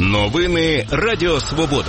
Новини Радіо Свобода.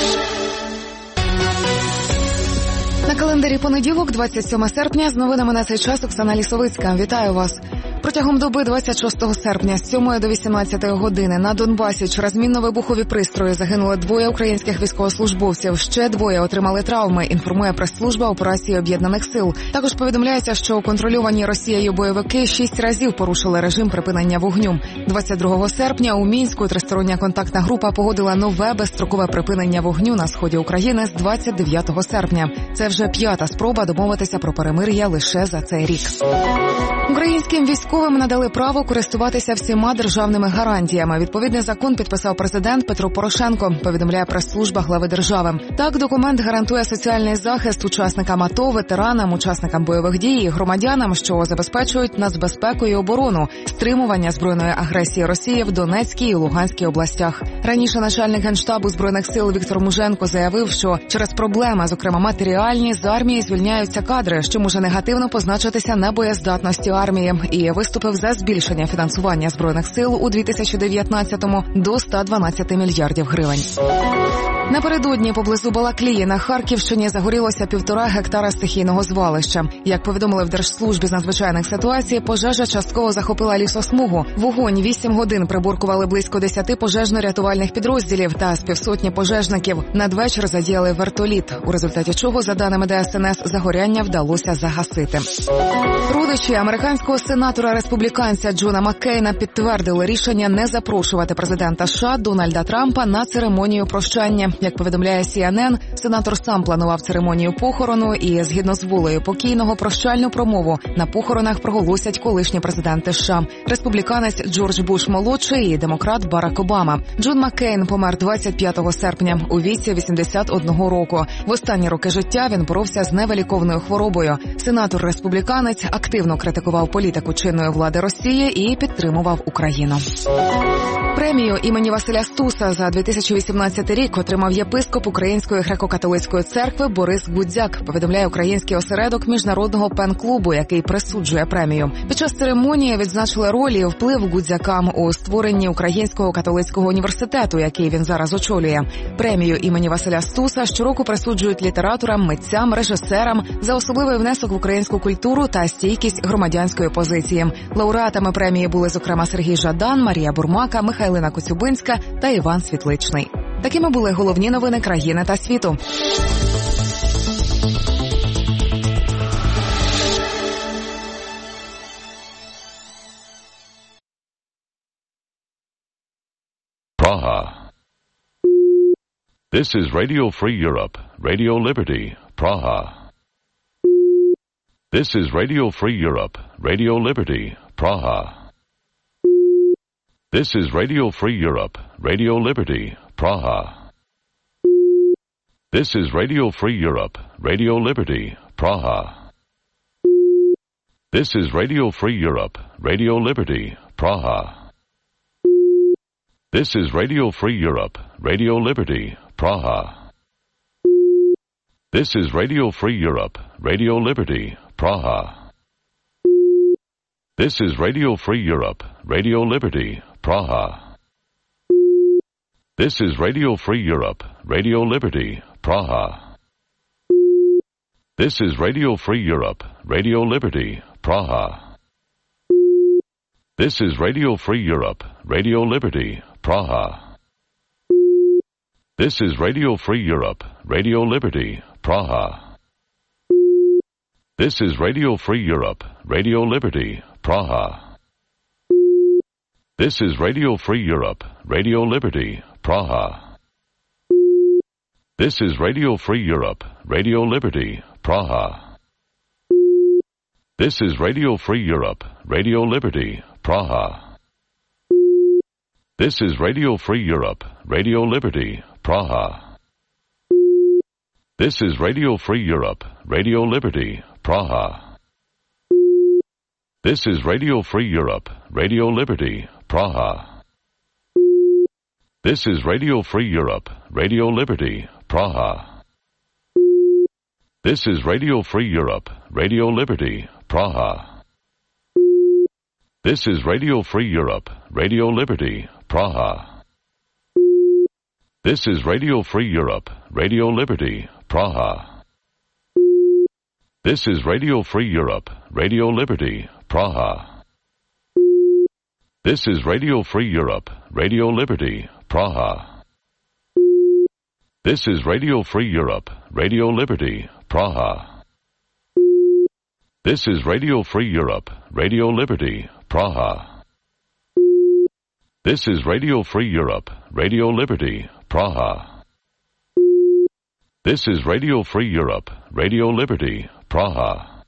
На календарі понеділок, 27 серпня, з новинами на цей час Оксана Лісовицька. Вітаю вас. Протягом доби 26 серпня з 7 до 18 години на Донбасі через мінно-вибухові пристрої загинули 2 українських військовослужбовців. Ще 2 отримали травми, інформує прес-служба операції Об'єднаних сил. Також повідомляється, що контрольовані Росією бойовики 6 разів порушили режим припинення вогню. 22 серпня у Мінську тристороння контактна група погодила нове безстрокове припинення вогню на сході України з 29 серпня. Це вже 5-та спроба домовитися про перемир'я лише за цей рік. Українським військовим надали право користуватися всіма державними гарантіями. Відповідний закон підписав президент Петро Порошенко, повідомляє прес-служба глави держави. Так, документ гарантує соціальний захист учасникам АТО, ветеранам, учасникам бойових дій і громадянам, що забезпечують нацбезпеку і оборону, стримування збройної агресії Росії в Донецькій і Луганській областях. Раніше начальник Генштабу Збройних сил Віктор Муженко заявив, що через проблеми, зокрема матеріальні, з армії звільняються кадри, що може негативно позначитися на боєздатності армії, і виступив за збільшення фінансування Збройних сил у 2019-му до 112 мільярдів гривень. Напередодні поблизу Балаклії на Харківщині загорілося 1,5 гектара стихійного звалища. Як повідомили в Держслужбі з надзвичайних ситуацій, пожежа частково захопила лісосмугу. Вогонь 8 годин приборкували близько 10 пожежно-рятувальних підрозділів та з півсотні пожежників. Надвечір задіяли вертоліт, у результаті чого, за даними ДСНС, загоряння вдалося загасити. Родичі американського сенатора-республіканця Джона Маккейна підтвердили рішення не запрошувати президента США Дональда Трампа на церемонію прощання. Як повідомляє CNN, сенатор сам планував церемонію похорону і, згідно з волею покійного, прощальну промову на похоронах проголосять колишні президенти США – республіканець Джордж Буш-молодший і демократ Барак Обама. Джон Маккейн помер 25 серпня у віці 81 року. В останні роки життя він боровся з невиліковною хворобою. Сенатор-республіканець активно критикував політику чинної влади Росії і підтримував Україну. Премію імені Василя Стуса за 2018 рік отримав єпископ Української греко-католицької церкви Борис Гудзяк, повідомляє український осередок Міжнародного пен-клубу, який присуджує премію. Під час церемонії відзначили роль і вплив Гудзяка у створенні Українського католицького університету, який він зараз очолює. Премію імені Василя Стуса щороку присуджують літераторам, митцям, режисерам за особливий внесок в українську культуру та стійкість громадянської позиції. Лауреатами премії були, зокрема, Сергій Жадан, Марія Бурмака, Михайлина Коцюбинська та Іван Світличний. Такими були головні новини країни та світу. Praha. This is Radio Free Europe, Radio Liberty, Praha. This is Radio Free Europe, Radio Liberty, Praha. This is Radio Free Europe, Radio Liberty, Praha. This is Radio Free Europe, Radio Liberty, Praha. This is Radio Free Europe, Radio Liberty, Praha. This is Radio Free Europe, Radio Liberty, Praha. This is Radio Free Europe, Radio Liberty, Praha. This is Radio Free Europe, Radio Liberty, Praha. This is Radio Free Europe, Radio Liberty, Praha. This is Radio Free Europe, Radio Liberty, Praha. This is Radio Free Europe, Radio Liberty, Praha. This is Radio Free Europe, Radio Liberty, Praha. This is Radio Free Europe, Radio Liberty, Praha. This is Radio Free Europe, Radio Liberty, Praha. This is Radio Free Europe, Radio Liberty, Praha. This is Radio Free Europe, Radio Liberty, Praha. This is Radio Free Europe, Radio Liberty, Praha. This is Radio Free Europe, Radio Liberty, Praha. This is Radio Free Europe, Radio Liberty, Praha. This is Radio Free Europe, Radio Liberty, Praha. This is Radio Free Europe, Radio Liberty, Praha. This is Radio Free Europe, Radio Liberty, Praha. This is Radio Free Europe, Radio Liberty, Praha. This is Radio Free Europe, Radio Liberty, Praha. This is Radio Free Europe, Radio Liberty, Praha. This is Radio Free Europe, Radio Liberty, Praha. This is Radio Free Europe, Radio Liberty, Praha. This is Radio Free Europe, Radio Liberty, Praha. This is Radio Free Europe, Radio Liberty, Praha.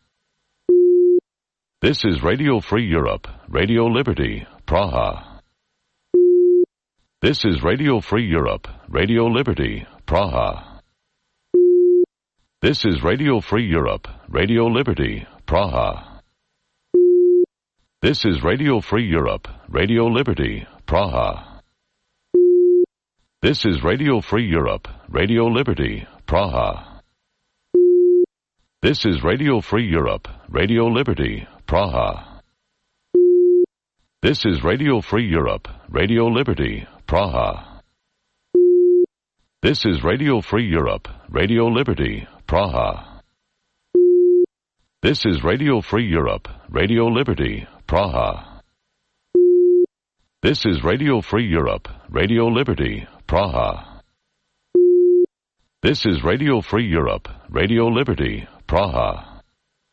This is Radio Free Europe, Radio Liberty, Praha. This is Radio Free Europe, Radio Liberty, Praha. This is Radio Free Europe, Radio Liberty, Praha. This is Radio Free Europe, Radio Liberty, Praha. This is Radio Free Europe, Radio Liberty, Praha. This is Radio Free Europe, Radio Liberty, Praha. This is Radio Free Europe, Radio Liberty, Praha. This is Radio Free Europe, Radio Liberty, Praha. This is Radio Free Europe, Radio Liberty, Praha. This is Radio Free Europe, Radio Liberty, Praha. This is Radio Free Europe, Radio Liberty, Praha.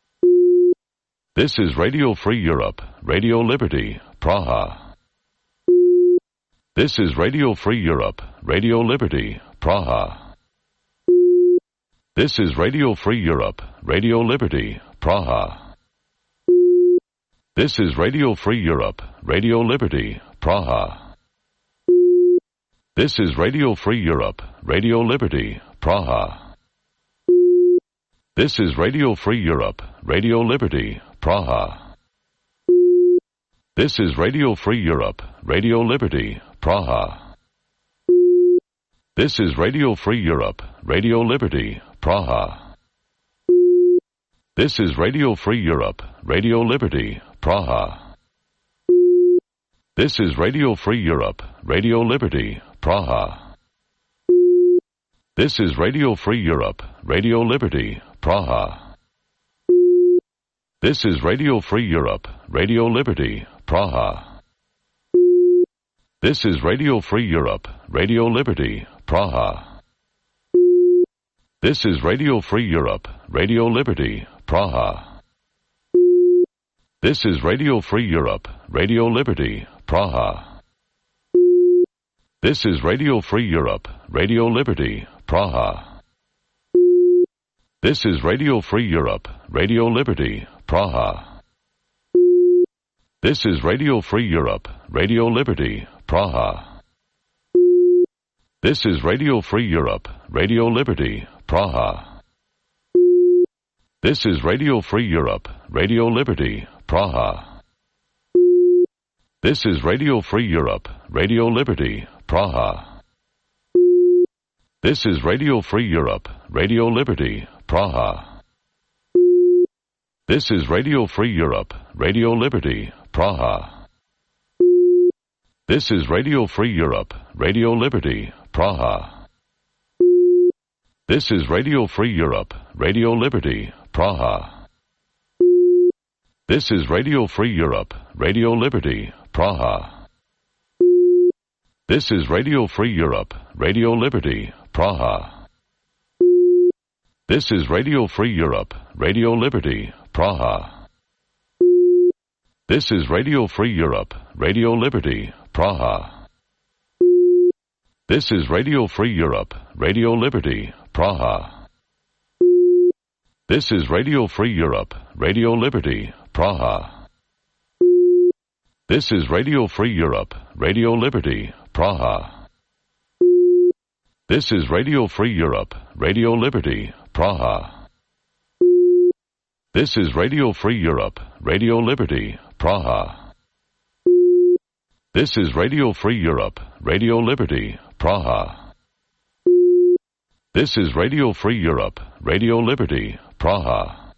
This is Radio Free Europe, Radio Liberty, Praha. This is Radio Free Europe, Radio Liberty, Praha. This is Radio Free Europe, Radio Liberty, Praha. This is Radio Free Europe, Radio Liberty, Praha. This is Radio Free Europe, Radio Liberty, Praha. This is Radio Free Europe, Radio Liberty, Praha. This is Radio Free Europe, Radio Liberty, Praha. This is Radio Free Europe, Radio Liberty, Praha. This is Radio Free Europe, Radio Liberty, Praha. This is Radio Free Europe, Radio Liberty, Praha. This is Radio Free Europe, Radio Liberty, Praha. This is Radio Free Europe, Radio Liberty, Praha. This is Radio Free Europe, Radio Liberty, Praha. This is Radio Free Europe, Radio Liberty, Praha. This is Radio Free Europe, Radio Liberty, Praha. This is Radio Free Europe, Radio Liberty, Praha. This is Radio Free Europe, Radio Liberty, Praha. This is Radio Free Europe, Radio Liberty, Praha. This is Radio Free Europe, Radio Liberty, Praha. This is Radio Free Europe, Radio Liberty, Praha. This is Radio Free Europe, Radio Liberty, Praha. This is Radio Free Europe, Radio Liberty, Praha. This is Radio Free Europe, Radio Liberty, Praha. This is Radio Free Europe, Radio Liberty, Praha. This is Radio Free Europe, Radio Liberty, Praha. This is Radio Free Europe, Radio Liberty, Praha. This is Radio Free Europe, Radio Liberty, Praha. This is Radio Free Europe, Radio Liberty, Praha. This is Radio Free Europe, Radio Liberty, Praha. This is Radio Free Europe, Radio Liberty, Praha. This is Radio Free Europe, Radio Liberty, Praha. This is Radio Free Europe, Radio Liberty, Praha. This is Radio Free Europe, Radio Liberty, Praha. This is Radio Free Europe, Radio Liberty, Praha. This is Radio Free Europe, Radio Liberty, Praha. This is Radio Free Europe, Radio Liberty, Praha.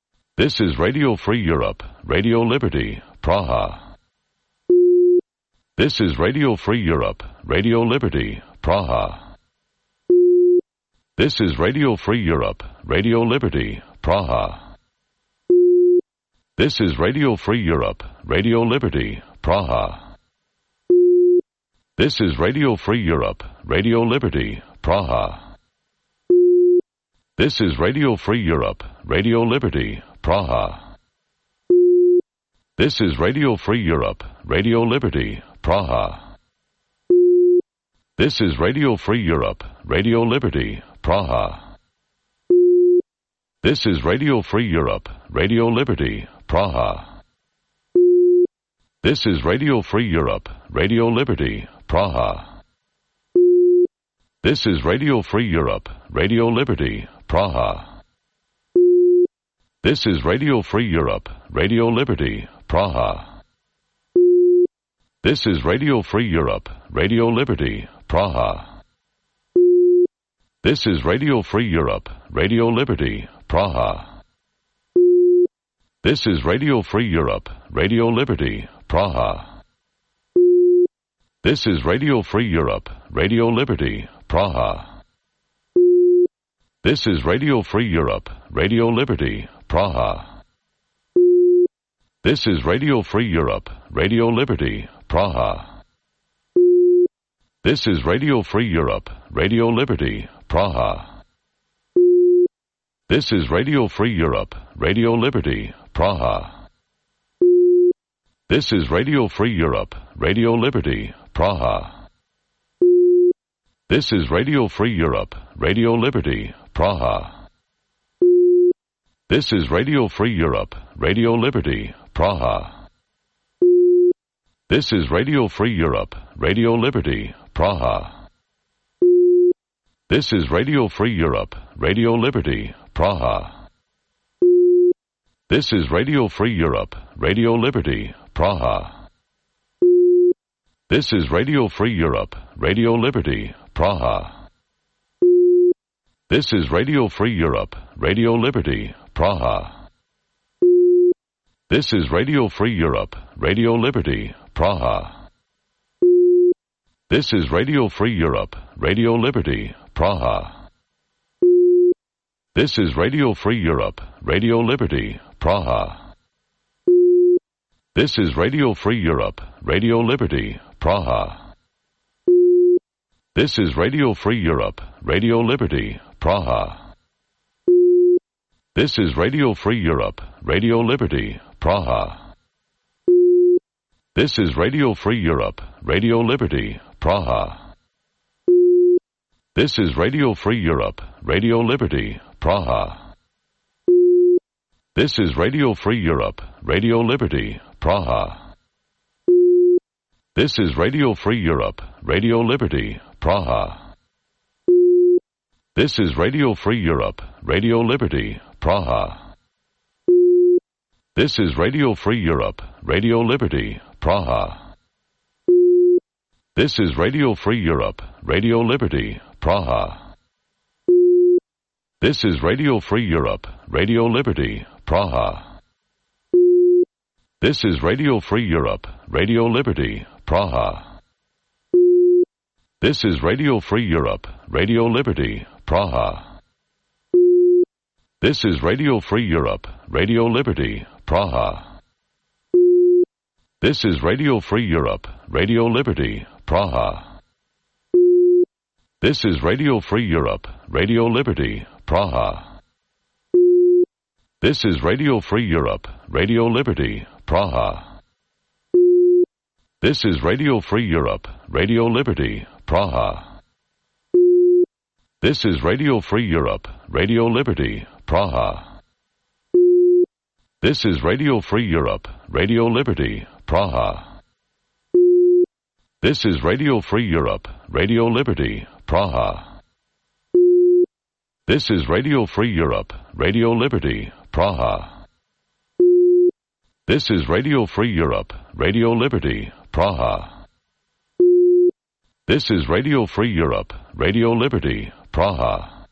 This is Radio Free Europe, Radio Liberty, Praha. This is Radio Free Europe, Radio Liberty, Praha. This is Radio Free Europe, Radio Liberty, Praha. This is Radio Free Europe, Radio Liberty, Praha. This is Radio Free Europe, Radio Liberty, Praha. This is Radio Free Europe, Radio Liberty, Praha. This is Radio Free Europe, Radio Liberty, Praha. This is Radio Free Europe, Radio Liberty, Praha. This is Radio Free Europe, Radio Liberty, Praha. This is Radio Free Europe, Radio Liberty, Praha. This is Radio Free Europe, Radio Liberty, Praha. This is Radio Free Europe, Radio Liberty, Praha. This is Radio Free Europe, Radio Liberty, Praha. This is Radio Free Europe, Radio Liberty, Praha. This is Radio Free Europe, Radio Liberty, Praha. This is Radio Free Europe, Radio Liberty, Praha. This is Radio Free Europe, Radio Liberty, Praha. This is Radio Free Europe, Radio Liberty, Praha. This is Radio Free Europe, Radio Liberty, Praha. This is Radio Free Europe, Radio Liberty, Praha. This is Radio Free Europe, Radio Liberty, Praha. This is Radio Free Europe, Radio Liberty, Praha. This is Radio Free Europe, Radio Liberty, Praha. This is Radio Free Europe, Radio Liberty, Praha. This is Radio Free Europe, Radio Liberty, Praha. This is Radio Free Europe, Radio Liberty, Praha. This is Radio Free Europe, Radio Liberty, Praha. This is Radio Free Europe, Radio Liberty, Praha. This is Radio Free Europe, Radio Liberty, Praha. This is Radio Free Europe, Radio Liberty, Praha. This is Radio Free Europe, Radio Liberty, Praha. This is Radio Free Europe, Radio Liberty, Praha. This is Radio Free Europe, Radio Liberty, Praha. This is Radio Free Europe, Radio Liberty, Praha. This is Radio Free Europe, Radio Liberty, Praha. This is Radio Free Europe, Radio Liberty, Praha. This is Radio Free Europe, Radio Liberty, Praha. This is Radio Free Europe, Radio Liberty, Praha. This is Radio Free Europe, Radio Liberty, Praha. This is Radio Free Europe, Radio Liberty, Praha. This is Radio Free Europe, Radio Liberty, Praha. This is Radio Free Europe, Radio Liberty, Praha. This is Radio Free Europe, Radio Liberty, Praha. This is Radio Free Europe, Radio Liberty, Praha. This is Radio Free Europe, Radio Liberty, Praha. This is Radio Free Europe, Radio Liberty, Praha. This is Radio Free Europe, Radio Liberty, Praha. This is Radio Free Europe, Radio Liberty, Praha. This is Radio Free Europe, Radio Liberty, Praha. This is Radio Free Europe, Radio Liberty, Praha. This is Radio Free Europe, Radio Liberty, Praha. This is Radio Free Europe, Radio Liberty, Praha. This is Radio Free Europe, Radio Liberty, Praha. This is Radio Free Europe, Radio Liberty, Praha. This is Radio Free Europe, Radio Liberty, Praha.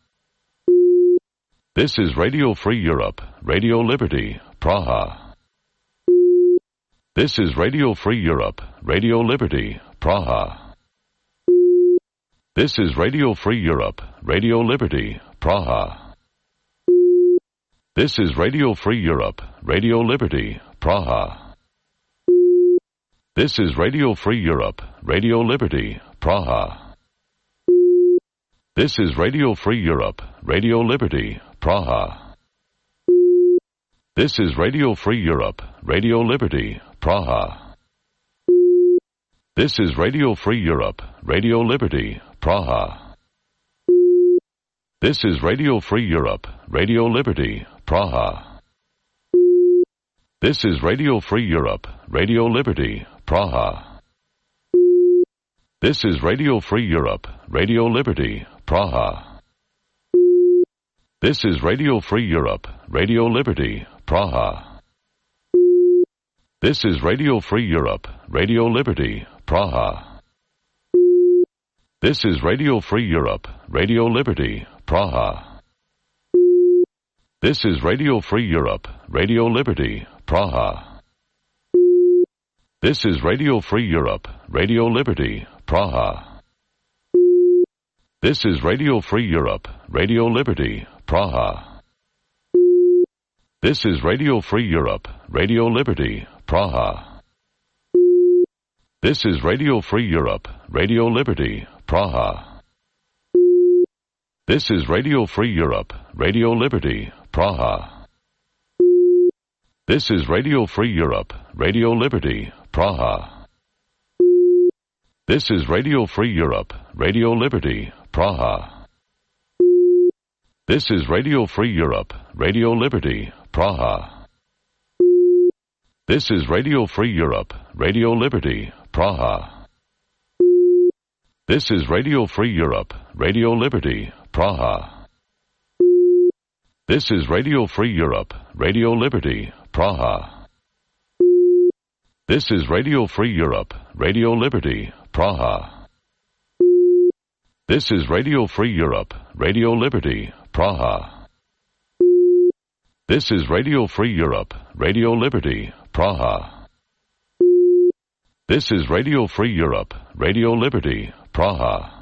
This is Radio Free Europe, Radio Liberty, Praha. This is Radio Free Europe, Radio Liberty, Praha. This is Radio Free Europe, Radio Liberty, Praha. This is Radio Free Europe, Radio Liberty, Praha. This is Radio Free Europe, Radio Liberty, Praha. This is Radio Free Europe, Radio Liberty, Praha. This is Radio Free Europe, Radio Liberty, Praha. This is Radio Free Europe, Radio Liberty, Praha. This is Radio Free Europe, Radio Liberty, Praha. This is Radio Free Europe, Radio Liberty, Praha. This is Radio Free Europe, Radio Liberty, Praha. This is Radio Free Europe, Radio Liberty, Praha. This is Radio Free Europe, Radio Liberty, Praha. This is Radio Free Europe, Radio Liberty, Praha. This is Radio Free Europe, Radio Liberty, Praha. This is Radio Free Europe, Radio Liberty, Praha. This is Radio Free Europe, Radio Liberty, Praha. This is Radio Free Europe, Radio Liberty, Praha. This is Radio Free Europe, Radio Liberty, Praha. This is Radio Free Europe, Radio Liberty, Praha. This is Radio Free Europe, Radio Liberty, Praha. This is Radio Free Europe, Radio Liberty, Praha. This is Radio Free Europe, Radio Liberty, Praha. This is Radio Free Europe, Radio Liberty, Praha. This is Radio Free Europe, Radio Liberty, Praha. This is Radio Free Europe, Radio Liberty, Praha. This is Radio Free Europe, Radio Liberty, Praha. This is Radio Free Europe, Radio Liberty, Praha. This is Radio Free Europe, Radio Liberty, Praha. This is Radio Free Europe, Radio Liberty, Praha.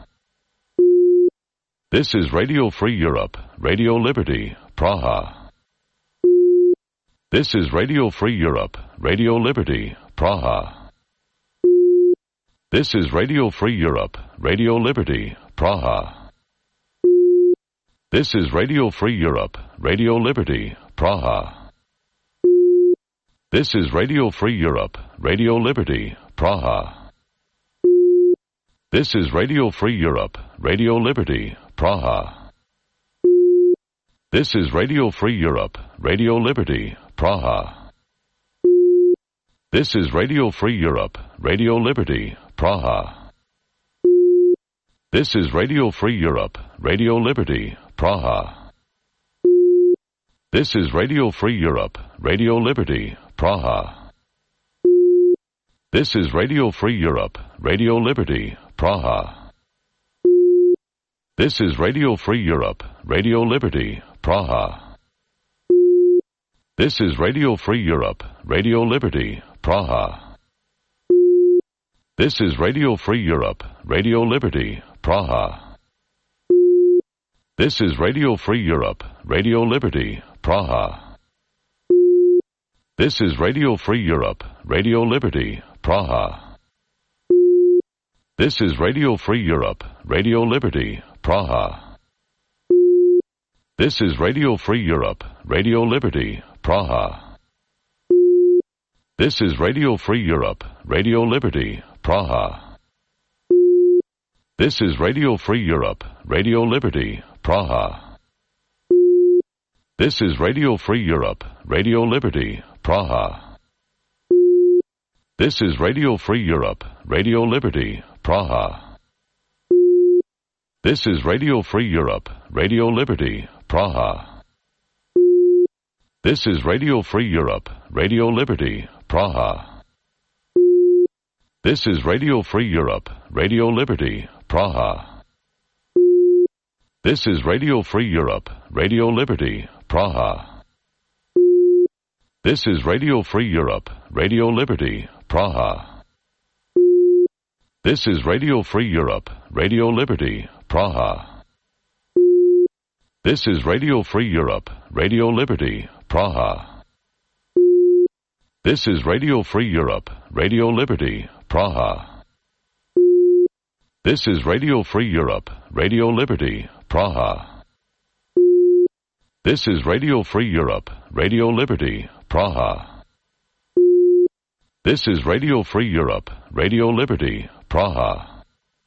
This is Radio Free Europe, Radio Liberty, Praha. This is Radio Free Europe, Radio Liberty, Praha. This is Radio Free Europe, Radio Liberty, Praha. This is Radio Free Europe, Radio Liberty, Praha. This is Radio Free Europe, Radio Liberty, Praha. This is Radio Free Europe, Radio Liberty, Praha. This is Radio Free Europe, Radio Liberty, Praha. This is Radio Free Europe, Radio Liberty, Praha. This is Radio Free Europe, Radio Liberty, Praha. This is Radio Free Europe, Radio Liberty, Praha. This is Radio Free Europe, Radio Liberty, Praha. This is Radio Free Europe, Radio Liberty, Praha. This is Radio Free Europe, Radio Liberty, Praha. This is Radio Free Europe, Radio Liberty, Praha. This is Radio Free Europe, Radio Liberty, Praha. This is Radio Free Europe, Radio Liberty, Praha. This is Radio Free Europe, Radio Liberty, Praha. This is Radio Free Europe, Radio Liberty, Praha. This is Radio Free Europe, Radio Liberty, Praha. This is Radio Free Europe, Radio Liberty, Praha. This is Radio Free Europe, Radio Liberty, Praha. This is Radio Free Europe, Radio Liberty, Praha. This is Radio Free Europe, Radio Liberty, Praha. This is Radio Free Europe, Radio Liberty, Praha. This is Radio Free Europe, Radio Liberty, Praha. This is Radio Free Europe, Radio Liberty, Praha. This is Radio Free Europe, Radio Liberty, Praha. This is Radio Free Europe, Radio Liberty, Praha. This is Radio Free Europe, Radio Liberty, Praha. This is Radio Free Europe, Radio Liberty, Praha. This is Radio Free Europe, Radio Liberty, Praha. This is Radio Free Europe, Radio Liberty, Praha. This is Radio Free Europe, Radio Liberty, Praha.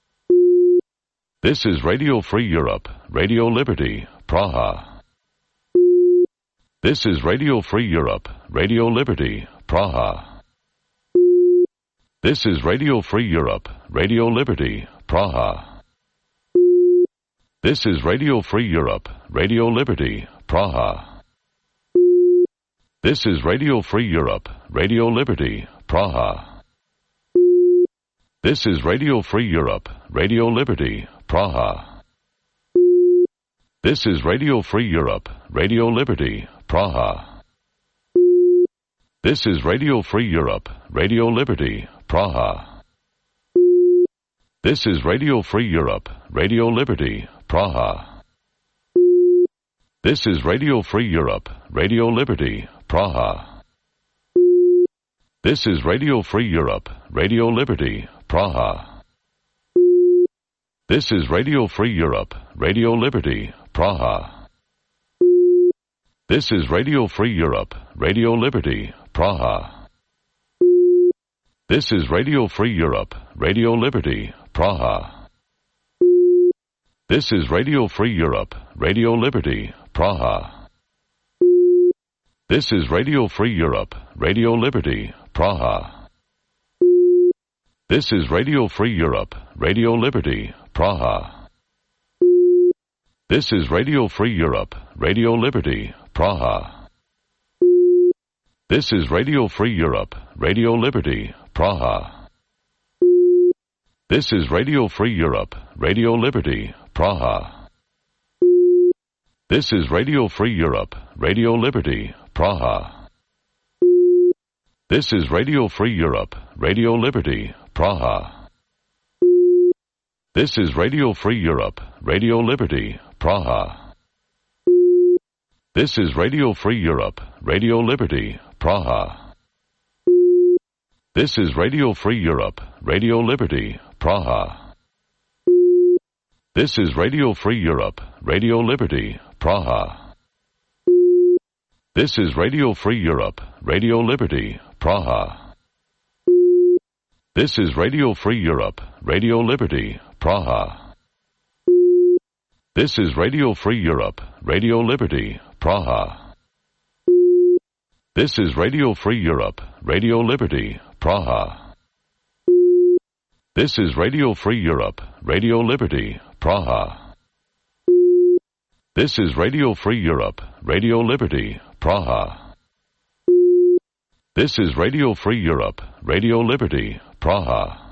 This is Radio Free Europe, Radio Liberty, Praha. This is Radio Free Europe, Radio Liberty, Praha. This is Radio Free Europe, Radio Liberty, Praha. This is Radio Free Europe, Radio Liberty, Praha. This is Radio Free Europe, Radio Liberty, Praha. This is Radio Free Europe, Radio Liberty, Praha. This is Radio Free Europe, Radio Liberty, Praha. This is Radio Free Europe, Radio Liberty, Praha. This is Radio Free Europe, Radio Liberty, Praha. This is Radio Free Europe, Radio Liberty, Praha. This is Radio Free Europe, Radio Liberty, Praha. This is Radio Free Europe, Radio Liberty, Praha. This is Radio Free Europe, Radio Liberty, Praha. This is Radio Free Europe, Radio Liberty, Praha. This is Radio Free Europe, Radio Liberty, Praha. This is Radio Free Europe, Radio Liberty, Praha. This is Radio Free Europe, Radio Liberty, Praha. This is Radio Free Europe, Radio Liberty, Praha. This is Radio Free Europe, Radio Liberty, Praha. This is Radio Free Europe, Radio Liberty, Praha. This is Radio Free Europe, Radio Liberty, Praha. This is Radio Free Europe, Radio Liberty, Praha. This is Radio Free Europe, Radio Liberty, Praha. This is Radio Free Europe, Radio Liberty, Praha. This is Radio Free Europe, Radio Liberty, Praha. This is Radio Free Europe, Radio Liberty, Praha. This is Radio Free Europe, Radio Liberty, Praha. This is Radio Free Europe, Radio Liberty, Praha. This is Radio Free Europe, Radio Liberty, Praha. This is Radio Free Europe, Radio Liberty, Praha. This is Radio Free Europe, Radio Liberty, Praha. This is Radio Free Europe, Radio Liberty, Praha. This is Radio Free Europe, Radio Liberty, Praha.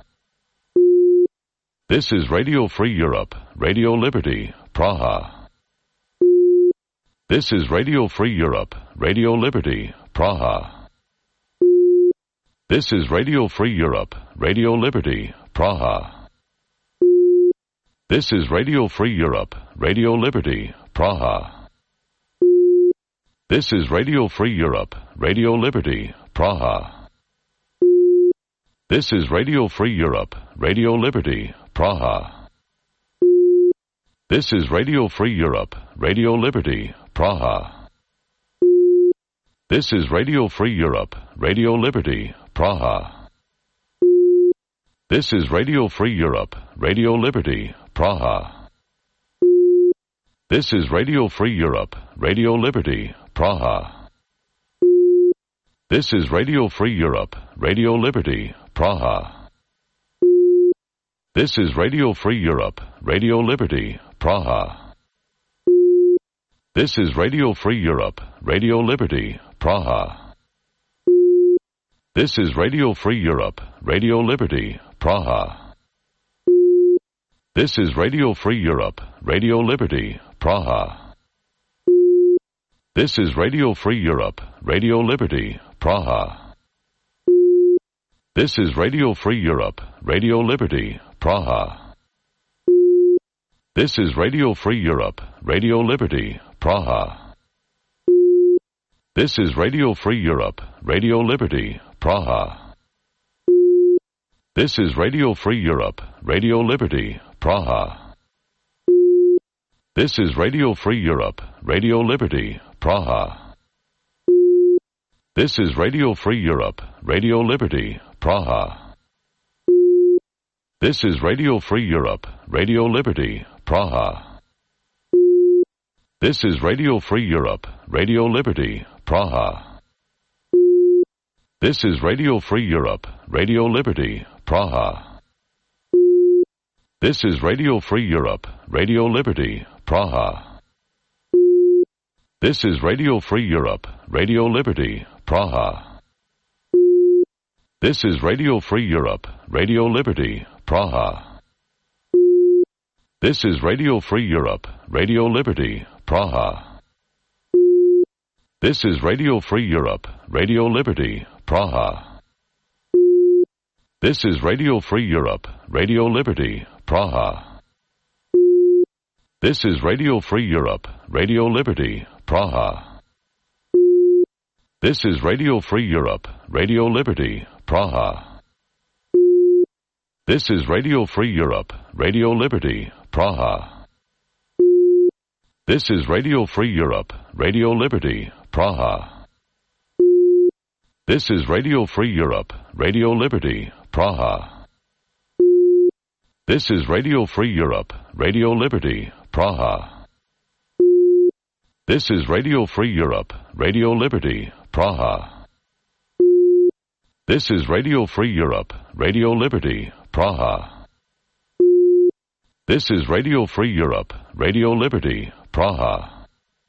This is Radio Free Europe, Radio Liberty, Praha. This is Radio Free Europe, Radio Liberty, Praha. This is Radio Free Europe, Radio Liberty, Praha. This is Radio Free Europe, Radio Liberty, Praha. This is Radio Free Europe, Radio Liberty, Praha. This is Radio Free Europe, Radio Liberty, Praha. This is Radio Free Europe, Radio Liberty, Praha. This is Radio Free Europe, Radio Liberty, Praha. This is Radio Free Europe, Radio Liberty, Praha. This is Radio Free Europe, Radio Liberty, Praha. This is Radio Free Europe, Radio Liberty, Praha. This is Radio Free Europe, Radio Liberty, Praha. This is Radio Free Europe, Radio Liberty, Praha. This is Radio Free Europe, Radio Liberty, Praha. This is Radio Free Europe, Radio Liberty, Praha. This is Radio Free Europe, Radio Liberty, Praha. This is Radio Free Europe, Radio Liberty, Praha. This is Radio Free Europe, Radio Liberty, Praha. This is Radio Free Europe, Radio Liberty, Praha. This is Radio Free Europe, Radio Liberty, Praha. This is Radio Free Europe, Radio Liberty, Praha. This is Radio Free Europe, Radio Liberty, Praha. This is Radio Free Europe, Radio Liberty, Praha. This is Radio Free Europe, Radio Liberty, Praha. This is Radio Free Europe, Radio Liberty, Praha. This is Radio Free Europe, Radio Liberty, Praha. This is Radio Free Europe, Radio Liberty, Praha. This is Radio Free Europe, Radio Liberty, Praha. This is Radio Free Europe, Radio Liberty, Praha. This is Radio Free Europe, Radio Liberty, Praha. This is Radio Free Europe, Radio Liberty, Praha. This is Radio Free Europe, Radio Liberty, Praha. This is Radio Free Europe, Radio Liberty, Praha. This is Radio Free Europe, Radio Liberty, Praha. This is Radio Free Europe, Radio Liberty, Praha. This is Radio Free Europe, Radio Liberty, Praha. This is Radio Free Europe, Radio Liberty, Praha. This is Radio Free Europe, Radio Liberty, Praha. This is Radio Free Europe, Radio Liberty, Praha. This is Radio Free Europe, Radio Liberty, Praha.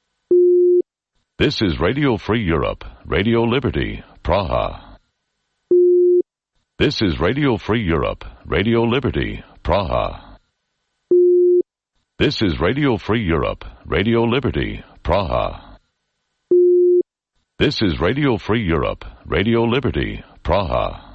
This is Radio Free Europe, Radio Liberty, Praha. This is Radio Free Europe, Radio Liberty, Praha. This is Radio Free Europe, Radio Liberty, Praha. This is Radio Free Europe, Radio Liberty, Praha.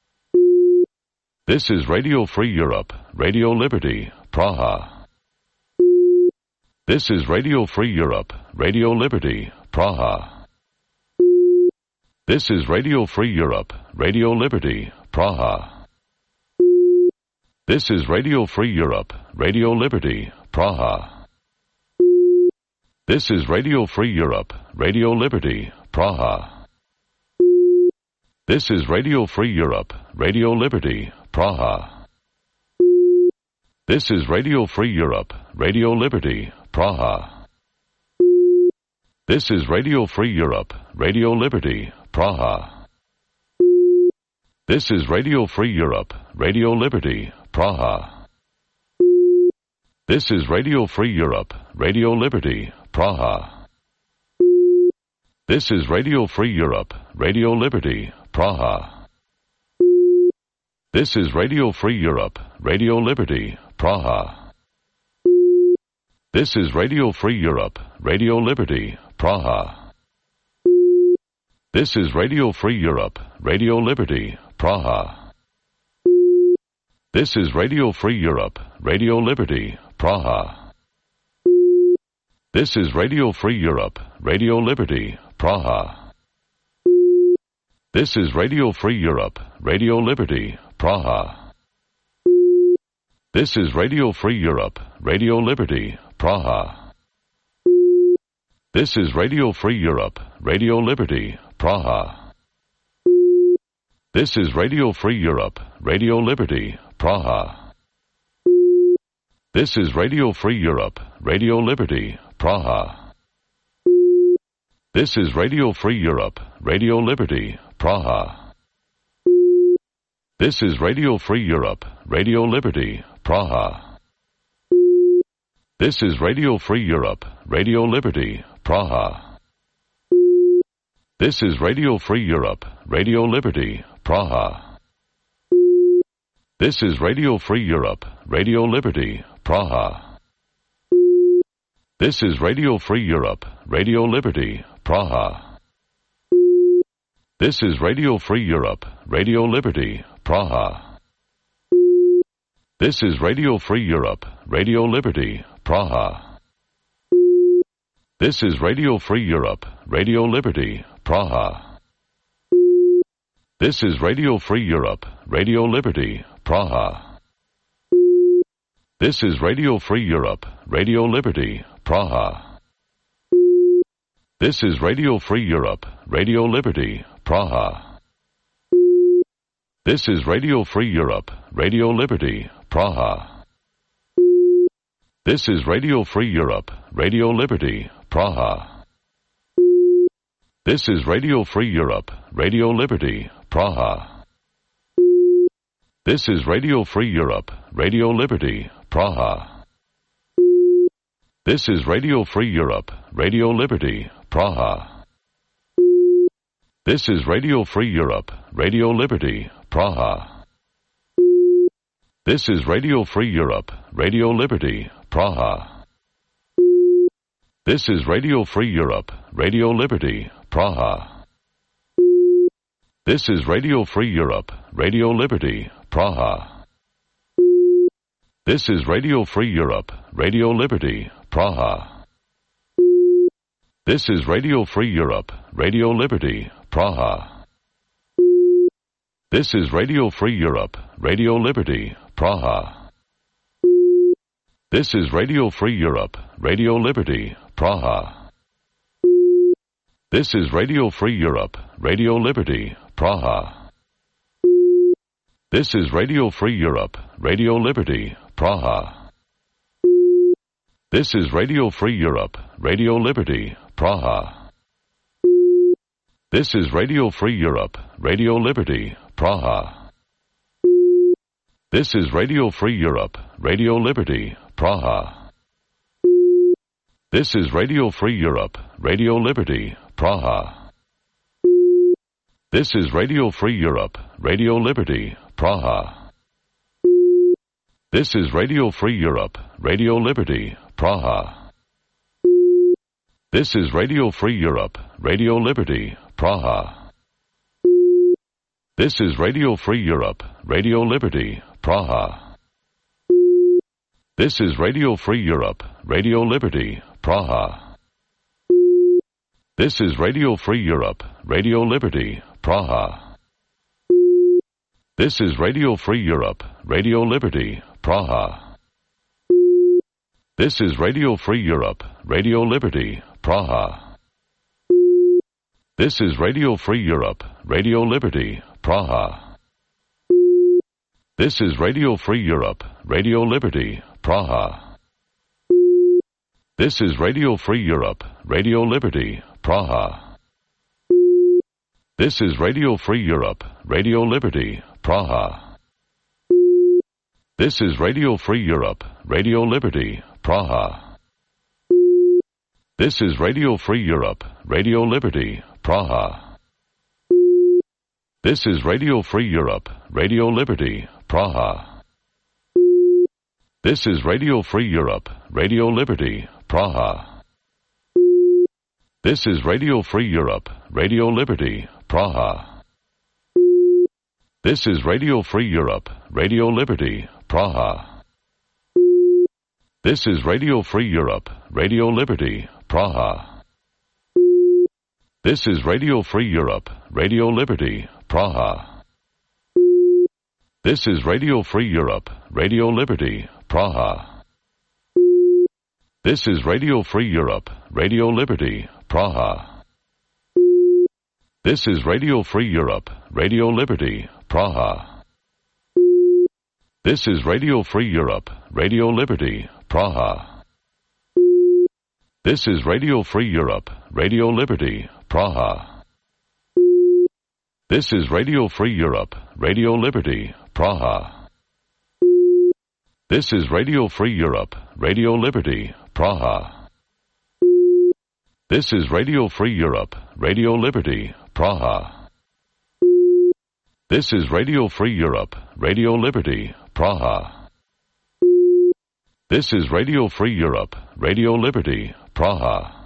This is Radio Free Europe, Radio Liberty, Praha. This is Radio Free Europe, Radio Liberty, Praha. This is Radio Free Europe, Radio Liberty, Praha. This is Radio Free Europe, Radio Liberty, Praha. This is Radio Free Europe, Radio Liberty, Praha. This is Radio Free Europe, Radio Liberty, Praha. This is Radio Free Europe, Radio Liberty, Praha. This is Radio Free Europe, Radio Liberty, Praha. This is Radio Free Europe, Radio Liberty, Praha. This is Radio Free Europe, Radio Liberty, Praha. This is Radio Free Europe, Radio Liberty, Praha. This is Radio Free Europe, Radio Liberty, Praha. This is Radio Free Europe, Radio Liberty, Praha. This is Radio Free Europe, Radio Liberty, Praha. This is Radio Free Europe, Radio Liberty, Praha. This is Radio Free Europe, Radio Liberty, Praha. This is Radio Free Europe, Radio Liberty, Praha. This is Radio Free Europe, Radio Liberty, Praha. This is Radio Free Europe, Radio Liberty, Praha. This is Radio Free Europe, Radio Liberty, Praha. This is Radio Free Europe, Radio Liberty, Praha. This is Radio Free Europe, Radio Liberty, Praha. This is Radio Free Europe, Radio Liberty, Praha. This is Radio Free Europe, Radio Liberty, Praha. This is Radio Free Europe, Radio Liberty, Praha. This is Radio Free Europe, Radio Liberty, Praha. This is Radio Free Europe, Radio Liberty, Praha. This is Radio Free Europe, Radio Liberty, Praha. This is Radio Free Europe, Radio Liberty, Praha. This is Radio Free Europe, Radio Liberty, Praha. This is Radio Free Europe, Radio Liberty, Praha. This is Radio Free Europe, Radio Liberty, Praha. This is Radio Free Europe, Radio Liberty, Praha. This is Radio Free Europe, Radio Liberty, Praha. This is Radio Free Europe, Radio Liberty, Praha. This is Radio Free Europe, Radio Liberty, Praha. This is Radio Free Europe, Radio Liberty, Praha. This is Radio Free Europe, Radio Liberty, Praha. This is Radio Free Europe, Radio Liberty, Praha. This is Radio Free Europe, Radio Liberty, Praha. This is Radio Free Europe, Radio Liberty, Praha. This is Radio Free Europe, Radio Liberty, Praha. This is Radio Free Europe, Radio Liberty, Praha. This is Radio Free Europe, Radio Liberty, Praha. This is Radio Free Europe, Radio Liberty, Praha. This is Radio Free Europe, Radio Liberty, Praha. This is Radio Free Europe, Radio Liberty, Praha. This is Radio Free Europe, Radio Liberty, Praha. This is Radio Free Europe, Radio Liberty, Praha. This is Radio Free Europe, Radio Liberty, Praha. This is Radio Free Europe, Radio Liberty, Praha. This is Radio Free Europe, Radio Liberty, Praha. This is Radio Free Europe, Radio Liberty, Praha. This is Radio Free Europe, Radio Liberty, Praha. This is Radio Free Europe, Radio Liberty, Praha. This is Radio Free Europe, Radio Liberty, Praha. This is Radio Free Europe, Radio Liberty, Praha. This is Radio Free Europe, Radio Liberty, Praha. This is Radio Free Europe, Radio Liberty, Praha. This is Radio Free Europe, Radio Liberty, Praha. This is Radio Free Europe, Radio Liberty, Praha. This is Radio Free Europe, Radio Liberty, Praha. This is Radio Free Europe, Radio Liberty, Praha. This is Radio Free Europe, Radio Liberty, Praha. This is Radio Free Europe, Radio Liberty, Praha. This is Radio Free Europe, Radio Liberty, Praha. This is Radio Free Europe, Radio Liberty, Praha. This is Radio Free Europe, Radio Liberty, Praha. This is Radio Free Europe, Radio Liberty, Praha. This is Radio Free Europe, Radio Liberty, Praha. This is Radio Free Europe, Radio Liberty, Praha. This is Radio Free Europe, Radio Liberty, Praha. This is Radio Free Europe, Radio Liberty, Praha. This is Radio Free Europe, Radio Liberty, Praha. This is Radio Free Europe, Radio Liberty, Praha. This is Radio Free Europe, Radio Liberty, Praha. This is Radio Free Europe, Radio Liberty, Praha. This is Radio Free Europe, Radio Liberty, Praha. This is Radio Free Europe, Radio Liberty, Praha. This is Radio Free Europe, Radio Liberty, Praha. This is Radio Free Europe, Radio Liberty, Praha. This is Radio Free Europe, Radio Liberty, Praha.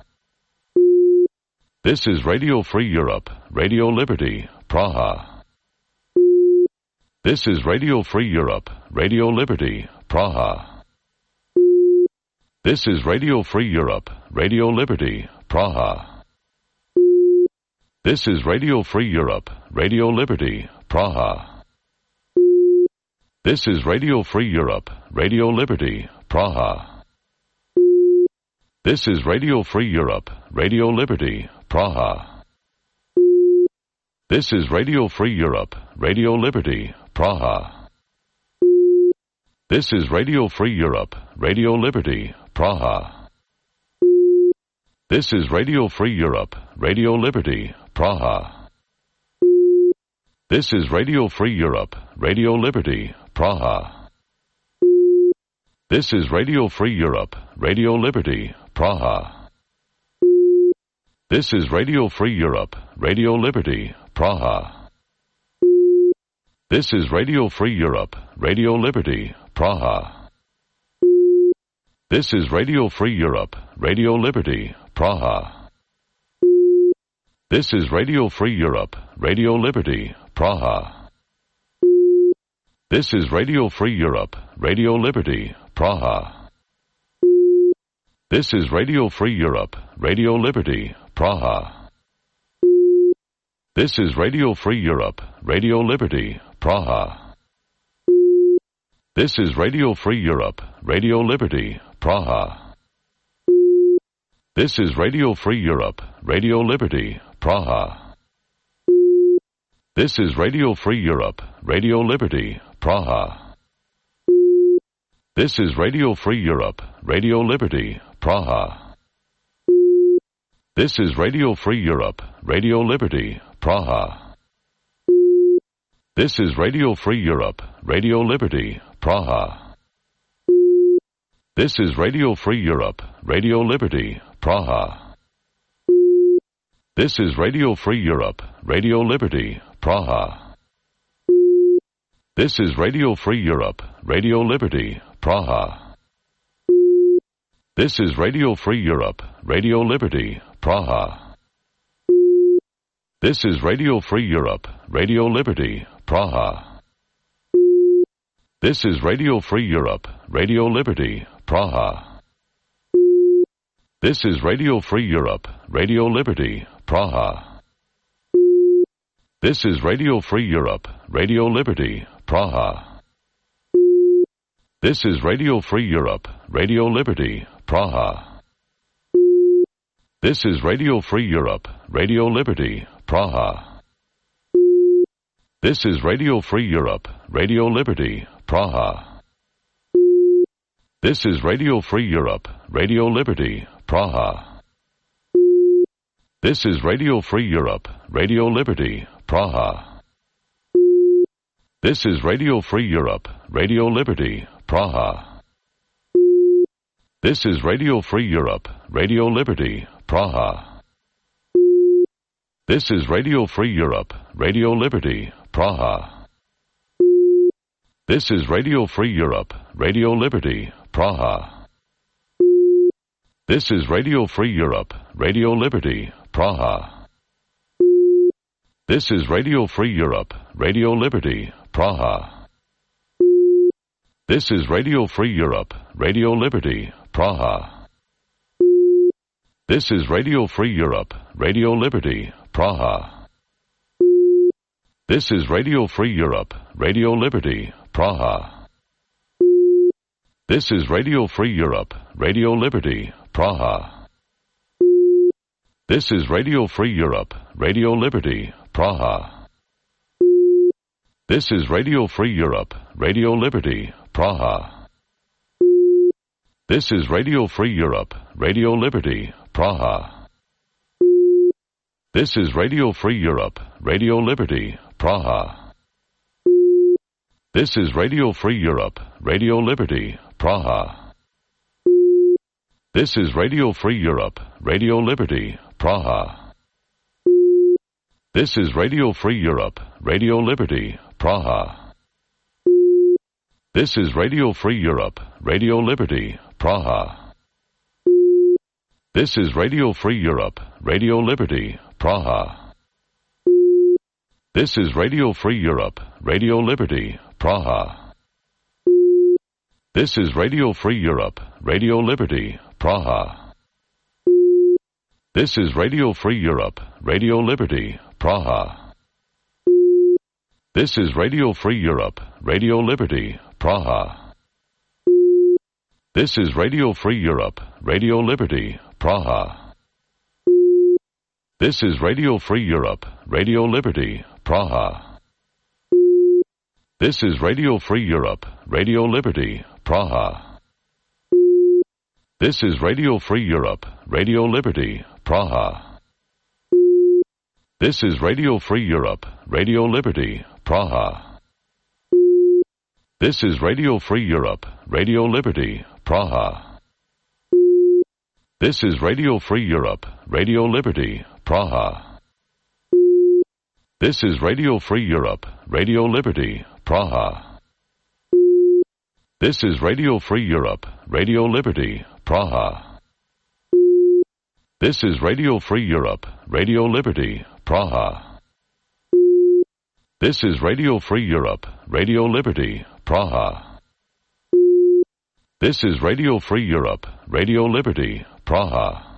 This is Radio Free Europe, Radio Liberty, Praha. This is Radio Free Europe, Radio Liberty, Praha. This is Radio Free Europe, Radio Liberty, Praha. This is Radio Free Europe, Radio Liberty, Praha. This is Radio Free Europe, Radio Liberty, Praha. This is Radio Free Europe, Radio Liberty, Praha. This is Radio Free Europe, Radio Liberty, Praha. This is Radio Free Europe, Radio Liberty, Praha. This is Radio Free Europe, Radio Liberty, Praha. This is Radio Free Europe, Radio Liberty, Praha. This is Radio Free Europe, Radio Liberty, Praha. This is Radio Free Europe, Radio Liberty, Praha. This is Radio Free Europe, Radio Liberty, Praha. This is Radio Free Europe, Radio Liberty, Praha. This is Radio Free Europe, Radio Liberty, Praha. This is Radio Free Europe, Radio Liberty, Praha. This is Radio Free Europe, Radio Liberty, Praha. This is Radio Free Europe, Radio Liberty, Praha. This is Radio Free Europe, Radio Liberty, Praha. This is Radio Free Europe, Radio Liberty, Praha. This is Radio Free Europe, Radio Liberty, Praha. This is Radio Free Europe, Radio Liberty, Praha. This is Radio Free Europe, Radio Liberty, Praha. This is Radio Free Europe, Radio Liberty, Praha. This is Radio Free Europe, Radio Liberty, Praha. This is Radio Free Europe, Radio Liberty, Praha. This is Radio Free Europe, Radio Liberty, Praha. This is Radio Free Europe, Radio Liberty, Praha. This is Radio Free Europe, Radio Liberty, Praha. This is Radio Free Europe, Radio Liberty, Praha. This is Radio Free Europe, Radio Liberty, Praha. This is Radio Free Europe, Radio Liberty, Praha. This is Radio Free Europe, Radio Liberty, Praha. This is Radio Free Europe, Radio Liberty, Praha. This is Radio Free Europe, Radio Liberty, Praha. This is Radio Free Europe, Radio Liberty, Praha. This is Radio Free Europe, Radio Liberty, Praha. This is Radio Free Europe, Radio Liberty, Praha. This is Radio Free Europe, Radio Liberty, Praha. This is Radio Free Europe, Radio Liberty, Praha. This is Radio Free Europe, Radio Liberty, Praha. This is Radio Free Europe, Radio Liberty, Praha. This is Radio Free Europe, Radio Liberty, Praha. This is Radio Free Europe, Radio Liberty, Praha. This is Radio Free Europe, Radio Liberty, Praha. This is Radio Free Europe, Radio Liberty, Praha. This is Radio Free Europe, Radio Liberty, Praha. This is Radio Free Europe, Radio Liberty, Praha. This is Radio Free Europe, Radio Liberty, Praha. This is Radio Free Europe, Radio Liberty, Praha. This is Radio Free Europe, Radio Liberty, Praha. This is Radio Free Europe, Radio Liberty, Praha. This is Radio Free Europe, Radio Liberty, Praha. This is Radio Free Europe, Radio Liberty, Praha. This is Radio Free Europe, Radio Liberty, Praha. This is Radio Free Europe, Radio Liberty, Praha. This is Radio Free Europe, Radio Liberty, Praha. This is Radio Free Europe, Radio Liberty, Praha. This is Radio Free Europe, Radio Liberty, Praha. This is Radio Free Europe, Radio Liberty, Praha. This is Radio Free Europe, Radio Liberty, Praha. This is Radio Free Europe, Radio Liberty, Praha. This is Radio Free Europe, Radio Liberty, Praha. This is Radio Free Europe, Radio Liberty, Praha. This is Radio Free Europe, Radio Liberty, Praha. This is Radio Free Europe, Radio Liberty, Praha. This is Radio Free Europe, Radio Liberty, Praha. This is Radio Free Europe, Radio Liberty, Praha. This is Radio Free Europe, Radio Liberty, Praha. This is Radio Free Europe, Radio Liberty, Praha. This is Radio Free Europe, Radio Liberty, Praha. This is Radio Free Europe, Radio Liberty, Praha.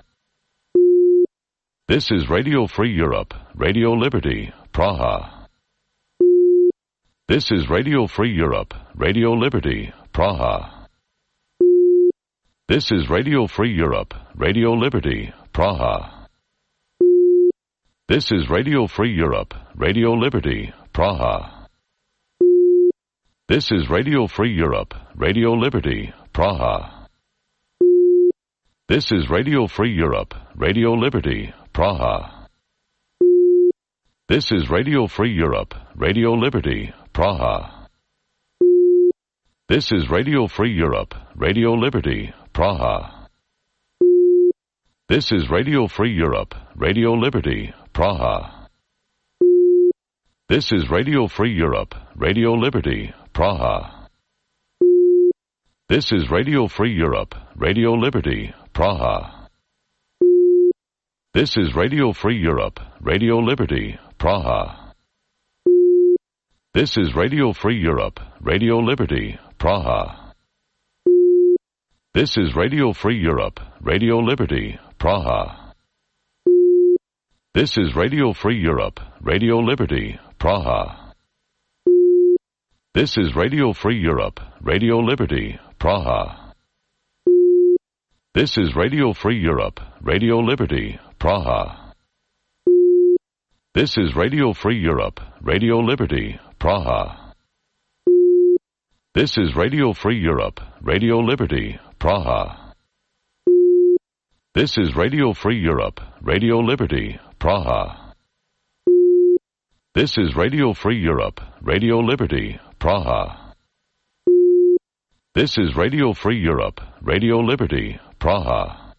This is Radio Free Europe, Radio Liberty, Praha. This is Radio Free Europe, Radio Liberty, Praha. This is Radio Free Europe, Radio Liberty, Praha. This is Radio Free Europe, Radio Liberty, Praha. This is Radio Free Europe, Radio Liberty, Praha. This is Radio Free Europe, Radio Liberty, Praha. This is Radio Free Europe, Radio Liberty, Praha. This is Radio Free Europe, Radio Liberty, Praha. This is Radio Free Europe, Radio Liberty, Praha. This is Radio Free Europe, Radio Liberty, Praha. This is Radio Free Europe, Radio Liberty, Praha. This is Radio Free Europe, Radio Liberty, Praha. This is Radio Free Europe, Radio Liberty, Praha. This is Radio Free Europe, Radio Liberty, Praha. This is Radio Free Europe, Radio Liberty, Praha. This is Radio Free Europe, Radio Liberty, Praha. This is Radio Free Europe, Radio Liberty, Praha. This is Radio Free Europe, Radio Liberty, Praha. This is Radio Free Europe, Radio Liberty, Praha. This is Radio Free Europe, Radio Liberty, Praha. This is Radio Free Europe, Radio Liberty, Praha. This is Radio Free Europe, Radio Liberty, Praha.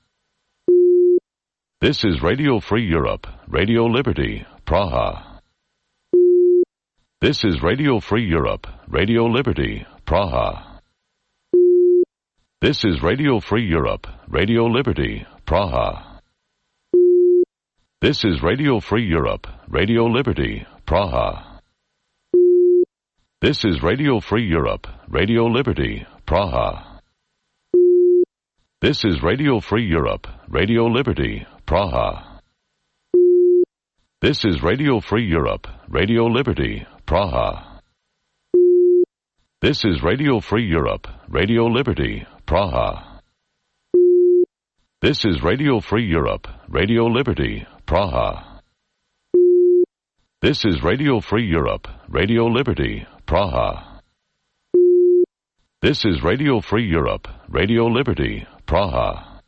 This is Radio Free Europe, Radio Liberty, Praha. This is Radio Free Europe, Radio Liberty, Praha. This is Radio Free Europe, Radio Liberty, Praha. This is Radio Free Europe, Radio Liberty, Praha. This is Radio Free Europe, Radio Liberty, Praha. This is Radio Free Europe, Radio Liberty, Praha. This is Radio Free Europe, Radio Liberty, Praha. This is Radio Free Europe, Radio Liberty, Praha. This is Radio Free Europe, Radio Liberty, Praha. This is Radio Free Europe, Radio Liberty, Praha. This is Radio Free Europe, Radio Liberty, Praha.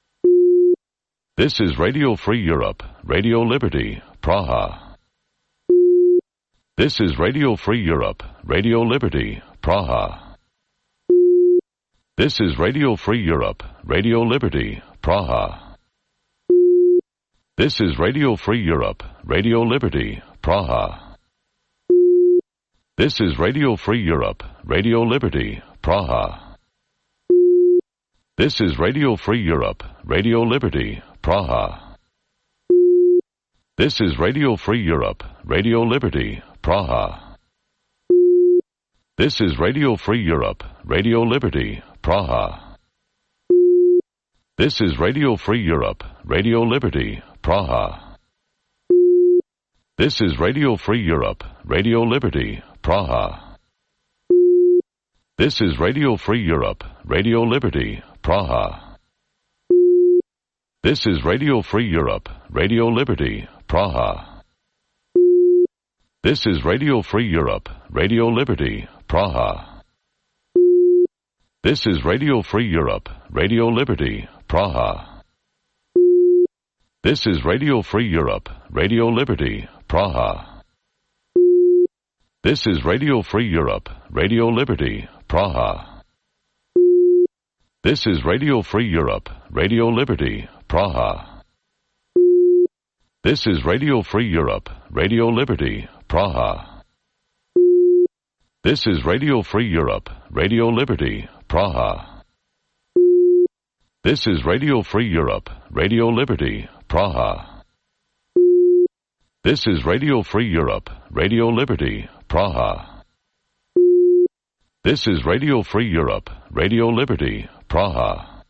This is Radio Free Europe, Radio Liberty, Praha. This is Radio Free Europe, Radio Liberty, Praha. This is Radio Free Europe, Radio Liberty, Praha. This is Radio Free Europe, Radio Liberty, Praha. This is Radio Free Europe, Radio Liberty, Praha. This is Radio Free Europe, Radio Liberty, Praha. This is Radio Free Europe, Radio Liberty, Praha. This is Radio Free Europe, Radio Liberty, Praha. This is Radio Free Europe, Radio Liberty, Praha. This is Radio Free Europe, Radio Liberty, Praha. This is Radio Free Europe, Radio Liberty, Praha. This is Radio Free Europe, Radio Liberty, Praha. This is Radio Free Europe, Radio Liberty, Praha. This is Radio Free Europe, Radio Liberty, Praha. This is Radio Free Europe, Radio Liberty, Praha. This is Radio Free Europe, Radio Liberty, Praha. This is Radio Free Europe, Radio Liberty, Praha. This is Radio Free Europe, Radio Liberty, Praha. This is Radio Free Europe, Radio Liberty, Praha. This is Radio Free Europe, Radio Liberty, Praha. This is Radio Free Europe, Radio Liberty, Praha. This is Radio Free Europe, Radio Liberty, Praha.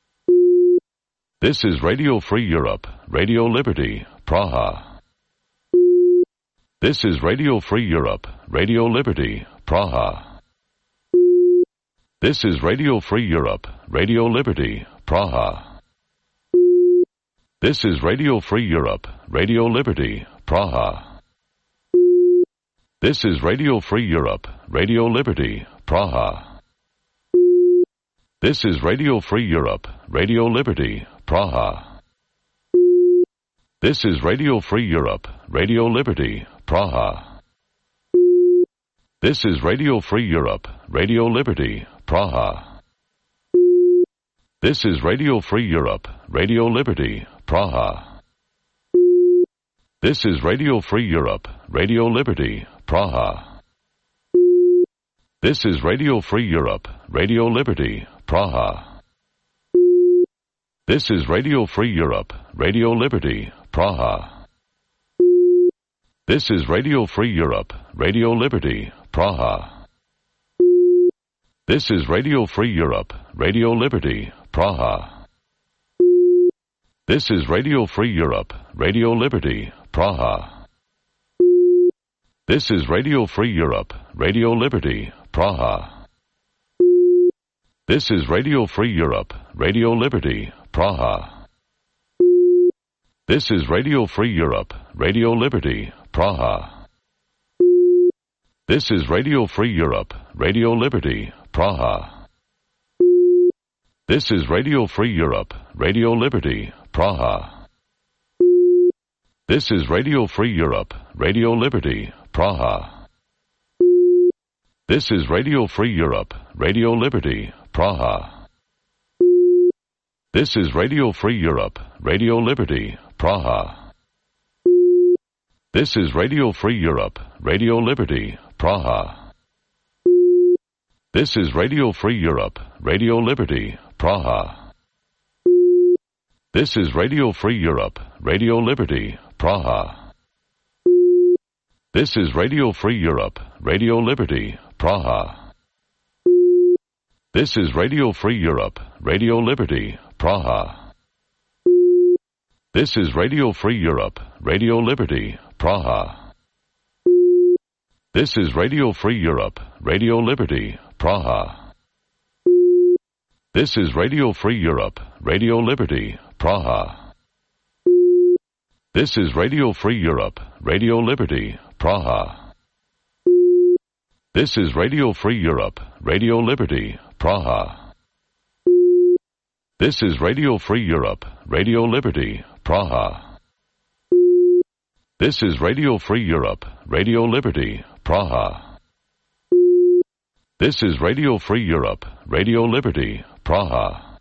This is Radio Free Europe, Radio Liberty, Praha. This is Radio Free Europe, Radio Liberty, Praha. This is Radio Free Europe, Radio Liberty, Praha. This is Radio Free Europe, Radio Liberty, Praha. This is Radio Free Europe, Radio Liberty, Praha. This is Radio Free Europe, Radio Liberty, Praha. This is Radio Free Europe, Radio Liberty, Praha. This is Radio Free Europe, Radio Liberty, Praha. This is Radio Free Europe, Radio Liberty, Praha. This is Radio Free Europe, Radio Liberty, Praha. This is Radio Free Europe, Radio Liberty, Praha. This is Radio Free Europe, Radio Liberty, Praha. This is Radio Free Europe, Radio Liberty, Praha. This is Radio Free Europe, Radio Liberty, Praha. This is Radio Free Europe, Radio Liberty, Praha. This is Radio Free Europe, Radio Liberty, Praha. This is Radio Free Europe, Radio Liberty, Praha. This is Radio Free Europe, Radio Liberty, Praha. This is Radio Free Europe, Radio Liberty, Praha. This is Radio Free Europe, Radio Liberty, Praha. This is Radio Free Europe, Radio Liberty, Praha. This is Radio Free Europe, Radio Liberty, Praha. This is Radio Free Europe, Radio Liberty, Praha. This is Radio Free Europe, Radio Liberty, Praha. This is Radio Free Europe, Radio Liberty, Praha. This is Radio Free Europe, Radio Liberty, Praha. This is Radio Free Europe, Radio Liberty, Praha. This is Radio Free Europe, Radio Liberty, Praha. This is Radio Free Europe, Radio Liberty, Praha. This is Radio Free Europe, Radio Liberty, Praha. This is Radio Free Europe, Radio Liberty, Praha. This is Radio Free Europe, Radio Liberty, Praha. This is Radio Free Europe, Radio Liberty, Praha. This is Radio Free Europe, Radio Liberty, Praha. This is Radio Free Europe, Radio Liberty, Praha. This is Radio Free Europe, Radio Liberty, Praha.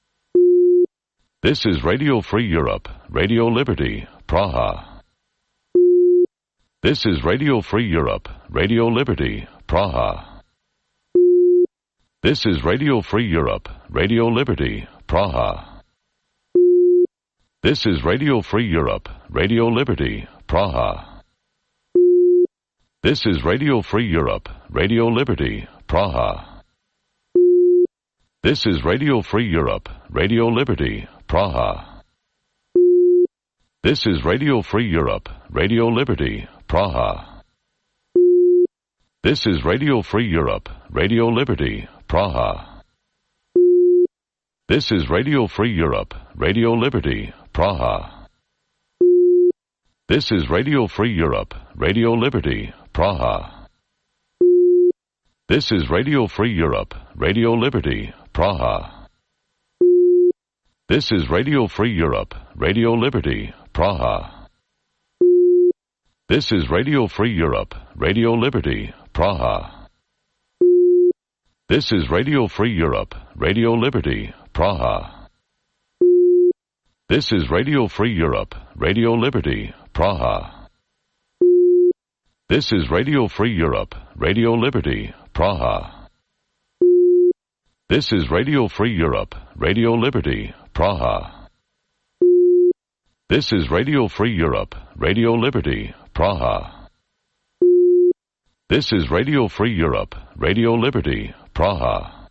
This is Radio Free Europe, Radio Liberty, Praha. This is Radio Free Europe, Radio Liberty, Praha. This is Radio Free Europe, Radio Liberty, Praha. This is Radio Free Europe, Radio Liberty, Praha. This is Radio Free Europe, Radio Liberty, Praha. This is Radio Free Europe, Radio Liberty, Praha. This is Radio Free Europe, Radio Liberty, Praha. This is Radio Free Europe, Radio Liberty, Praha. This is Radio Free Europe, Radio Liberty, Praha. This is Radio Free Europe, Radio Liberty, Praha. This is Radio Free Europe, Radio Liberty, Praha. This is Radio Free Europe, Radio Liberty, Praha. This is Radio Free Europe, Radio Liberty, Praha. This is Radio Free Europe, Radio Liberty, Praha. This is Radio Free Europe, Radio Liberty, Praha. This is Radio Free Europe, Radio Liberty, Praha. This is Radio Free Europe, Radio Liberty, Praha. This is Radio Free Europe, Radio Liberty, Praha. This is Radio Free Europe, Radio Liberty, Praha.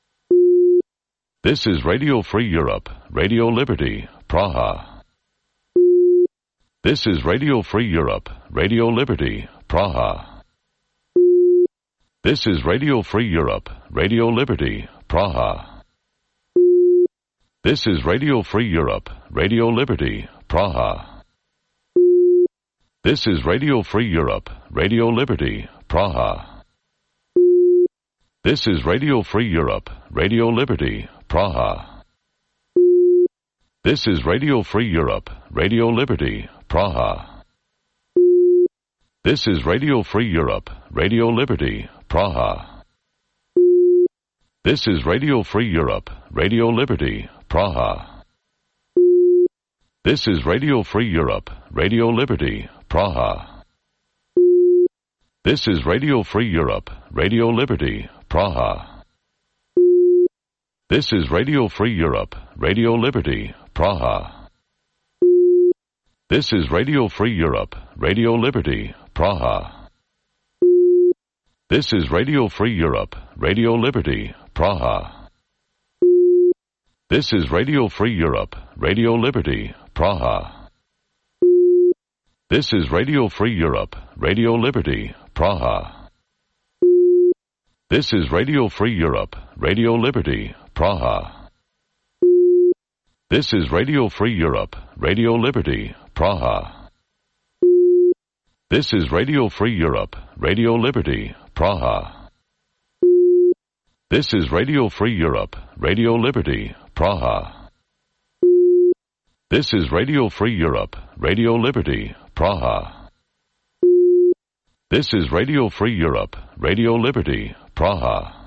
This is Radio Free Europe, Radio Liberty, Praha. This is Radio Free Europe, Radio Liberty, Praha. This is Radio Free Europe, Radio Liberty, Praha. This is Radio Free Europe, Radio Liberty, Praha. This is Radio Free Europe, Radio Liberty, Praha. This is Radio Free Europe, Radio Liberty, Praha. This is Radio Free Europe, Radio Liberty, Praha. This is Radio Free Europe, Radio Liberty, Praha. This is Radio Free Europe, Radio Liberty, Praha. This is Radio Free Europe, Radio Liberty, Praha. This is Radio Free Europe, Radio Liberty, Praha. This is Radio Free Europe, Radio Liberty, Praha. This is Radio Free Europe, Radio Liberty, Praha. This is Radio Free Europe, Radio Liberty, Praha. This is Radio Free Europe, Radio Liberty, Praha. This is Radio Free Europe, Radio Liberty, Praha. This is Radio Free Europe, Radio Liberty, Praha. This is Radio Free Europe, Radio Liberty, Praha. This is Radio Free Europe, Radio Liberty, Praha. This is Radio Free Europe, Radio Liberty, Praha. This is Radio Free Europe, Radio Liberty, Praha. This is Radio Free Europe, Radio Liberty, Praha.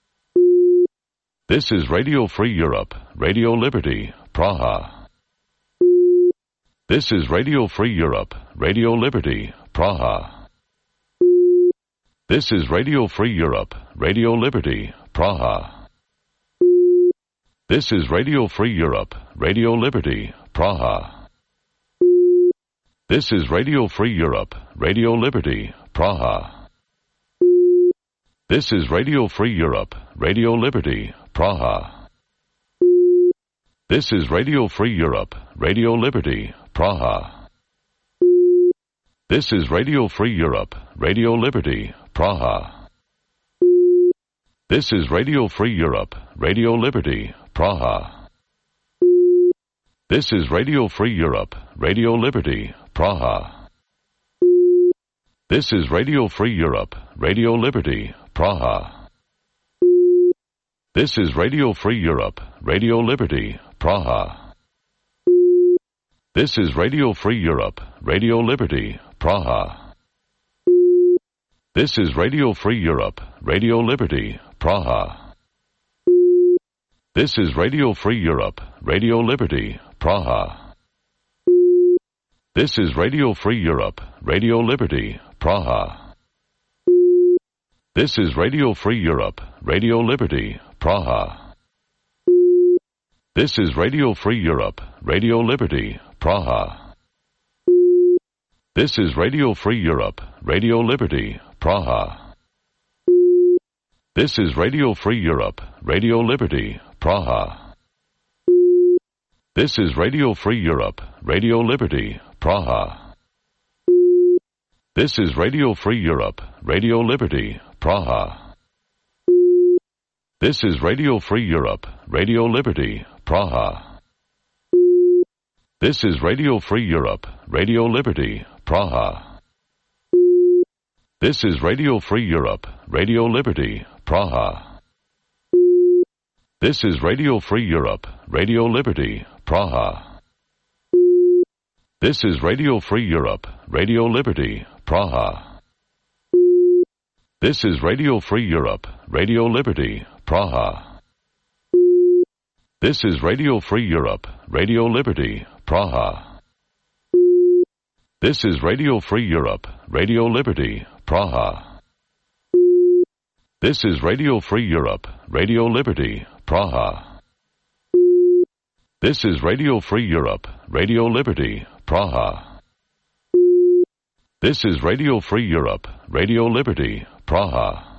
This is Radio Free Europe, Radio Liberty, Praha. This is Radio Free Europe, Radio Liberty, Praha. This is Radio Free Europe, Radio Liberty, Praha. This is Radio Free Europe, Radio Liberty, Praha. This is Radio Free Europe, Radio Liberty, Praha. This is Radio Free Europe, Radio Liberty, Praha. This is Radio Free Europe, Radio Liberty, Praha. This is Radio Free Europe, Radio Liberty, Praha. This is Radio Free Europe, Radio Liberty, Praha. This is Radio Free Europe, Radio Liberty, Praha. This is Radio Free Europe, Radio Liberty, Praha. This is Radio Free Europe, Radio Liberty, Praha. This is Radio Free Europe, Radio Liberty, Praha. This is Radio Free Europe, Radio Liberty, Praha. This is Radio Free Europe, Radio Liberty, Praha. This is Radio Free Europe, Radio Liberty, Praha. This is Radio Free Europe, Radio Liberty, Praha. This is Radio Free Europe, Radio Liberty, Praha. This is Radio Free Europe, Radio Liberty, Praha. This is Radio Free Europe, Radio Liberty, Praha. This is Radio Free Europe, Radio Liberty, Praha. This is Radio Free Europe, Radio Liberty, Praha. This is Radio Free Europe, Radio Liberty, Praha. This is Radio Free Europe, Radio Liberty, Praha. This is Radio Free Europe, Radio Liberty, Praha. This is Radio Free Europe, Radio Liberty, Praha. This is Radio Free Europe, Radio Liberty, Praha. This is Radio Free Europe, Radio Liberty, Praha. This is Radio Free Europe, Radio Liberty, Praha. This is Radio Free Europe, Radio Liberty, Praha. This is Radio Free Europe, Radio Liberty, Praha. This is Radio Free Europe, Radio Liberty, Praha. This is Radio Free Europe, Radio Liberty, Praha.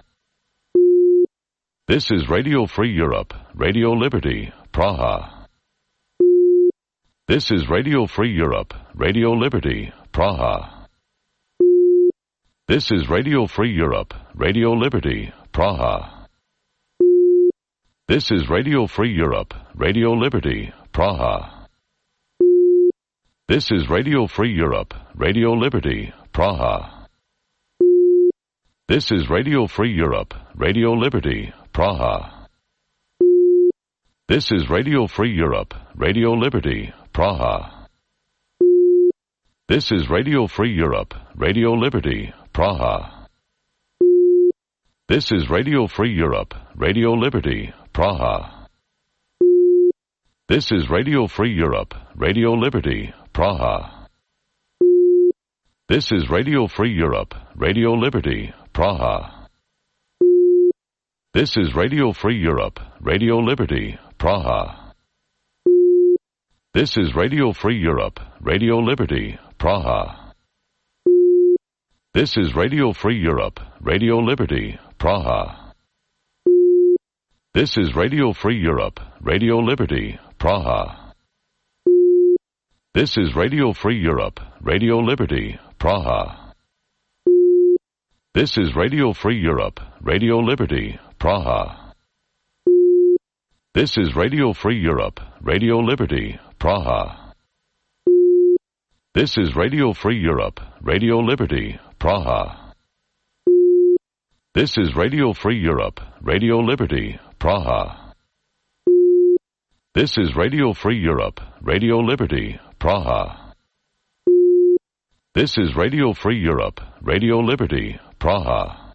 This is Radio Free Europe, Radio Liberty, Praha. This is Radio Free Europe, Radio Liberty, Praha. This is Radio Free Europe, Radio Liberty, Praha. This is Radio Free Europe, Radio Liberty, Praha. This is Radio Free Europe, Radio Liberty, Praha. This is Radio Free Europe, Radio Liberty, Praha. This is Radio Free Europe, Radio Liberty, Praha. This is Radio Free Europe, Radio Liberty, Praha. This is Radio Free Europe, Radio Liberty, Praha. This is Radio Free Europe, Radio Liberty, Praha. This is Radio Free Europe, Radio Liberty, Praha. This is Radio Free Europe, Radio Liberty, Praha. This is Radio Free Europe, Radio Liberty, Praha. This is Radio Free Europe, Radio Liberty, Praha. This is Radio Free Europe, Radio Liberty, Praha. This is Radio Free Europe, Radio Liberty, Praha. This is Radio Free Europe, Radio Liberty, Praha. This is Radio Free Europe, Radio Liberty, Praha. This is Radio Free Europe, Radio Liberty, Praha. This is Radio Free Europe, Radio Liberty, Praha. This is Radio Free Europe, Radio Liberty, Praha. This is Radio Free Europe, Radio Liberty, Praha.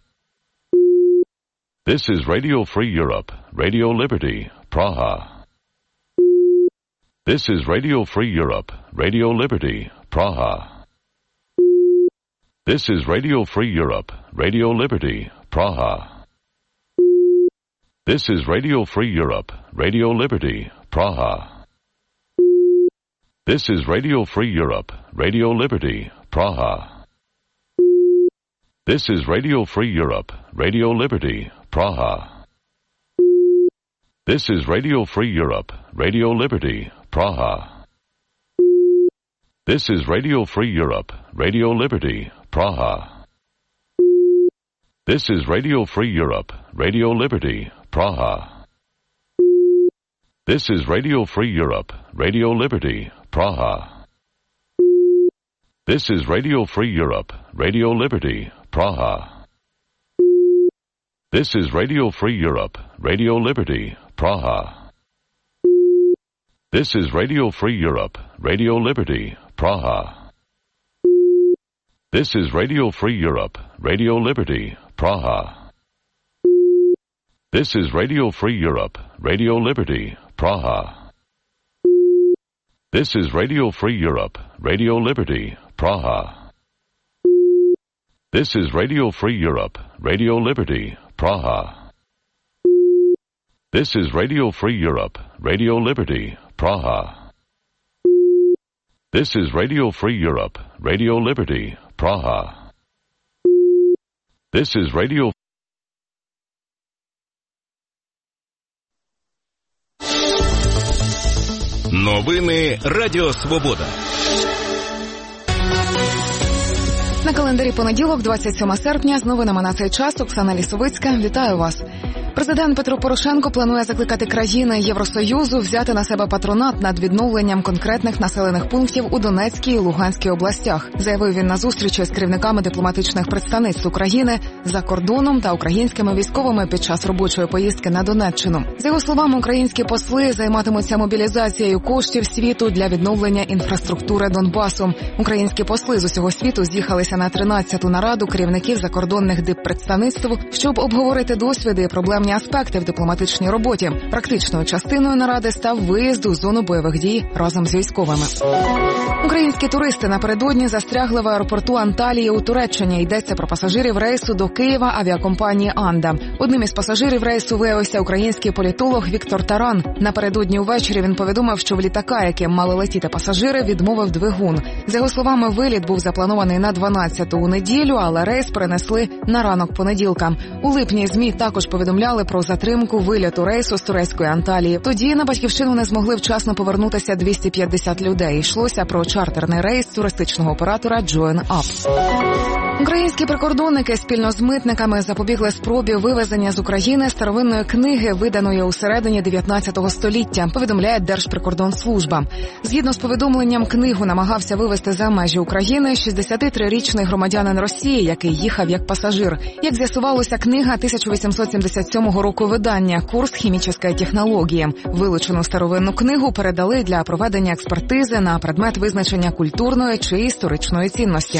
This is Radio Free Europe, Radio Liberty, Praha. This is Radio Free Europe, Radio Liberty, Praha. This is Radio Free Europe, Radio Liberty, Praha. This is Radio Free Europe, Radio Liberty, Praha. This is Radio Free Europe, Radio Liberty, Praha. This is Radio Free Europe, Radio Liberty, Praha. This is Radio Free Europe, Radio Liberty, Praha. This is Radio Free Europe, Radio Liberty, Praha. This is Radio Free Europe, Radio Liberty, Praha. This is Radio Free Europe, Radio Liberty, Praha. This is Radio Free Europe, Radio Liberty, Praha. This is Radio Free Europe, Radio Liberty, Praha. This is Radio Free Europe, Radio Liberty, Praha. This is Radio Free Europe, Radio Liberty, Praha. This is Radio Free Europe, Radio Liberty, Praha. This is Radio Free Europe, Radio Liberty, Praha. This is Radio Free Europe, Radio Liberty, Praha. This is Radio Free Europe, Radio Liberty, Praha. This is Radio Free Europe, Radio Liberty, Praha. This is Radio. Новини Радіо Свобода. На календарі понеділок, 27 серпня, з новинами на цей час Оксана Лісовицька. Вітаю вас. Президент Петро Порошенко планує закликати країни Євросоюзу взяти на себе патронат над відновленням конкретних населених пунктів у Донецькій і Луганській областях, заявив він на зустрічі з керівниками дипломатичних представництв України за кордоном та українськими військовими під час робочої поїздки на Донеччину. За його словами, українські посли займатимуться мобілізацією коштів світу для відновлення інфраструктури Донбасу. Українські посли з усього світу з'їхалися на 13-ту нараду керівників закордонних диппредставництв, щоб обговорити досвіди і проблемні аспекти в дипломатичній роботі. Практичною частиною наради став виїзд у зону бойових дій разом з військовими. Українські туристи напередодні застрягли в аеропорту Анталії у Туреччині. Йдеться про пасажирів рейсу до Києва авіакомпанії «Анда». Одним із пасажирів рейсу виявився український політолог Віктор Таран. Напередодні увечері він повідомив, що в літака, яким мали летіти пасажири, відмовив двигун. За його словами, виліт був запланований на 12-ту у неділю, але рейс перенесли на ранок понеділка. У липні ЗМІ також повідомляли про затримку виліту рейсу з турецької Анталії. Тоді на батьківщину не змогли вчасно повернутися 250 людей. Йшлося про чартерний рейс туристичного оператора Join Up. Українські прикордонники спільно з митниками запобігли спробі вивезення з України старовинної книги, виданої у середині 19 століття, повідомляє Держприкордонслужба. Згідно з повідомленням, книгу намагався вивезти за межі України 63-річний громадянин Росії, який їхав як пасажир. Як з'ясувалося, книга 1877 року видання «Курс хімічної технології». Вилучену старовинну книгу передали для проведення експертизи на предмет визначення культурної чи історичної цінності.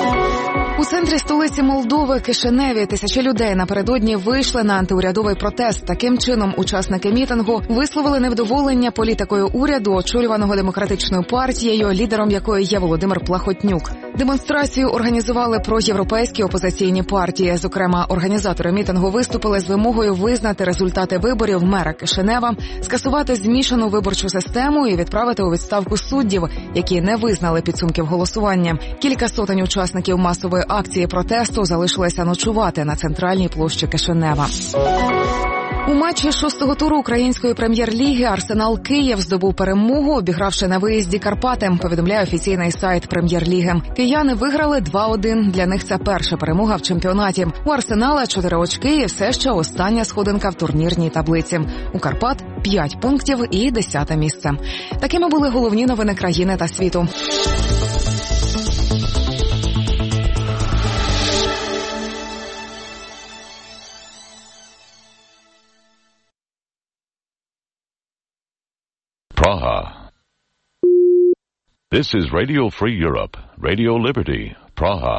У центрі столиці Молдови, Кишиневі, тисячі людей напередодні вийшли на антиурядовий протест. Таким чином, учасники мітингу висловили невдоволення політикою уряду, очолюваного Демократичною партією, лідером якої є Володимир Плахотнюк. Демонстрацію організували проєвропейські опозиційні партії. Зокрема, організатори мітингу виступили з вимогою визнати результати виборів мера Кишинева, скасувати змішану виборчу систему і відправити у відставку суддів, які не визнали підсумків голосування. Кілька сотень учасників масової акції протесту залишилися ночувати на центральній площі Кишинева. У матчі 6-го туру української прем'єр-ліги «Арсенал Київ» здобув перемогу, обігравши на виїзді Карпати, повідомляє офіційний сайт прем'єр-ліги. Кияни виграли 2-1. Для них це перша перемога в чемпіонаті. У «Арсенала» 4 очки і все ще остання сходинка в турнірній таблиці. У Карпат 5 пунктів і 10-те місце. Такими були головні новини країни та світу. Praha. This is Radio Free Europe, Radio Liberty, Praha.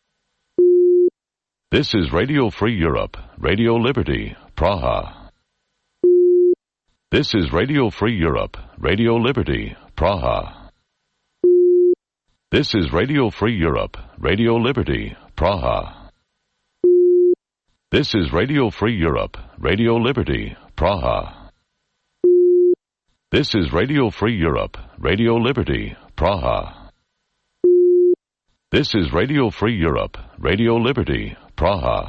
This is Radio Free Europe, Radio Liberty, Praha. This is Radio Free Europe, Radio Liberty, Praha. This is Radio Free Europe, Radio Liberty, Praha. This is Radio Free Europe, Radio Liberty, Praha. This is Radio Free Europe, Radio Liberty, Praha. This is Radio Free Europe, Radio Liberty, Praha.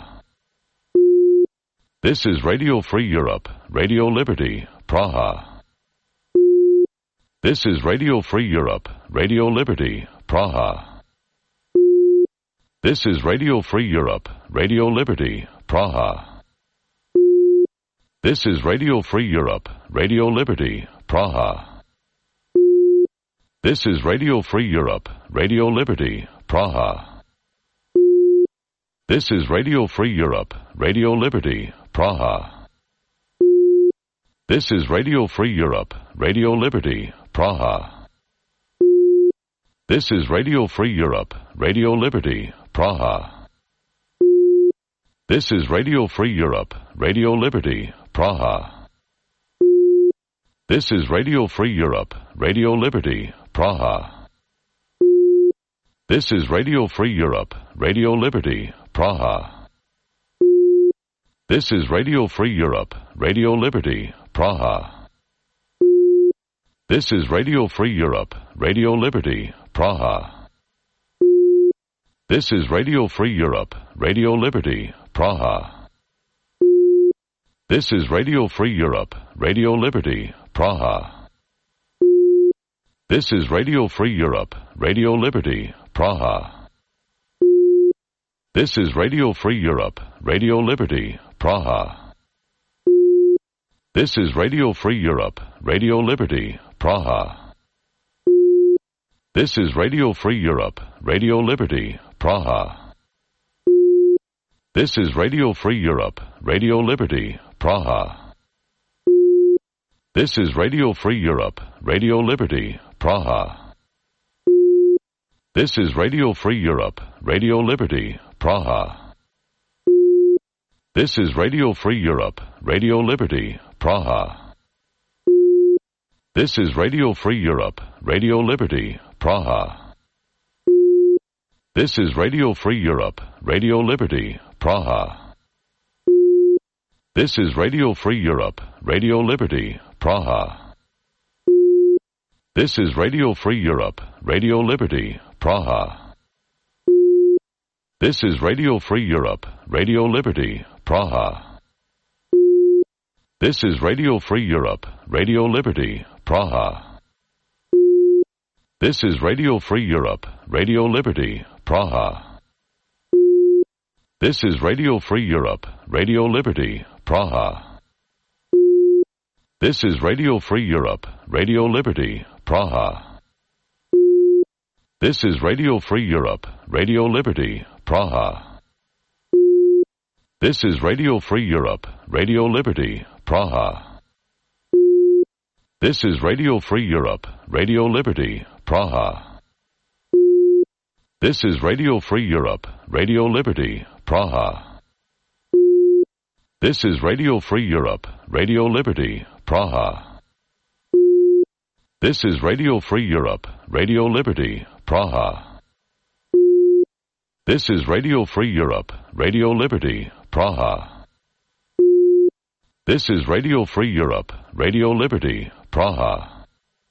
This is Radio Free Europe, Radio Liberty, Praha. This is Radio Free Europe, Radio Liberty, Praha. This is Radio Free Europe, Radio Liberty, Praha. This is Radio Free Europe, Radio Liberty, Praha. This is Radio Free Europe, Radio Liberty, Praha. This is Radio Free Europe, Radio Liberty, Praha. This is Radio Free Europe, Radio Liberty, Praha. This is Radio Free Europe, Radio Liberty, Praha. This is Radio Free Europe, Radio Liberty, Praha. This is Radio Free Europe, Radio Liberty, Praha. This is Radio Free Europe, Radio Liberty, Praha. This is Radio Free Europe, Radio Liberty, Praha. This is Radio Free Europe, Radio Liberty, Praha. This is Radio Free Europe, Radio Liberty, Praha. This is Radio Free Europe, Radio Liberty, Praha. This is Radio Free Europe, Radio Liberty, Praha. This is Radio Free Europe, Radio Liberty, Praha. This is Radio Free Europe, Radio Liberty, Praha. This is Radio Free Europe, Radio Liberty, Praha. This is Radio Free Europe, Radio Liberty, Praha. This is Radio Free Europe, Radio Liberty, Praha. This is Radio Free Europe, Radio Liberty, Praha. This is Radio Free Europe, Radio Liberty, Praha. This is Radio Free Europe, Radio Liberty, Praha. This is Radio Free Europe, Radio Liberty, Praha. This is Radio Free Europe, Radio Liberty, Praha. This is Radio Free Europe, Radio Liberty, Praha. This is Radio Free Europe, Radio Liberty, Praha. This is Radio Free Europe, Radio Liberty, Praha. This is Radio Free Europe, Radio Liberty, Praha. This is Radio Free Europe, Radio Liberty, Praha. This is Radio Free Europe, Radio Liberty, Praha. This is Radio Free Europe, Radio Liberty, Praha. This is Radio Free Europe, Radio Liberty, Praha. This is Radio Free Europe, Radio Liberty, Praha. This is Radio Free Europe, Radio Liberty, Praha. This is Radio Free Europe, Radio Liberty, Praha. This is Radio Free Europe, Radio Liberty, Praha. This is Radio Free Europe, Radio Liberty, Praha. This is Radio Free Europe, Radio Liberty, Praha.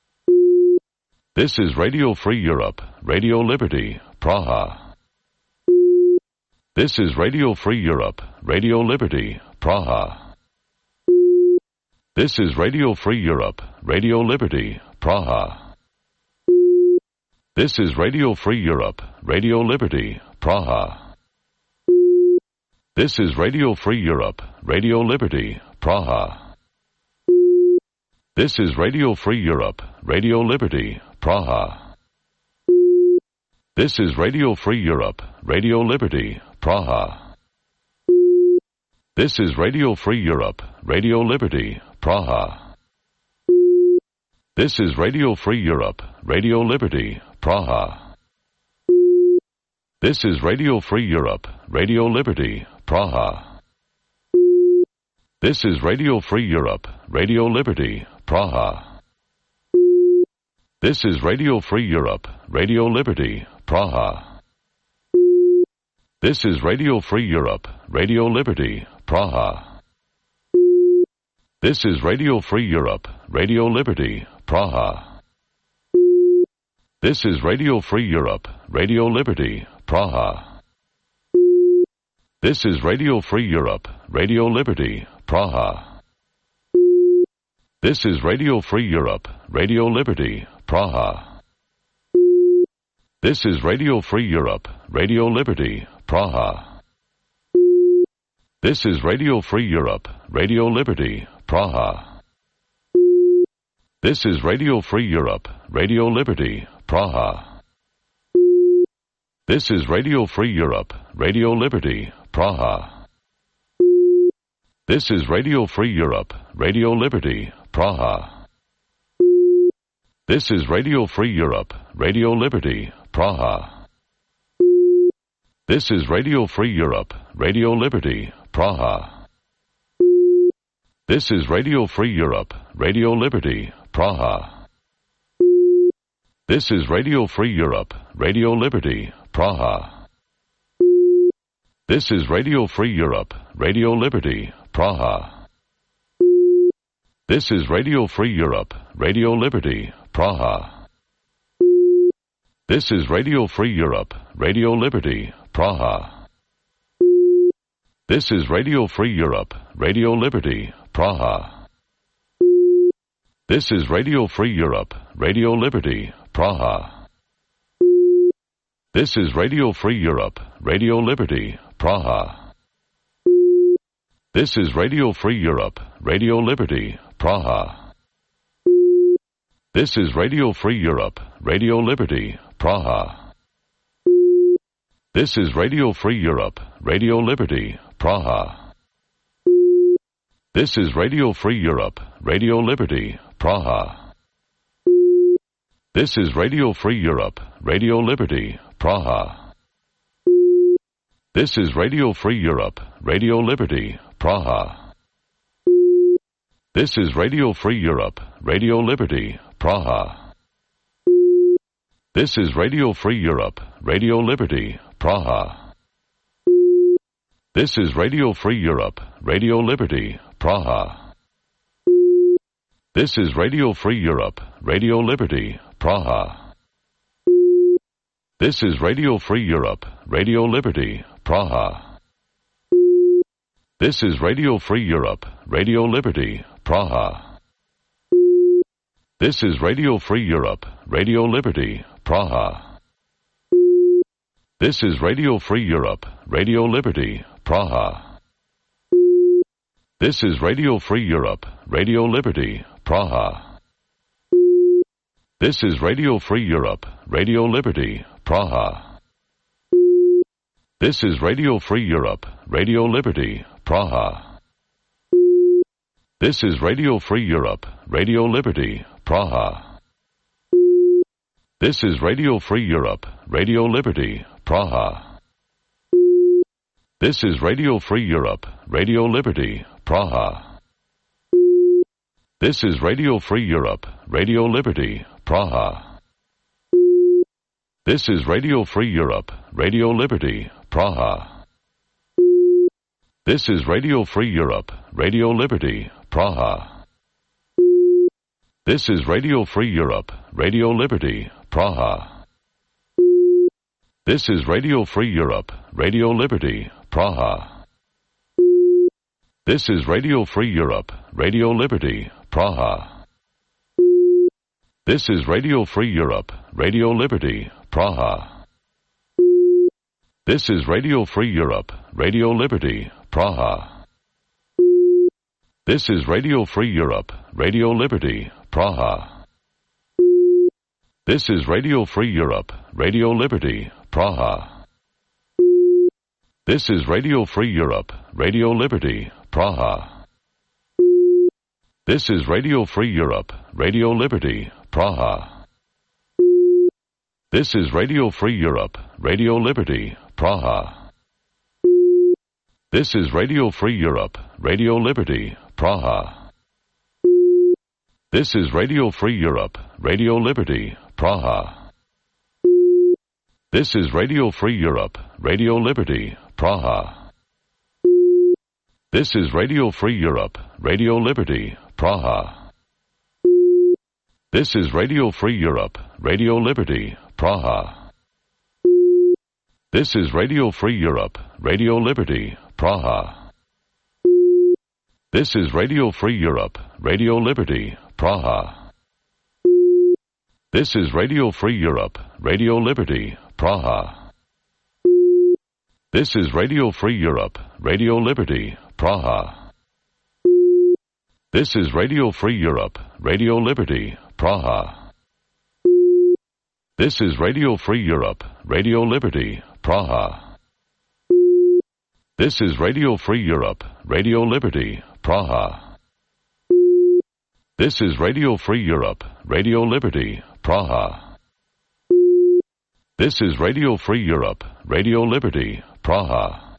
This is Radio Free Europe, Radio Liberty, Praha. This is Radio Free Europe, Radio Liberty, Praha. This is Radio Free Europe, Radio Liberty, Praha. This is Radio Free Europe, Radio Liberty, Praha. This is Radio Free Europe, Radio Liberty, Praha. This is Radio Free Europe, Radio Liberty, Praha. This is Radio Free Europe, Radio Liberty, Praha. This is Radio Free Europe, Radio Liberty, Praha. This is Radio Free Europe, Radio Liberty, Praha. This is Radio Free Europe, Radio Liberty, Praha. This is Radio Free Europe, Radio Liberty, Praha. This is Radio Free Europe, Radio Liberty, Praha. This is Radio Free Europe, Radio Liberty, Praha. This is Radio Free Europe, Radio Liberty, Praha. This is Radio Free Europe, Radio Liberty, Praha. This is Radio Free Europe, Radio Liberty, Praha. This is Radio Free Europe, Radio Liberty, Praha. This is Radio Free Europe, Radio Liberty, Praha. This is Radio Free Europe, Radio Liberty, Praha. This is Radio Free Europe, Radio Liberty, Praha. This is Radio Free Europe, Radio Liberty, Praha. This is Radio Free Europe, Radio Liberty, Praha. This is Radio Free Europe, Radio Liberty, Praha. This is Radio Free Europe, Radio Liberty, Praha. This is Radio Free Europe, Radio Liberty, Praha. This is Radio Free Europe, Radio Liberty, Praha. This is Radio Free Europe, Radio Liberty, Praha. This is Radio Free Europe, Radio Liberty, Praha. This is Radio Free Europe, Radio Liberty, Praha. This is Radio Free Europe, Radio Liberty, Praha. This is Radio Free Europe, Radio Liberty, Praha. This is Radio Free Europe, Radio Liberty, Praha. This is Radio Free Europe, Radio Liberty, Praha. This is Radio Free Europe, Radio Liberty, Praha. This is Radio Free Europe, Radio Liberty, Praha. This is Radio Free Europe, Radio Liberty, Praha. This is Radio Free Europe, Radio Liberty, Praha. This is Radio Free Europe, Radio Liberty, Praha. This is Radio Free Europe, Radio Liberty, Praha. This is Radio Free Europe, Radio Liberty, Praha. This is Radio Free Europe, Radio Liberty, Praha. This is Radio Free Europe, Radio Liberty, Praha. This is Radio Free Europe, Radio Liberty, Praha. This is Radio Free Europe, Radio Liberty, Praha. This is Radio Free Europe, Radio Liberty, Praha. This is Radio Free Europe, Radio Liberty, Praha. This is Radio Free Europe, Radio Liberty, Praha. This is Radio Free Europe, Radio Liberty, Praha. This is Radio Free Europe, Radio Liberty, Praha. This is Radio Free Europe, Radio Liberty, Praha. This is Radio Free Europe, Radio Liberty, Praha. This is Radio Free Europe, Radio Liberty, Praha. This is Radio Free Europe, Radio Liberty, Praha. This is Radio Free Europe, Radio Liberty, Praha. This is Radio Free Europe, Radio Liberty, Praha. This is Radio Free Europe, Radio Liberty, Praha. This is Radio Free Europe, Radio Liberty, Praha. This is Radio Free Europe, Radio Liberty, Praha. This is Radio Free Europe, Radio Liberty, Praha. This is Radio Free Europe, Radio Liberty, Praha. This is Radio Free Europe, Radio Liberty, Praha. This is Radio Free Europe, Radio Liberty, Praha. This is Radio Free Europe, Radio Liberty, Praha. This is Radio Free Europe, Radio Liberty, Praha. This is Radio Free Europe, Radio Liberty, Praha. This is Radio Free Europe, Radio Liberty, Praha. This is Radio Free Europe, Radio Liberty, Praha. This is Radio Free Europe, Radio Liberty, Praha. This is Radio Free Europe, Radio Liberty, Praha. This is Radio Free Europe, Radio Liberty, Praha. This is Radio Free Europe, Radio Liberty, Praha. This is Radio Free Europe, Radio Liberty, Praha. This is Radio Free Europe, Radio Liberty, Praha. This is Radio Free Europe, Radio Liberty, Praha. This is Radio Free Europe, Radio Liberty, Praha. This is Radio Free Europe, Radio Liberty, Praha. This is Radio Free Europe, Radio Liberty, Praha. This is Radio Free Europe, Radio Liberty, Praha. This is Radio Free Europe, Radio Liberty, Praha.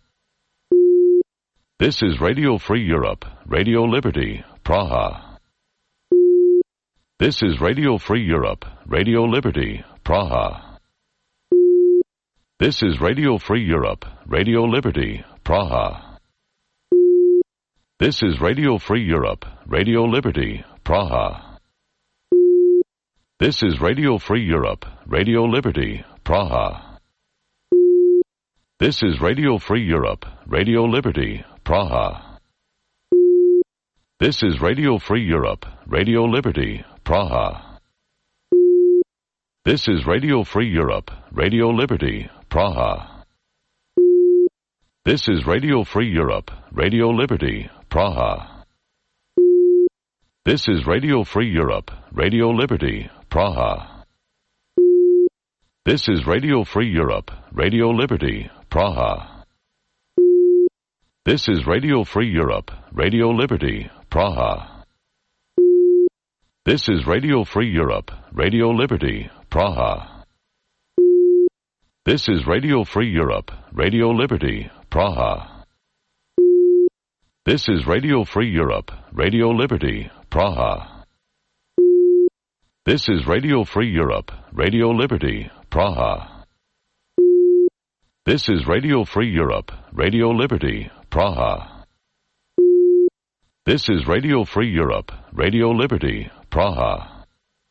This is Radio Free Europe, Radio Liberty, Praha. This is Radio Free Europe, Radio Liberty, Praha. This is Radio Free Europe, Radio Liberty, Praha. This is Radio Free Europe, Radio Liberty, Praha. This is Radio Free Europe, Radio Liberty, Praha. This is Radio Free Europe, Radio Liberty, Praha. This is Radio Free Europe, Radio Liberty, Praha. This is Radio Free Europe, Radio Liberty, Praha. This is Radio Free Europe, Radio Liberty, Praha. This is Radio Free Europe, Radio Liberty, Praha. This is Radio Free Europe, Radio Liberty, Praha. This is Radio Free Europe, Radio Liberty, Praha. This is Radio Free Europe, Radio Liberty, Praha. This is Radio Free Europe, Radio Liberty, Praha. This is Radio Free Europe, Radio Liberty, Praha. This is Radio Free Europe, Radio Liberty, Praha. This is Radio Free Europe, Radio Liberty, Praha. This is Radio Free Europe, Radio Liberty, Praha.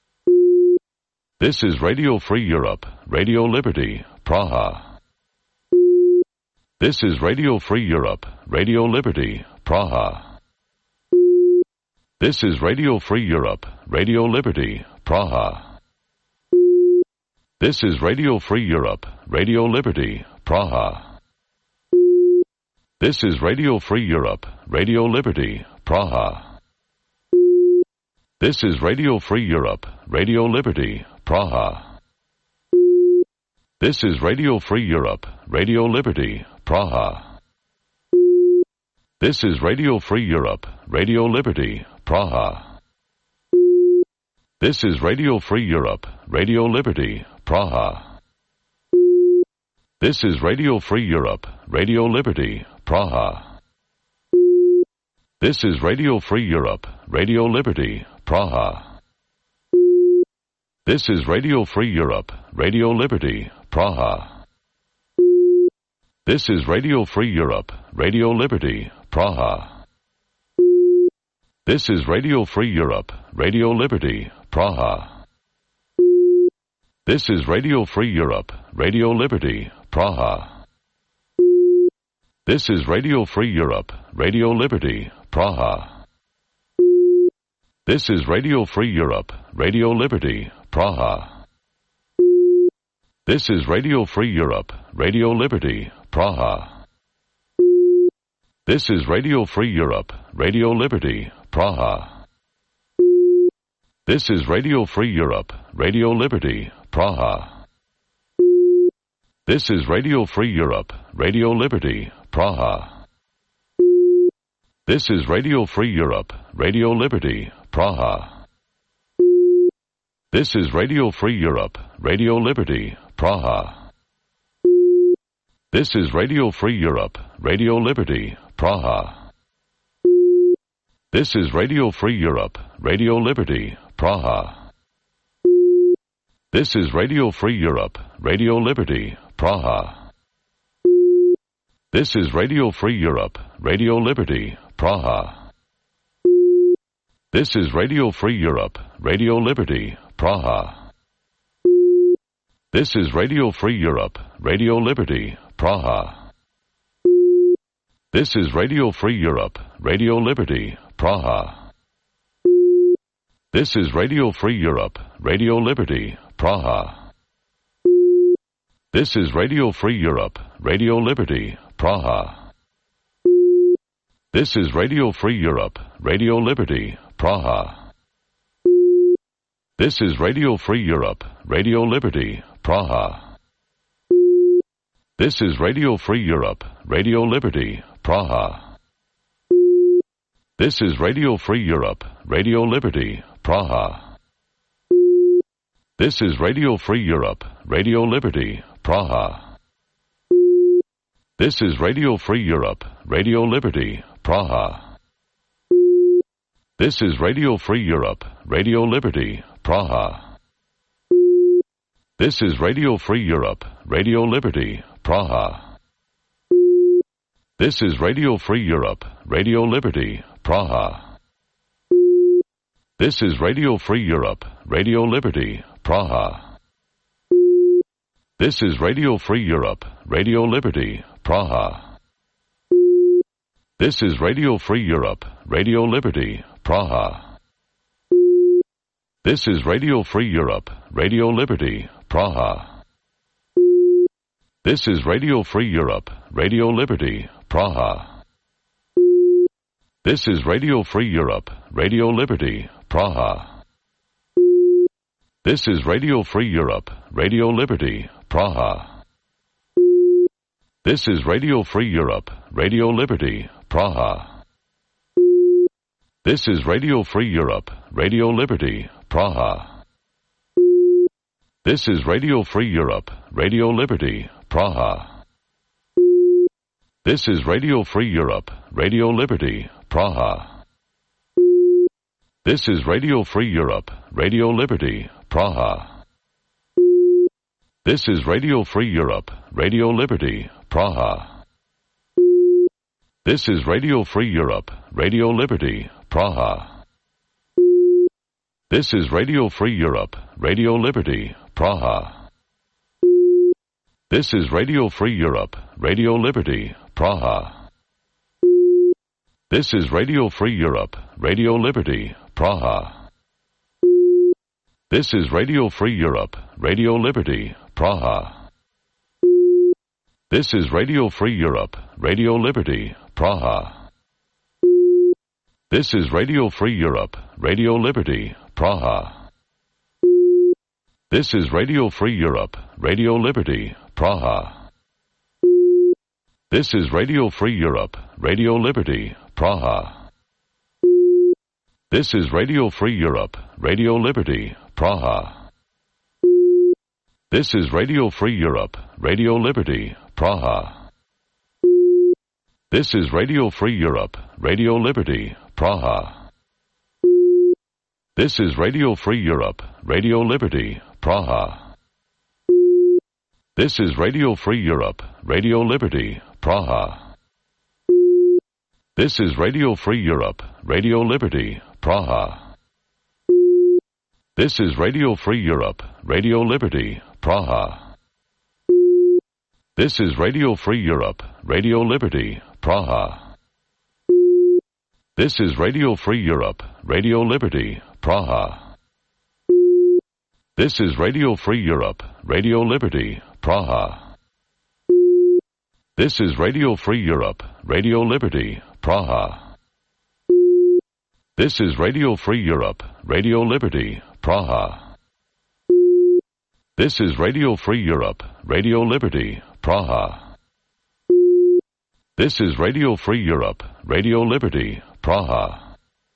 This is Radio Free Europe, Radio Liberty, Praha. This is Radio Free Europe, Radio Liberty, Praha. This is Radio Free Europe, Radio Liberty, Praha. This is Radio Free Europe, Radio Liberty, Praha. This is Radio Free Europe, Radio Liberty, Praha. This is Radio Free Europe, Radio Liberty, Praha. This is Radio Free Europe, Radio Liberty, Praha. This is Radio Free Europe, Radio Liberty, Praha. This is Radio Free Europe, Radio Liberty, Praha. This is Radio Free Europe, Radio Liberty, Praha. This is Radio Free Europe, Radio Liberty, Praha. This is Radio Free Europe, Radio Liberty, Praha. This is Radio Free Europe, Radio Liberty, Praha. This is Radio Free Europe, Radio Liberty, Praha. This is Radio Free Europe, Radio Liberty, Praha. This is Radio Free Europe, Radio Liberty, Praha. This is Radio Free Europe, Radio Liberty, Praha. This is Radio Free Europe, Radio Liberty, Praha. This is Radio Free Europe, Radio Liberty, Praha. This is Radio Free Europe, Radio Liberty, Praha. This is Radio Free Europe, Radio Liberty, Praha. This is Radio Free Europe, Radio Liberty, Praha. This is Radio Free Europe, Radio Liberty, Praha. This is Radio Free Europe, Radio Liberty, Praha. This is Radio Free Europe, Radio Liberty, Praha. This is Radio Free Europe, Radio Liberty, Praha. This is Radio Free Europe, Radio Liberty, Praha. This is Radio Free Europe, Radio Liberty, Praha. This is Radio Free Europe, Radio Liberty, Praha. This is Radio Free Europe, Radio Liberty, Praha. This is Radio Free Europe, Radio Liberty, Praha. This is Radio Free Europe, Radio Liberty, Praha. This is Radio Free Europe, Radio Liberty, Praha. This is Radio Free Europe, Radio Liberty, Praha. This is Radio Free Europe, Radio Liberty, Praha. This is Radio Free Europe, Radio Liberty, Praha. This is Radio Free Europe, Radio Liberty, Praha. This is Radio Free Europe, Radio Liberty, Praha. This is Radio Free Europe, Radio Liberty, Praha. This is Radio Free Europe, Radio Liberty, Praha. This is Radio Free Europe, Radio Liberty, Praha. This is Radio Free Europe, Radio Liberty, Praha. This is Radio Free Europe, Radio Liberty, Praha. This is Radio Free Europe, Radio Liberty, Praha. This is Radio Free Europe, Radio Liberty, Praha. This is Radio Free Europe, Radio Liberty, Praha. This is Radio Free Europe, Radio Liberty, Praha. This is Radio Free Europe, Radio Liberty, Praha. This is Radio Free Europe, Radio Liberty, Praha. This is Radio Free Europe, Radio Liberty, Praha. This is Radio Free Europe, Radio Liberty, Praha. This is Radio Free Europe, Radio Liberty, Praha. This is Radio Free Europe, Radio Liberty, Praha. This is Radio Free Europe, Radio Liberty, Praha. This is Radio Free Europe, Radio Liberty, Praha. This is Radio Free Europe, Radio Liberty, Praha. This is Radio Free Europe, Radio Liberty, Praha. This is Radio Free Europe, Radio Liberty, Praha. This is Radio Free Europe, Radio Liberty, Praha. This is Radio Free Europe, Radio Liberty, Praha. This is Radio Free Europe, Radio Liberty, Praha. This is Radio Free Europe, Radio Liberty, Praha. This is Radio Free Europe, Radio Liberty, Praha. This is Radio Free Europe, Radio Liberty, Praha. This is Radio Free Europe, Radio Liberty, Praha. This is Radio Free Europe, Radio Liberty, Praha. This is Radio Free Europe, Radio Liberty, Praha. This is Radio Free Europe, Radio Liberty, Praha. This is Radio Free Europe, Radio Liberty, Praha. This is Radio Free Europe, Radio Liberty, Praha. This is Radio Free Europe, Radio Liberty, Praha. This is Radio Free Europe, Radio Liberty, Praha. This is Radio Free Europe, Radio Liberty, Praha. This is Radio Free Europe, Radio Liberty, Praha. This is Radio Free Europe, Radio Liberty, Praha. This is Radio Free Europe, Radio Liberty, Praha. This is Radio Free Europe, Radio Liberty, Praha.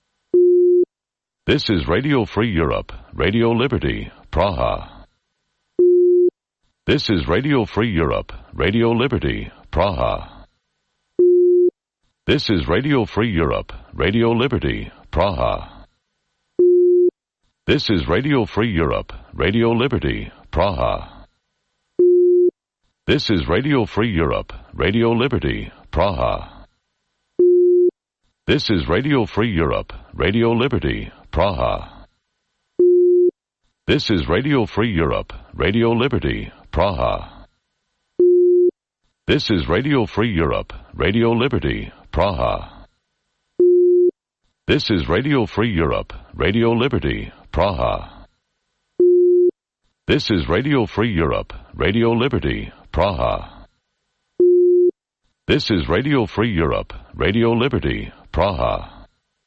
This is Radio Free Europe, Radio Liberty, Praha. This is Radio Free Europe, Radio Liberty, Praha. This is Radio Free Europe, Radio Liberty, Praha. This is Radio Free Europe, Radio Liberty, Praha. This is Radio Free Europe, Radio Liberty, Praha. This is Radio Free Europe, Radio Liberty, Praha. This is Radio Free Europe, Radio Liberty, Praha. This is Radio Free Europe, Radio Liberty, Praha. This is Radio Free Europe, Radio Liberty, Praha. This is Radio Free Europe, Radio Liberty, Praha. This is Radio Free Europe, Radio Liberty, Praha.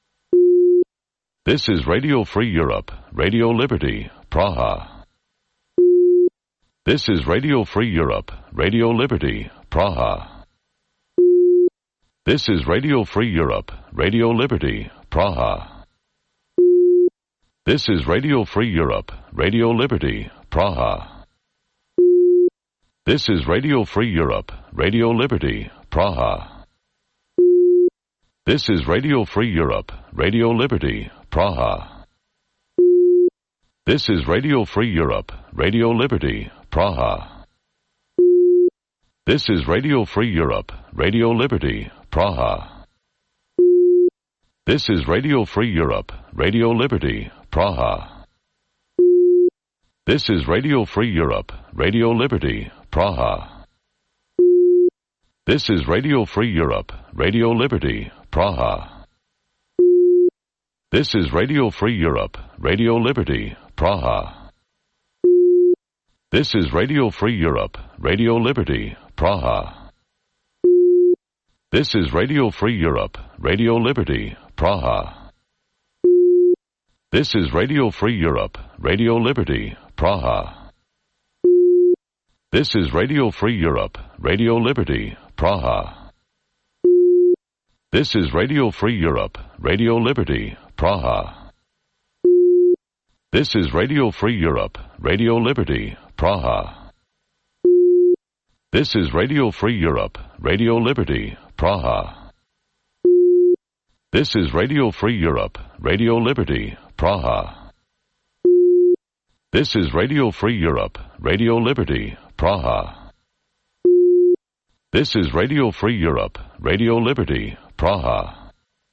This is Radio Free Europe, Radio Liberty, Praha. This is Radio Free Europe, Radio Liberty, Praha. This is Radio Free Europe, Radio Liberty, Praha. This is Radio Free Europe, Radio Liberty, Praha. This is Radio Free Europe, Radio Liberty, Praha. This is Radio Free Europe, Radio Liberty, Praha. This is Radio Free Europe, Radio Liberty, Praha. This is Radio Free Europe, Radio Liberty, Praha. This is Radio Free Europe, Radio Liberty, Praha. This is Radio Free Europe, Radio Liberty, Praha. This is Radio Free Europe, Radio Liberty, Praha. This is Radio Free Europe, Radio Liberty, Praha. This is Radio Free Europe, Radio Liberty, Praha. This is Radio Free Europe, Radio Liberty, Praha. This is Radio Free Europe, Radio Liberty, Praha. This is Radio Free Europe, Radio Liberty, Praha. This is Radio Free Europe, Radio Liberty, Praha. This is Radio Free Europe, Radio Liberty, Praha. This is Radio Free Europe, Radio Liberty, Praha. This is Radio Free Europe, Radio Liberty, Praha. This is Radio Free Europe, Radio Liberty, Praha. This is Radio Free Europe, Radio Liberty, Praha.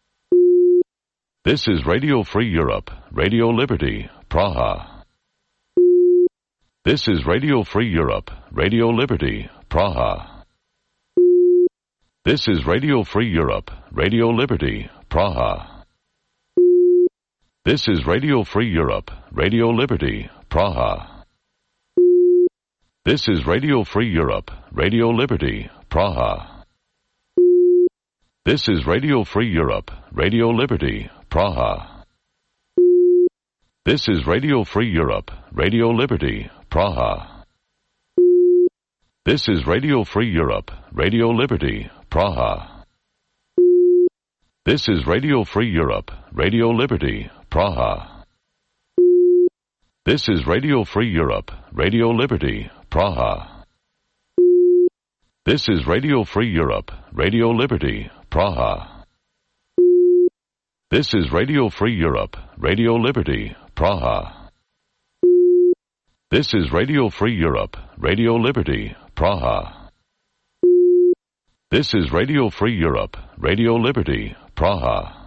This is Radio Free Europe, Radio Liberty, Praha. This is Radio Free Europe, Radio Liberty, Praha. This is Radio Free Europe, Radio Liberty, Praha. This is Radio Free Europe, Radio Liberty, Praha. This is Radio Free Europe, Radio Liberty, Praha. This is Radio Free Europe, Radio Liberty, Praha. This is Radio Free Europe, Radio Liberty, Praha. This is Radio Free Europe, Radio Liberty, Praha. This is Radio Free Europe, Radio Liberty, Praha. This is Radio Free Europe, Radio Liberty, Praha. This is Radio Free Europe, Radio Liberty, Praha. This is Radio Free Europe, Radio Liberty, Praha. This is Radio Free Europe, Radio Liberty, Praha. This is Radio Free Europe, Radio Liberty, Praha.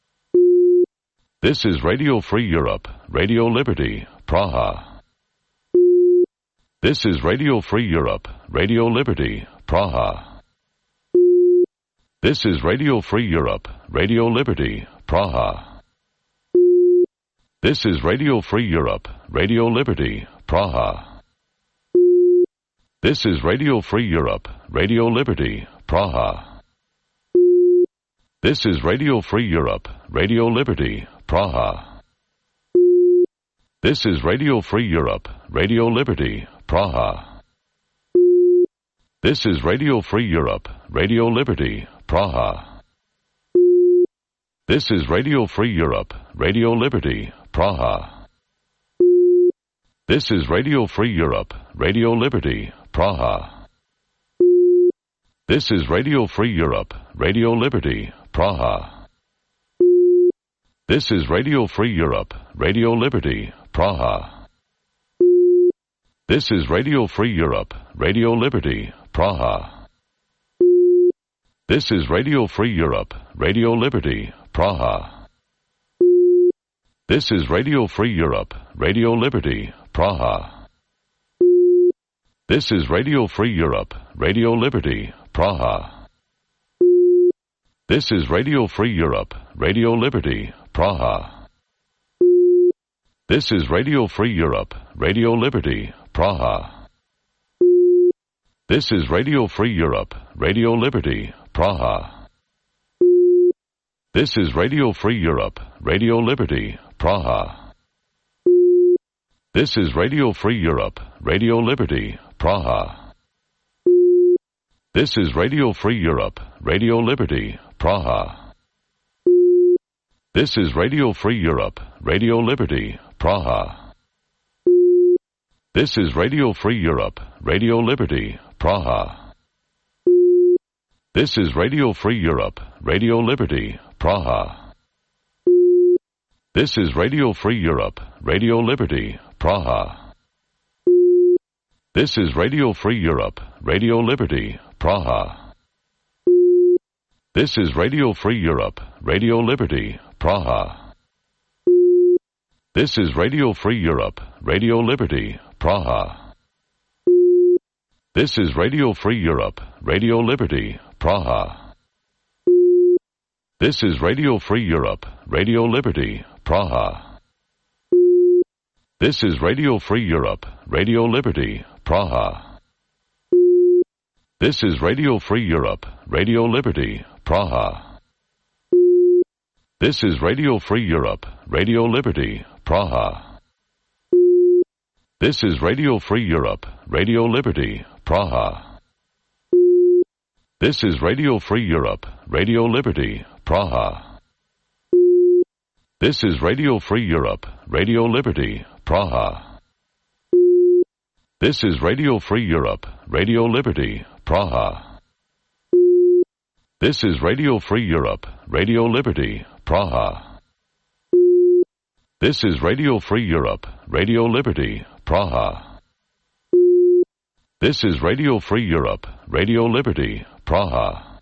This is Radio Free Europe, Radio Liberty, Praha. This is Radio Free Europe, Radio Liberty, Praha. This is Radio Free Europe, Radio Liberty, Praha. This is Radio Free Europe, Radio Liberty, Praha. This is Radio Free Europe, Radio Liberty, Praha. This is Radio Free Europe, Radio Liberty, Praha. This is Radio Free Europe, Radio Liberty, Praha. This is Radio Free Europe, Radio Liberty, Praha. This is Radio Free Europe, Radio Liberty, Praha. This is Radio Free Europe, Radio Liberty, Praha. This is Radio Free Europe, Radio Liberty, Praha. This is Radio Free Europe, Radio Liberty, Praha. This is Radio Free Europe, Radio Liberty, Praha. This is Radio Free Europe, Radio Liberty, Praha. This is Radio Free Europe, Radio Liberty, Praha. This is Radio Free Europe, Radio Liberty, Praha. This is Radio Free Europe, Radio Liberty, Praha. This is Radio Free Europe, Radio Liberty, Praha. This is Radio Free Europe, Radio Liberty, Praha. This is Radio Free Europe, Radio Liberty, Praha. This is Radio Free Europe, Radio Liberty, Praha. This is Radio Free Europe, Radio Liberty, Praha. This is Radio Free Europe, Radio Liberty, Praha. This is Radio Free Europe, Radio Liberty, Praha. This is Radio Free Europe, Radio Liberty, Praha. This is Radio Free Europe, Radio Liberty, Praha. This is Radio Free Europe, Radio Liberty, Praha. This is Radio Free Europe, Radio Liberty, Praha. This is Radio Free Europe, Radio Liberty, Praha. This is Radio Free Europe, Radio Liberty, Praha. This is Radio Free Europe, Radio Liberty, Praha. This is Radio Free Europe, Radio Liberty, Praha. This is Radio Free Europe, Radio Liberty, Praha. This is Radio Free Europe, Radio Liberty, Praha. This is Radio Free Europe, Radio Liberty, Praha. This is Radio Free Europe, Radio Liberty, Praha. This is Radio Free Europe, Radio Liberty, Praha. This is Radio Free Europe, Radio Liberty, Praha. This is Radio Free Europe, Radio Liberty, Praha. This is Radio Free Europe, Radio Liberty, Praha. This is Radio Free Europe, Radio Liberty, Praha.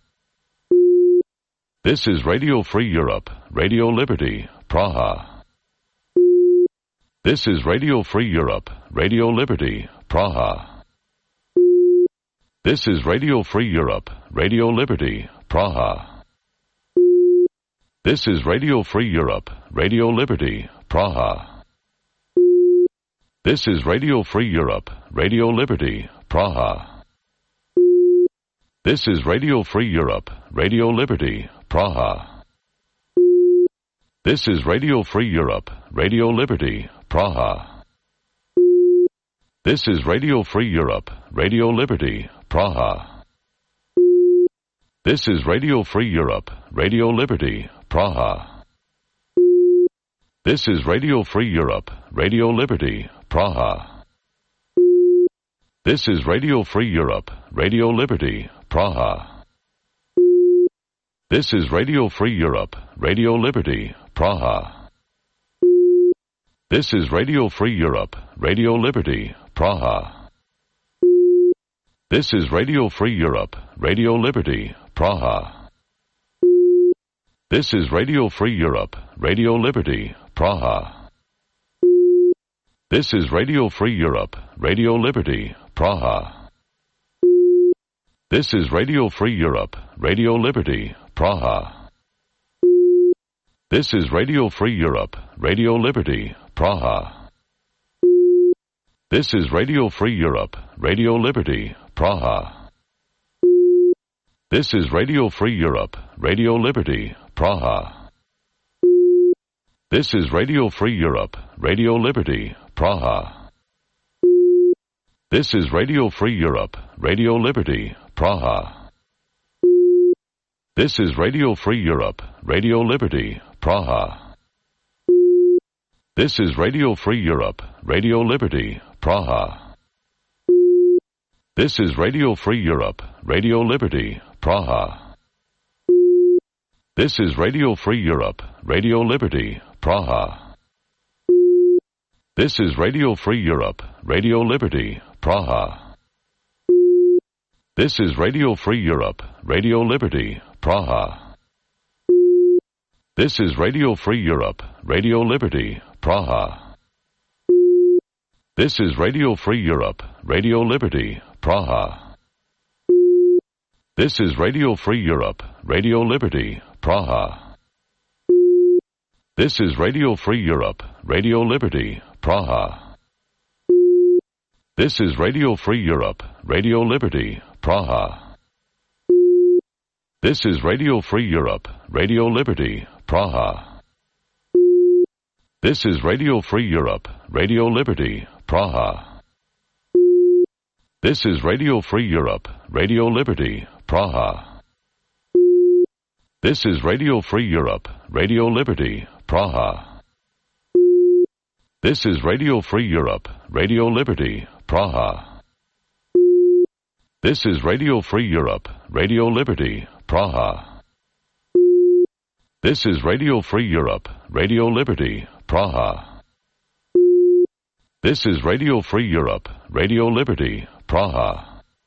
This is Radio Free Europe, Radio Liberty, Praha. This is Radio Free Europe, Radio Liberty, Praha. This is Radio Free Europe, Radio Liberty, Praha. This is Radio Free Europe, Radio Liberty, Praha. This is Radio Free Europe, Radio Liberty, Praha. This is Radio Free Europe, Radio Liberty, Praha. This is Radio Free Europe, Radio Liberty, Praha. This is Radio Free Europe, Radio Liberty, Praha. This is Radio Free Europe, Radio Liberty, Praha. This is Radio Free Europe, Radio Liberty, Praha. This is Radio Free Europe, Radio Liberty, Praha. This is Radio Free Europe, Radio Liberty, Praha. This is Radio Free Europe, Radio Liberty, Praha. This is Radio Free Europe, Radio Liberty, Praha. This is Radio Free Europe, Radio Liberty, Praha. This is Radio Free Europe, Radio Liberty, Praha. This is Radio Free Europe, Radio Liberty, Praha. This is Radio Free Europe, Radio Liberty, Praha. This is Radio Free Europe, Radio Liberty, Praha. This is Radio Free Europe, Radio Liberty, Praha. This is Radio Free Europe, Radio Liberty, Praha. This is Radio Free Europe, Radio Liberty, Praha. This is Radio Free Europe, Radio Liberty, Praha. This is Radio Free Europe, Radio Liberty, Praha. This is Radio Free Europe, Radio Liberty, Praha. This is Radio Free Europe, Radio Liberty, Praha. This is Radio Free Europe, Radio Liberty, Praha. This is Radio Free Europe, Radio Liberty, Praha. This is Radio Free Europe, Radio Liberty, Praha. This is Radio Free Europe, Radio Liberty, Praha. This is Radio Free Europe, Radio Liberty, Praha. This is Radio Free Europe, Radio Liberty, Praha. This is Radio Free Europe, Radio Liberty, Praha. This is Radio Free Europe, Radio Liberty, Praha. This is Radio Free Europe, Radio Liberty, Praha. This is Radio Free Europe, Radio Liberty, Praha. This is Radio Free Europe, Radio Liberty, Praha. This is Radio Free Europe, Radio Liberty, Praha. This is Radio Free Europe, Radio Liberty, Praha. This is Radio Free Europe, Radio Liberty, Praha. This is Radio Free Europe, Radio Liberty, Praha.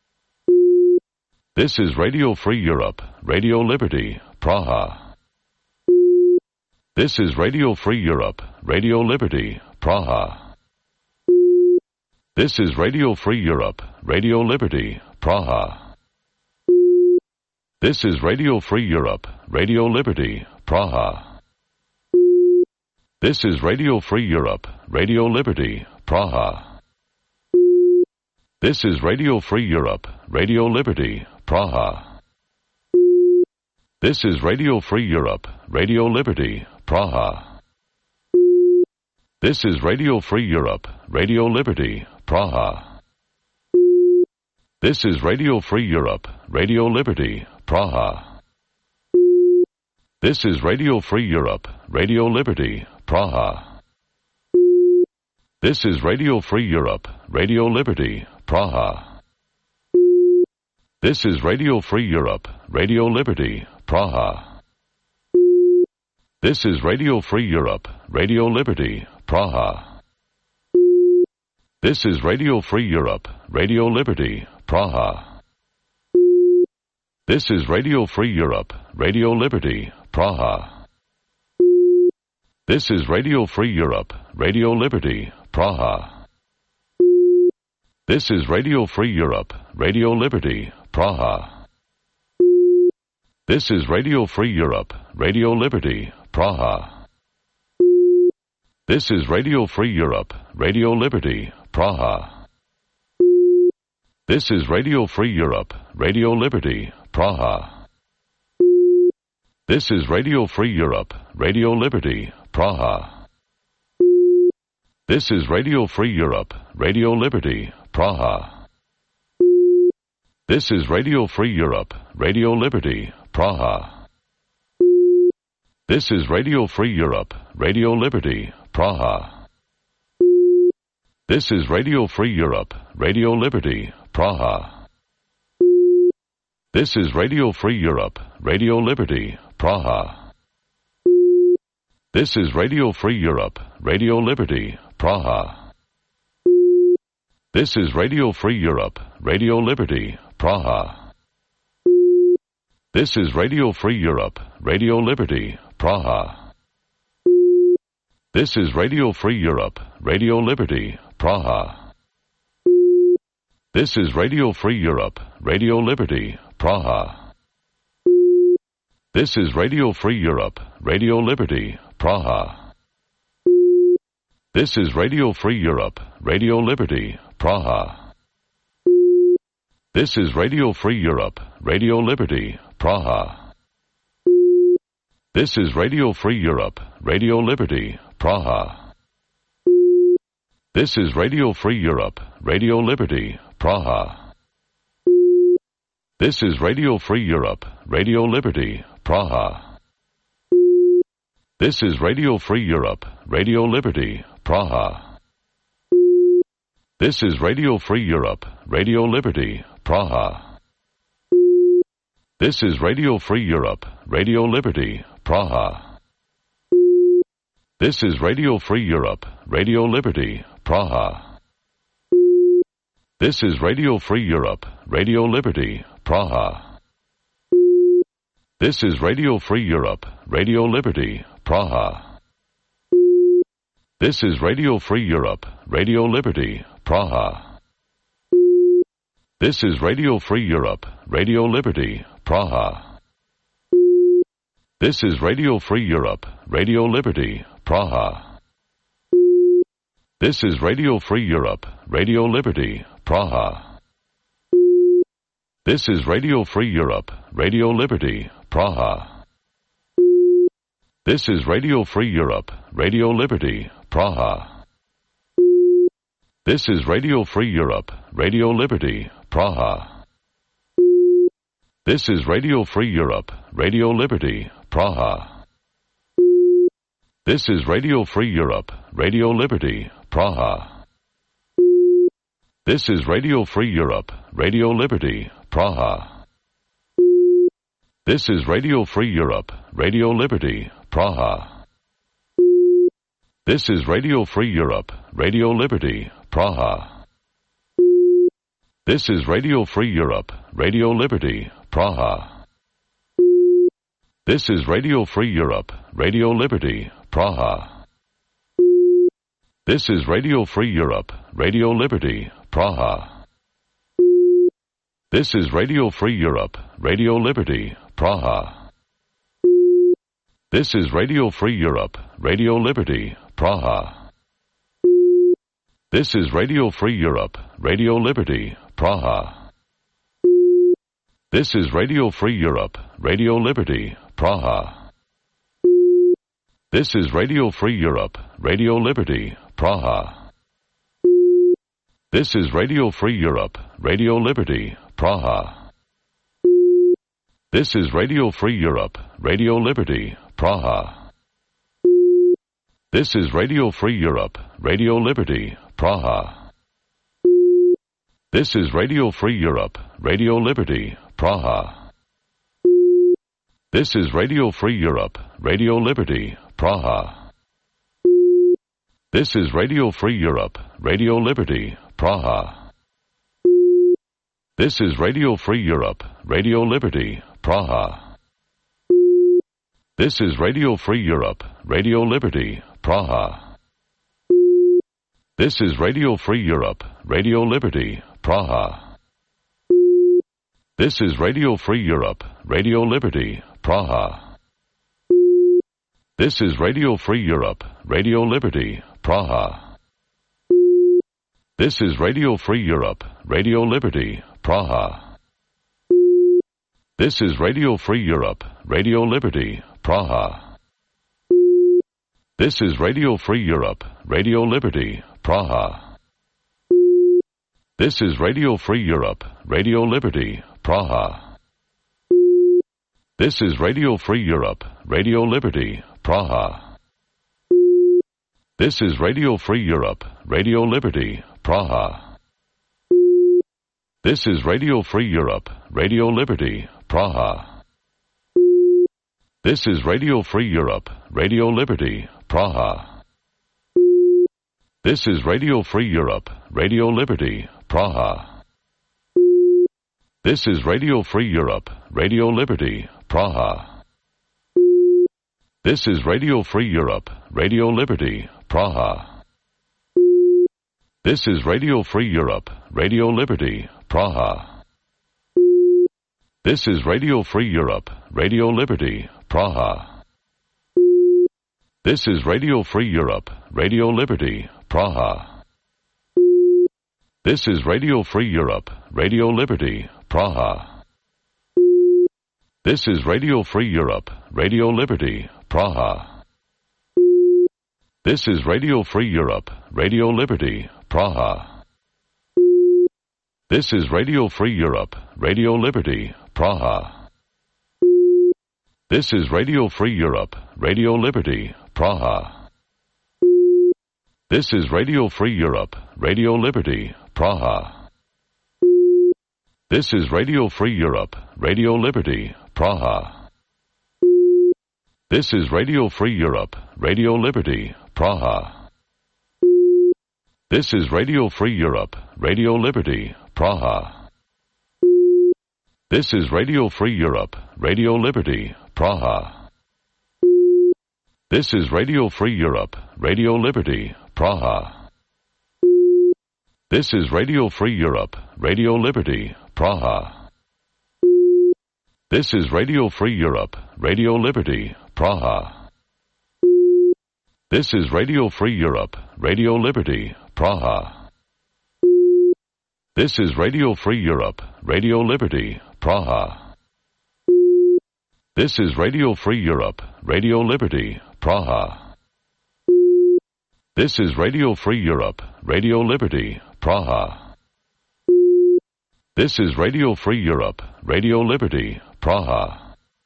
This is Radio Free Europe, Radio Liberty, Praha. This is Radio Free Europe, Radio Liberty, Praha. This is Radio Free Europe, Radio Liberty, Praha. This is Radio Free Europe, Radio Liberty, Praha. This is Radio Free Europe, Radio Liberty, Praha. This is Radio Free Europe, Radio Liberty, Praha. This is Radio Free Europe, Radio Liberty, Praha. This is Radio Free Europe, Radio Liberty, Praha. This is Radio Free Europe, Radio Liberty, Praha. This is Radio Free Europe, Radio Liberty, Praha. This is Radio Free Europe, Radio Liberty, Praha. This is Radio Free Europe, Radio Liberty, Praha. This is Radio Free Europe, Radio Liberty, Praha. This is Radio Free Europe, Radio Liberty, Praha. This is Radio Free Europe, Radio Liberty, Praha. This is Radio Free Europe, Radio Liberty, Praha. This is Radio Free Europe, Radio Liberty, Praha. This is Radio Free Europe, Radio Liberty, Praha. This is Radio Free Europe, Radio Liberty, Praha. This is Radio Free Europe, Radio Liberty, Praha. This is Radio Free Europe, Radio Liberty, Praha. This is Radio Free Europe, Radio Liberty, Praha. This is Radio Free Europe, Radio Liberty, Praha. This is Radio Free Europe, Radio Liberty, Praha. This is Radio Free Europe, Radio Liberty, Praha. This is Radio Free Europe, Radio Liberty, Praha. This is Radio Free Europe, Radio Liberty, Praha. This is Radio Free Europe, Radio Liberty, Praha. This is Radio Free Europe, Radio Liberty, Praha. This is Radio Free Europe, Radio Liberty, Praha. This is Radio Free Europe, Radio Liberty, Praha. This is Radio Free Europe, Radio Liberty, Praha. This is Radio Free Europe, Radio Liberty, Praha. This is Radio Free Europe, Radio Liberty, Praha. This is Radio Free Europe, Radio Liberty, Praha. This is Radio Free Europe, Radio Liberty, Praha. This is Radio Free Europe, Radio Liberty, Praha. This is Radio Free Europe, Radio Liberty, Praha. This is Radio Free Europe, Radio Liberty, Praha. This is Radio Free Europe, Radio Liberty, Praha. This is Radio Free Europe, Radio Liberty, Praha. This is Radio Free Europe, Radio Liberty, Praha. This is Radio Free Europe, Radio Liberty, Praha. This is Radio Free Europe, Radio Liberty, Praha. This is Radio Free Europe, Radio Liberty, Praha. This is Radio Free Europe, Radio Liberty, Praha. This is Radio Free Europe, Radio Liberty, Praha. This is Radio Free Europe, Radio Liberty, Praha. This is Radio Free Europe, Radio Liberty, Praha. This is Radio Free Europe, Radio Liberty, Praha. This is Radio Free Europe, Radio Liberty, Praha. This is Radio Free Europe, Radio Liberty, Praha. This is Radio Free Europe, Radio Liberty, Praha. This is Radio Free Europe, Radio Liberty, Praha. This is Radio Free Europe, Radio Liberty, Praha. This is Radio Free Europe, Radio Liberty, Praha. This is Radio Free Europe, Radio Liberty, Praha. This is Radio Free Europe, Radio Liberty, Praha. This is Radio Free Europe, Radio Liberty, Praha. This is Radio Free Europe, Radio Liberty, Praha. This is Radio Free Europe, Radio Liberty, Praha. This is Radio Free Europe, Radio Liberty, Praha. This is Radio Free Europe, Radio Liberty, Praha. This is Radio Free Europe, Radio Liberty, Praha. This is Radio Free Europe, Radio Liberty, Praha. This is Radio Free Europe, Radio Liberty, Praha. This is Radio Free Europe, Radio Liberty, Praha. This is Radio Free Europe, Radio Liberty, Praha. This is Radio Free Europe, Radio Liberty, Praha. This is Radio Free Europe, Radio Liberty, Praha. This is Radio Free Europe, Radio Liberty, Praha. This is Radio Free Europe, Radio Liberty, Praha. This is Radio Free Europe, Radio Liberty, Praha. This is Radio Free Europe, Radio Liberty, Praha. This is Radio Free Europe, Radio Liberty, Praha. This is Radio Free Europe, Radio Liberty, Praha. This is Radio Free Europe, Radio Liberty, Praha. This is Radio Free Europe, Radio Liberty, Praha. This is Radio Free Europe, Radio Liberty, Praha. This is Radio Free Europe, Radio Liberty, Praha. This is Radio Free Europe, Radio Liberty, Praha. This is Radio Free Europe, Radio Liberty, Praha. This is Radio Free Europe, Radio Liberty, Praha. This is Radio Free Europe, Radio Liberty, Praha. This is Radio Free Europe, Radio Liberty, Praha. This is Radio Free Europe, Radio Liberty, Praha. This is Radio Free Europe, Radio Liberty, Praha. This is Radio Free Europe, Radio Liberty, Praha. This is Radio Free Europe, Radio Liberty, Praha. This is Radio Free Europe, Radio Liberty, Praha. This is Radio Free Europe, Radio Liberty, Praha. This is Radio Free Europe, Radio Liberty, Praha. This is Radio Free Europe, Radio Liberty, Praha. This is Radio Free Europe, Radio Liberty, Praha. This is Radio Free Europe, Radio Liberty, Praha. This is Radio Free Europe, Radio Liberty, Praha. This is Radio Free Europe, Radio Liberty, Praha. This is Radio Free Europe, Radio Liberty, Praha. This is Radio Free Europe, Radio Liberty, Praha. This is Radio Free Europe, Radio Liberty, Praha. This is Radio Free Europe, Radio Liberty, Praha. This is Radio Free Europe, Radio Liberty, Praha. This is Radio Free Europe, Radio Liberty, Praha. This is Radio Free Europe, Radio Liberty, Praha. This is Radio Free Europe, Radio Liberty, Praha. This is Radio Free Europe, Radio Liberty, Praha.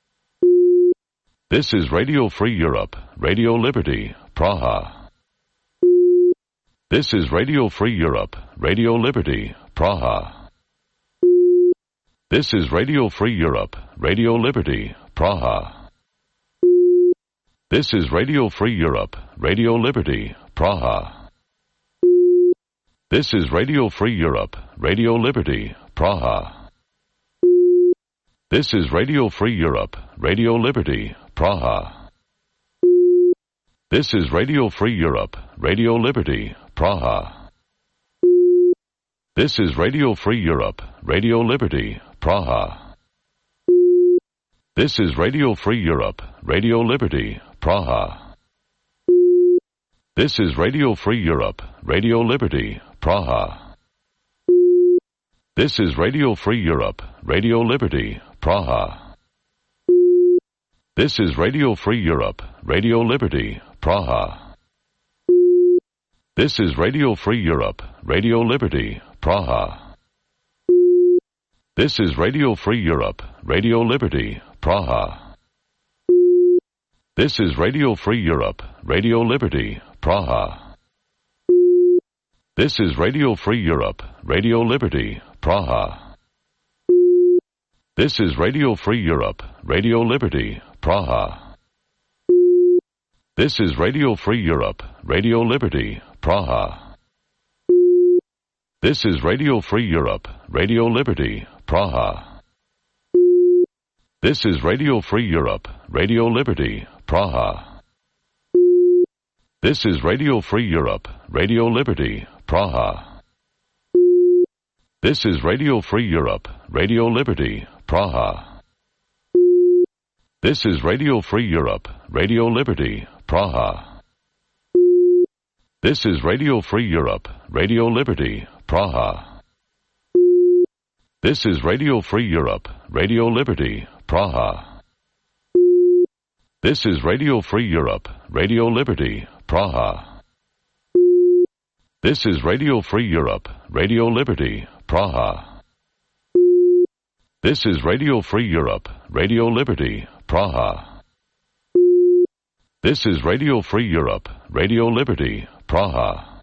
This is Radio Free Europe, Radio Liberty, Praha. This is Radio Free Europe, Radio Liberty, Praha. This is Radio Free Europe, Radio Liberty, Praha. This is Radio Free Europe, Radio Liberty, Praha. This is Radio Free Europe, Radio Liberty, Praha. This is Radio Free Europe, Radio Liberty, Praha. This is Radio Free Europe, Radio Liberty, Praha. This is Radio Free Europe, Radio Liberty, Praha. This is Radio Free Europe, Radio Liberty, Praha. This is Radio Free Europe, Radio Liberty, Praha. This is Radio Free Europe, Radio Liberty, Praha. This is Radio Free Europe, Radio Liberty, Praha. This is Radio Free Europe, Radio Liberty, Praha. This is Radio Free Europe, Radio Liberty, Praha. This is Radio Free Europe, Radio Liberty, Praha. This is Radio Free Europe, Radio Liberty, Praha. This is Radio Free Europe, Radio Liberty, Praha. This is Radio Free Europe, Radio Liberty, Praha. This is Radio Free Europe, Radio Liberty, Praha. This is Radio Free Europe, Radio Liberty, Praha. This is Radio Free Europe, Radio Liberty, Praha. This is Radio Free Europe, Radio Liberty, Praha. This is Radio Free Europe, Radio Liberty, Praha. This is Radio Free Europe, Radio Liberty, Praha. This is Radio Free Europe, Radio Liberty, Praha. This is Radio Free Europe, Radio Liberty, Praha. This is Radio Free Europe, Radio Liberty, Praha. This is Radio Free Europe, Radio Liberty, Praha. This is Radio Free Europe, Radio Liberty, Praha.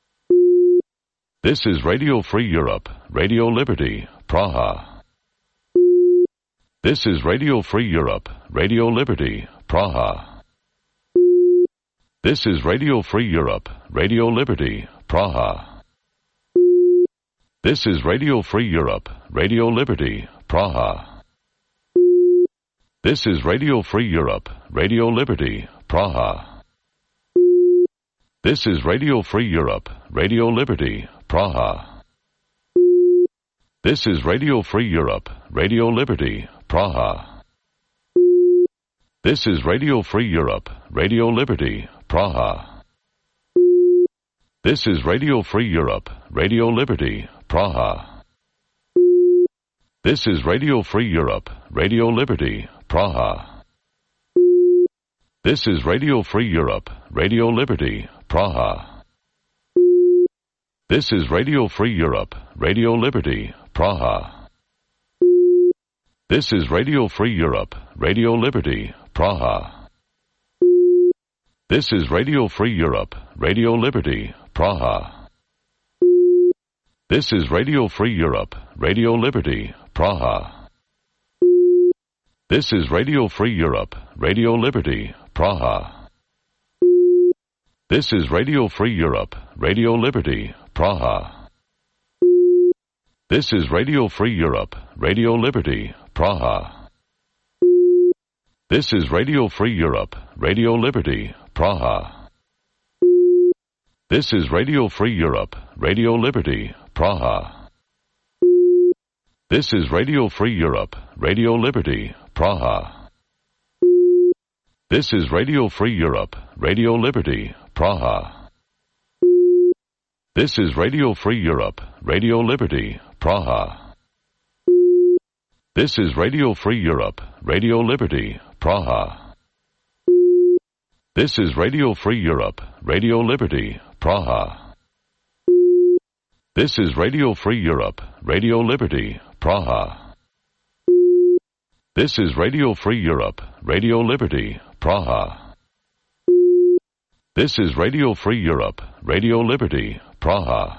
This is Radio Free Europe, Radio Liberty, Praha. This is Radio Free Europe, Radio Liberty, Praha. This is Radio Free Europe, Radio Liberty, Praha. This is Radio Free Europe, Radio Liberty, Praha. This is Radio Free Europe, Radio Liberty, Praha. This is Radio Free Europe, Radio Liberty, Praha. This is Radio Free Europe, Radio Liberty, Praha. This is Radio Free Europe, Radio Liberty, Praha. This is Radio Free Europe, Radio Liberty, Praha. This is Radio Free Europe, Radio Liberty, Praha. This is Radio Free Europe, Radio Liberty, Praha. This is Radio Free Europe, Radio Liberty, Praha. This is Radio Free Europe, Radio Liberty, Praha. This is Radio Free Europe, Radio Liberty, Praha. This is Radio Free Europe, Radio Liberty, Praha. This is Radio Free Europe, Radio Liberty, Praha. This is Radio Free Europe, Radio Liberty, Praha. This is Radio Free Europe, Radio Liberty, Praha. This is Radio Free Europe, Radio Liberty, Praha. This is Radio Free Europe, Radio Liberty, Praha. This is Radio Free Europe, Radio Liberty, Praha. This is Radio Free Europe, Radio Liberty, Praha. This is Radio Free Europe, Radio Liberty, Praha. This is Radio Free Europe, Radio Liberty, Praha. This is Radio Free Europe, Radio Liberty, Praha. This is Radio Free Europe, Radio Liberty, Praha. This is Radio Free Europe, Radio Liberty, Praha. This is Radio Free Europe, Radio Liberty, Praha.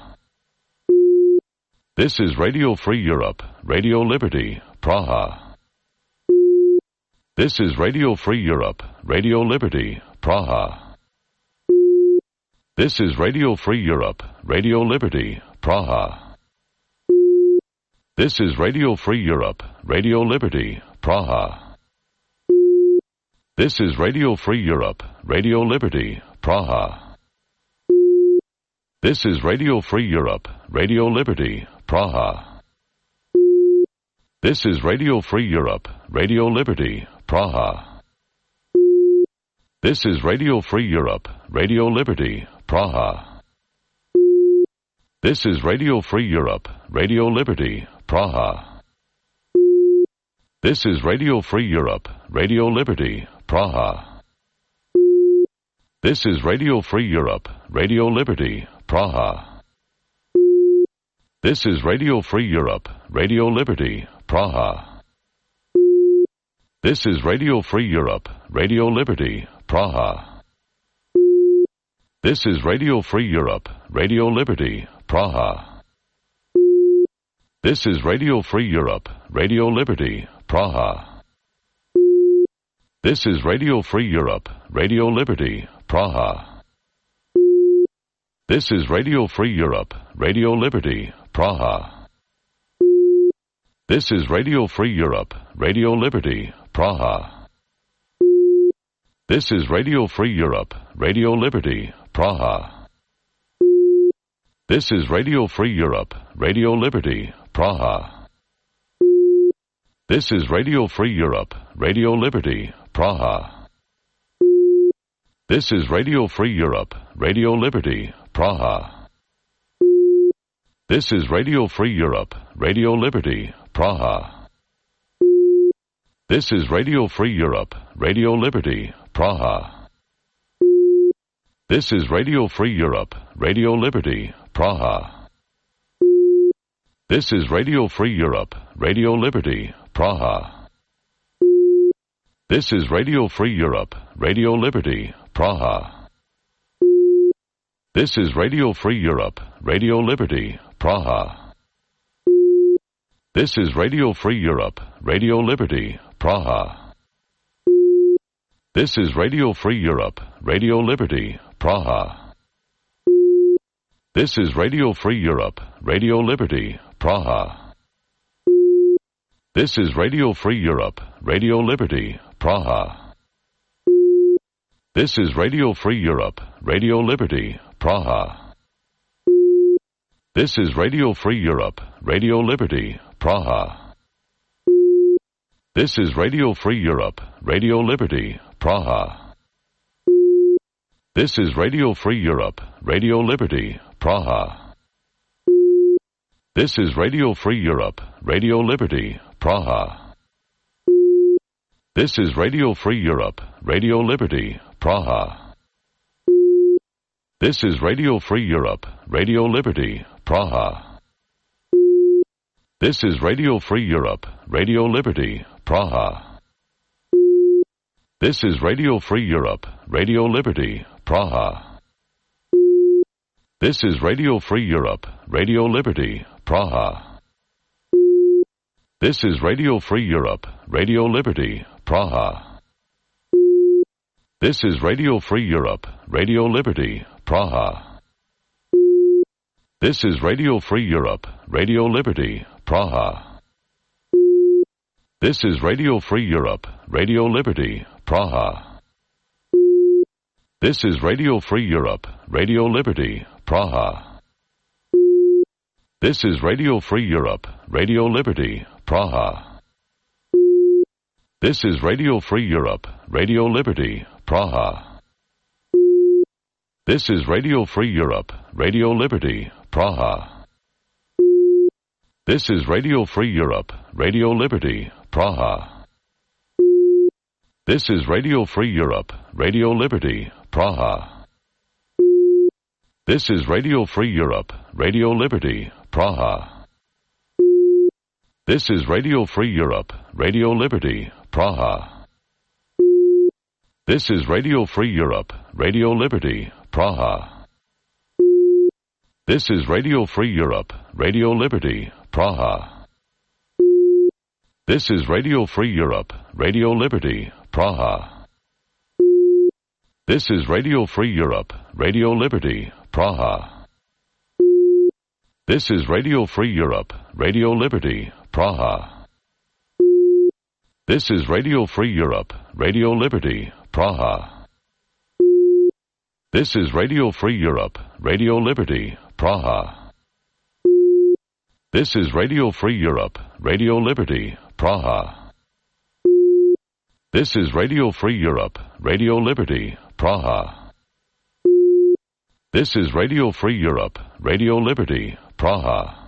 This is Radio Free Europe, Radio Liberty, Praha. This is Radio Free Europe, Radio Liberty, Praha. This is Radio Free Europe, Radio Liberty, Praha. This is Radio Free Europe, Radio Liberty, Praha. This is Radio Free Europe, Radio Liberty, Praha. This is Radio Free Europe, Radio Liberty, Praha. This is Radio Free Europe, Radio Liberty, Praha. This is Radio Free Europe, Radio Liberty, Praha. This is Radio Free Europe, Radio Liberty, Praha. This is Radio Free Europe, Radio Liberty, Praha. This is Radio Free Europe, Radio Liberty, Praha. This is Radio Free Europe, Radio Liberty, Praha. This is Radio Free Europe, Radio Liberty, Praha. This is Radio Free Europe, Radio Liberty, Praha. This is Radio Free Europe, Radio Liberty, Praha. This is Radio Free Europe, Radio Liberty, Praha. This is Radio Free Europe, Radio Liberty, Praha. This is Radio Free Europe, Radio Liberty, Praha. This is Radio Free Europe, Radio Liberty, Praha. This is Radio Free Europe, Radio Liberty, Praha. This is Radio Free Europe, Radio Liberty, Praha. This is Radio Free Europe, Radio Liberty, Praha. This is Radio Free Europe, Radio Liberty, Praha. This is Radio Free Europe, Radio Liberty, Praha. This is Radio Free Europe, Radio Liberty, Praha. This is Radio Free Europe, Radio Liberty, Praha. This is Radio Free Europe, Radio Liberty, Praha. This is Radio Free Europe, Radio Liberty, Praha. This is Radio Free Europe, Radio Liberty, Praha. This is Radio Free Europe, Radio Liberty, Praha. This is Radio Free Europe, Radio Liberty, Praha. This is Radio Free Europe, Radio Liberty, Praha. This is Radio Free Europe, Radio Liberty, Praha. This is Radio Free Europe, Radio Liberty, Praha. This is Radio Free Europe, Radio Liberty, Praha. This is Radio Free Europe, Radio Liberty, Praha. This is Radio Free Europe, Radio Liberty, Praha. This is Radio Free Europe, Radio Liberty, Praha. This is Radio Free Europe, Radio Liberty, Praha. This is Radio Free Europe, Radio Liberty, Praha. This is Radio Free Europe, Radio Liberty, Praha. This is Radio Free Europe, Radio Liberty, Praha. This is Radio Free Europe, Radio Liberty, Praha. This is Radio Free Europe, Radio Liberty, Praha. This is Radio Free Europe, Radio Liberty, Praha. This is Radio Free Europe, Radio Liberty, Praha. This is Radio Free Europe, Radio Liberty, Praha. This is Radio Free Europe, Radio Liberty, Praha. This is Radio Free Europe, Radio Liberty, Praha. This is Radio Free Europe, Radio Liberty, Praha. This is Radio Free Europe, Radio Liberty, Praha. This is Radio Free Europe, Radio Liberty, Praha. This is Radio Free Europe, Radio Liberty, Praha. This is Radio Free Europe, Radio Liberty, Praha. This is Radio Free Europe, Radio Liberty, Praha. This is Radio Free Europe, Radio Liberty, Praha. This is Radio Free Europe, Radio Liberty, Praha. This is Radio Free Europe, Radio Liberty, Praha. This is Radio Free Europe, Radio Liberty, Praha. This is Radio Free Europe, Radio Liberty, Praha. This is Radio Free Europe, Radio Liberty, Praha. This is Radio Free Europe, Radio Liberty, Praha. This is Radio Free Europe, Radio Liberty, Praha. This is Radio Free Europe, Radio Liberty, Praha.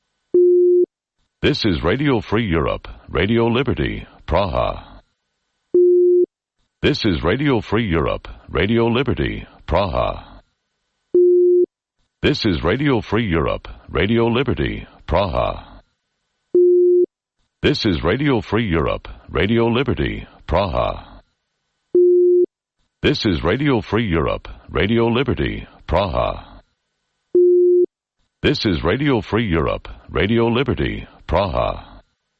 This is Radio Free Europe, Radio Liberty, Praha. This is Radio Free Europe, Radio Liberty, Praha. This is Radio Free Europe, Radio Liberty, Praha. This is Radio Free Europe, Radio Liberty, Praha. This is Radio Free Europe, Radio Liberty, Praha. This is Radio Free Europe, Radio Liberty, Praha.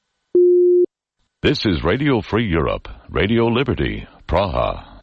This is Radio Free Europe, Radio Liberty, Praha.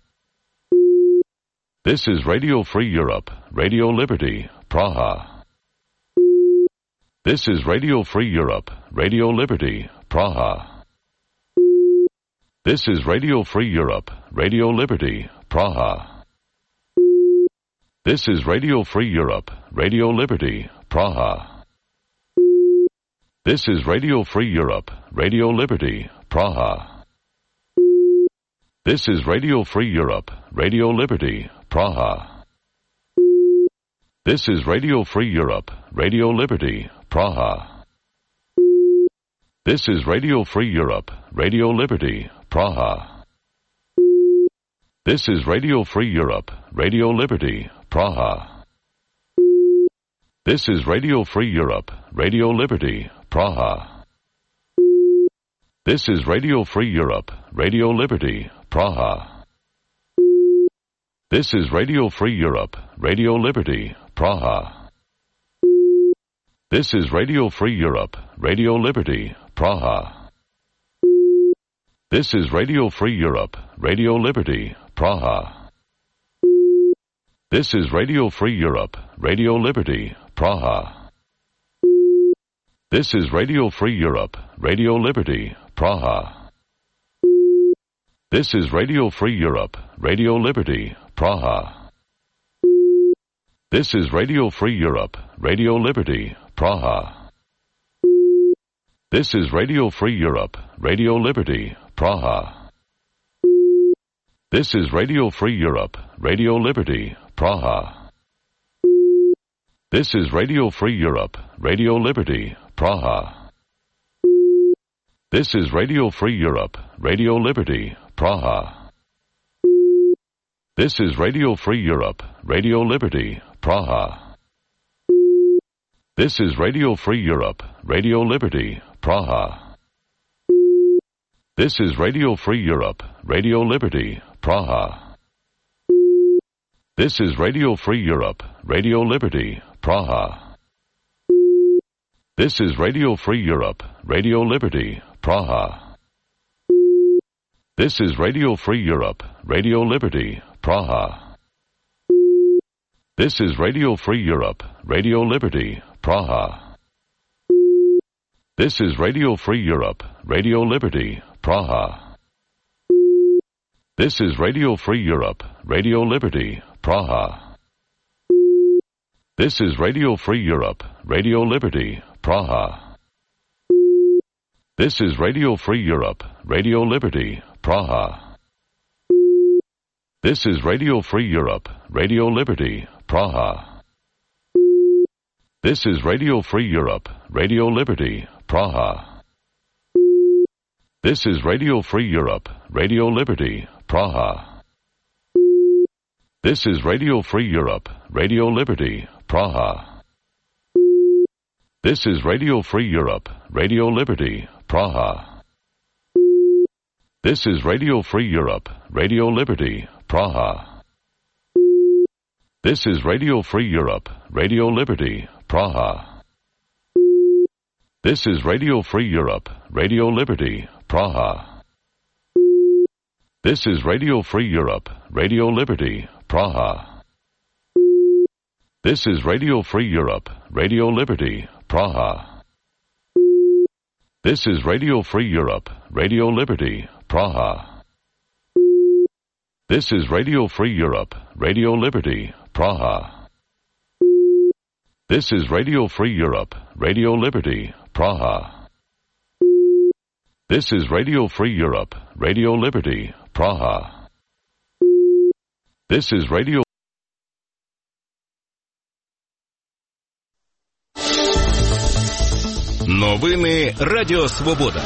This is Radio Free Europe, Radio Liberty, Praha. This is Radio Free Europe, Radio Liberty, Praha. This is Radio Free Europe, Radio Liberty, Praha. This is Radio Free Europe, Radio Liberty, Praha. This is Radio Free Europe, Radio Liberty, Praha. This is Radio Free Europe, Radio Liberty, Praha. This is Radio Free Europe, Radio Liberty, Praha. This is Radio Free Europe, Radio Liberty, Praha. This is Radio Free Europe, Radio Liberty, Praha. This is Radio Free Europe, Radio Liberty, Praha. This is Radio Free Europe, Radio Liberty, Praha. This is Radio Free Europe, Radio Liberty, Praha. This is Radio Free Europe, Radio Liberty, Praha. This is Radio Free Europe, Radio Liberty, Praha. This is Radio Free Europe, Radio Liberty, Praha. This is Radio Free Europe, Radio Liberty, Praha. This is Radio Free Europe, Radio Liberty, Praha. This is Radio Free Europe, Radio Liberty, Praha. This is Radio Free Europe, Radio Liberty, Praha. This is Radio Free Europe, Radio Liberty, Praha. This is Radio Free Europe, Radio Liberty, Praha. This is Radio Free Europe, Radio Liberty, Praha. This is Radio Free Europe, Radio Liberty, Praha. This is Radio Free Europe, Radio Liberty, Praha. This is Radio Free Europe, Radio Liberty, Praha. This is Radio Free Europe, Radio Liberty, Praha. This is Radio Free Europe, Radio Liberty, Praha. This is Radio Free Europe, Radio Liberty, Praha. This is Radio Free Europe, Radio Liberty, Praha. This is Radio Free Europe, Radio Liberty, Praha. This is Radio Free Europe, Radio Liberty, Praha. This is Radio Free Europe, Radio Liberty, Praha. This is Radio Free Europe, Radio Liberty, Praha. This is Radio Free Europe, Radio Liberty, Praha. This is Radio Free Europe, Radio Liberty, Praha. This is Radio Free Europe, Radio Liberty, Praha. This is Radio Free Europe, Radio Liberty, Praha. This is Radio Free Europe, Radio Liberty, Praha. This is Radio Free Europe, Radio Liberty, Praha. This is Radio Free Europe, Radio Liberty, Praha. This is Radio Free Europe, Radio Liberty, Praha. This is Radio Free Europe, Radio Liberty, Praha. This is Radio Free Europe, Radio Liberty, Praha. This is Radio Free Europe, Radio Liberty, Praha. This is Radio Free Europe, Radio Liberty, Praha. This is Radio Free Europe, Radio Liberty, Praha. This is Radio Free Europe, Radio Liberty, Praha. This is Radio Новини Радіо Свобода.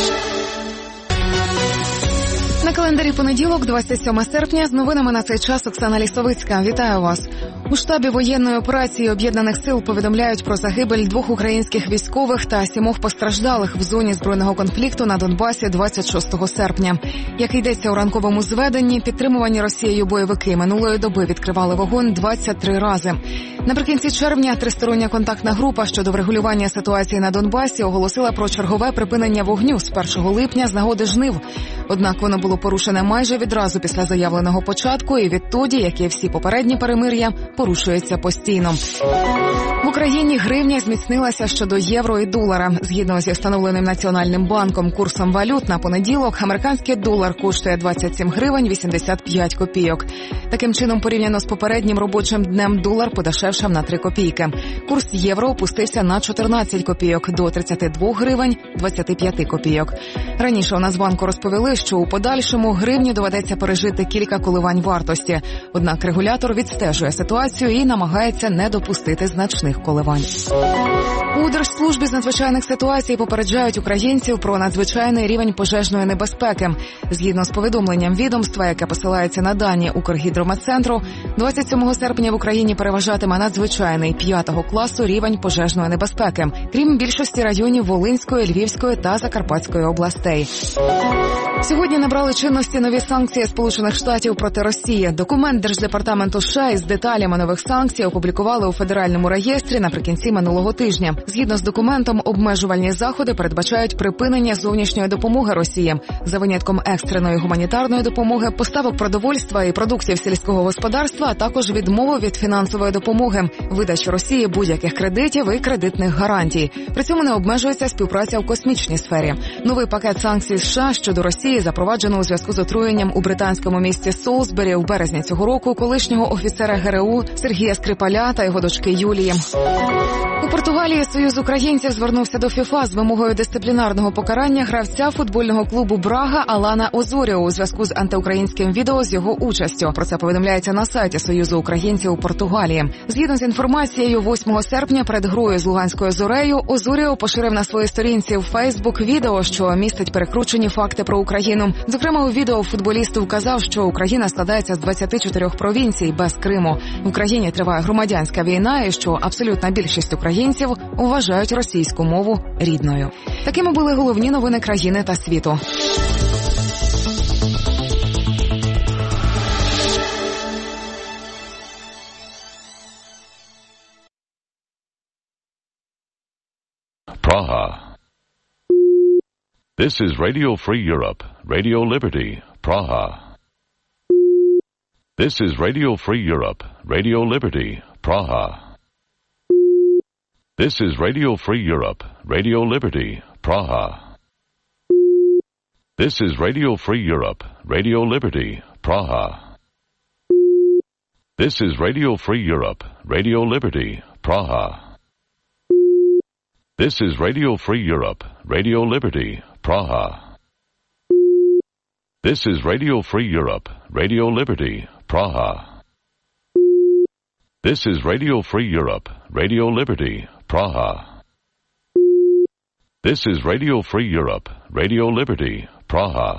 На календарі понеділок, 27 серпня, з новинами на цей час Оксана Лісовицька. Вітаю вас. У штабі воєнної операції Об'єднаних сил повідомляють про загибель 2 українських військових та 7 постраждалих в зоні збройного конфлікту на Донбасі 26 серпня. Як йдеться у ранковому зведенні, підтримувані Росією бойовики минулої доби відкривали вогонь 23 рази. Наприкінці червня тристороння контактна група щодо врегулювання ситуації на Донбасі оголосила про чергове припинення вогню з 1 липня з нагоди жнив. Однак воно було порушене майже відразу після заявленого початку і відтоді, як і всі попередні перемир'я, порушується постійно. В Україні гривня зміцнилася щодо євро і долара. Згідно зі встановленим Національним банком курсом валют, на понеділок американський долар коштує 27 гривень 85 копійок. Таким чином, порівняно з попереднім робочим днем, долар подешевшав на 3 копійки. Курс євро опустився на 14 копійок до 32 гривень 25 копійок. Раніше у Нацбанку розповіли, що у подальшому гривню доведеться пережити кілька коливань вартості. Однак регулятор відстежує ситуацію і намагається не допустити значних коливань. У Держслужбі з надзвичайних ситуацій попереджають українців про надзвичайний рівень пожежної небезпеки. Згідно з повідомленням відомства, яке посилається на дані Укргідрометцентру, 27 серпня в Україні переважатиме надзвичайний 5-го класу рівень пожежної небезпеки, крім більшості районів Волинської, Львівської та Закарпатської областей. Сьогодні набрали чинності нові санкції Сполучених Штатів проти Росії. Документ Держдепартаменту США із деталями нових санкцій опублікували у Федеральному реєстрі наприкінці минулого тижня. Згідно з документом, обмежувальні заходи передбачають припинення зовнішньої допомоги Росії, за винятком екстреної гуманітарної допомоги, поставок продовольства і продуктів сільського господарства, а також відмову від фінансової допомоги, видачу Росії будь-яких кредитів і кредитних гарантій. При цьому не обмежується співпраця в космічній сфері. Новий пакет санкцій США щодо Росії запроваджено у зв'язку з отруєнням у британському місті Солсбері у березні цього року колишнього офіцера ГРУ Сергія Скрипаля та його дочки Юлії. У Португалії Союз українців звернувся до ФІФА з вимогою дисциплінарного покарання гравця футбольного клубу Брага Алана Озоріо у зв'язку з антиукраїнським відео з його участю. Про це повідомляється на сайті Союзу українців у Португалії. Згідно з інформацією, 8 серпня перед грою з Луганською Зорею Озоріо поширив на своїй сторінці в Фейсбук відео, що містить перекручені факти про Україну. Зокрема, у відео футболіст вказав, що Україна складається з 24 провінцій без Криму. В Україні триває громадянська війна і що абсолютна більшість українців вважають російську мову рідною. Такими були головні новини країни та світу. Praha. This is Radio Free Europe, Radio Liberty, Praha. This is Radio Free Europe, Radio Liberty, Praha. This is Radio Free Europe, Radio Liberty, Praha. This is Radio Free Europe, Radio Liberty, Praha. This is Radio Free Europe, Radio Liberty, Praha. This is Radio Free Europe, Radio Liberty, Praha. This is Radio Free Europe, Radio Liberty, Praha. This is Radio Free Europe, Radio Liberty, Praha. This is Radio Free Europe, Radio Liberty, Praha.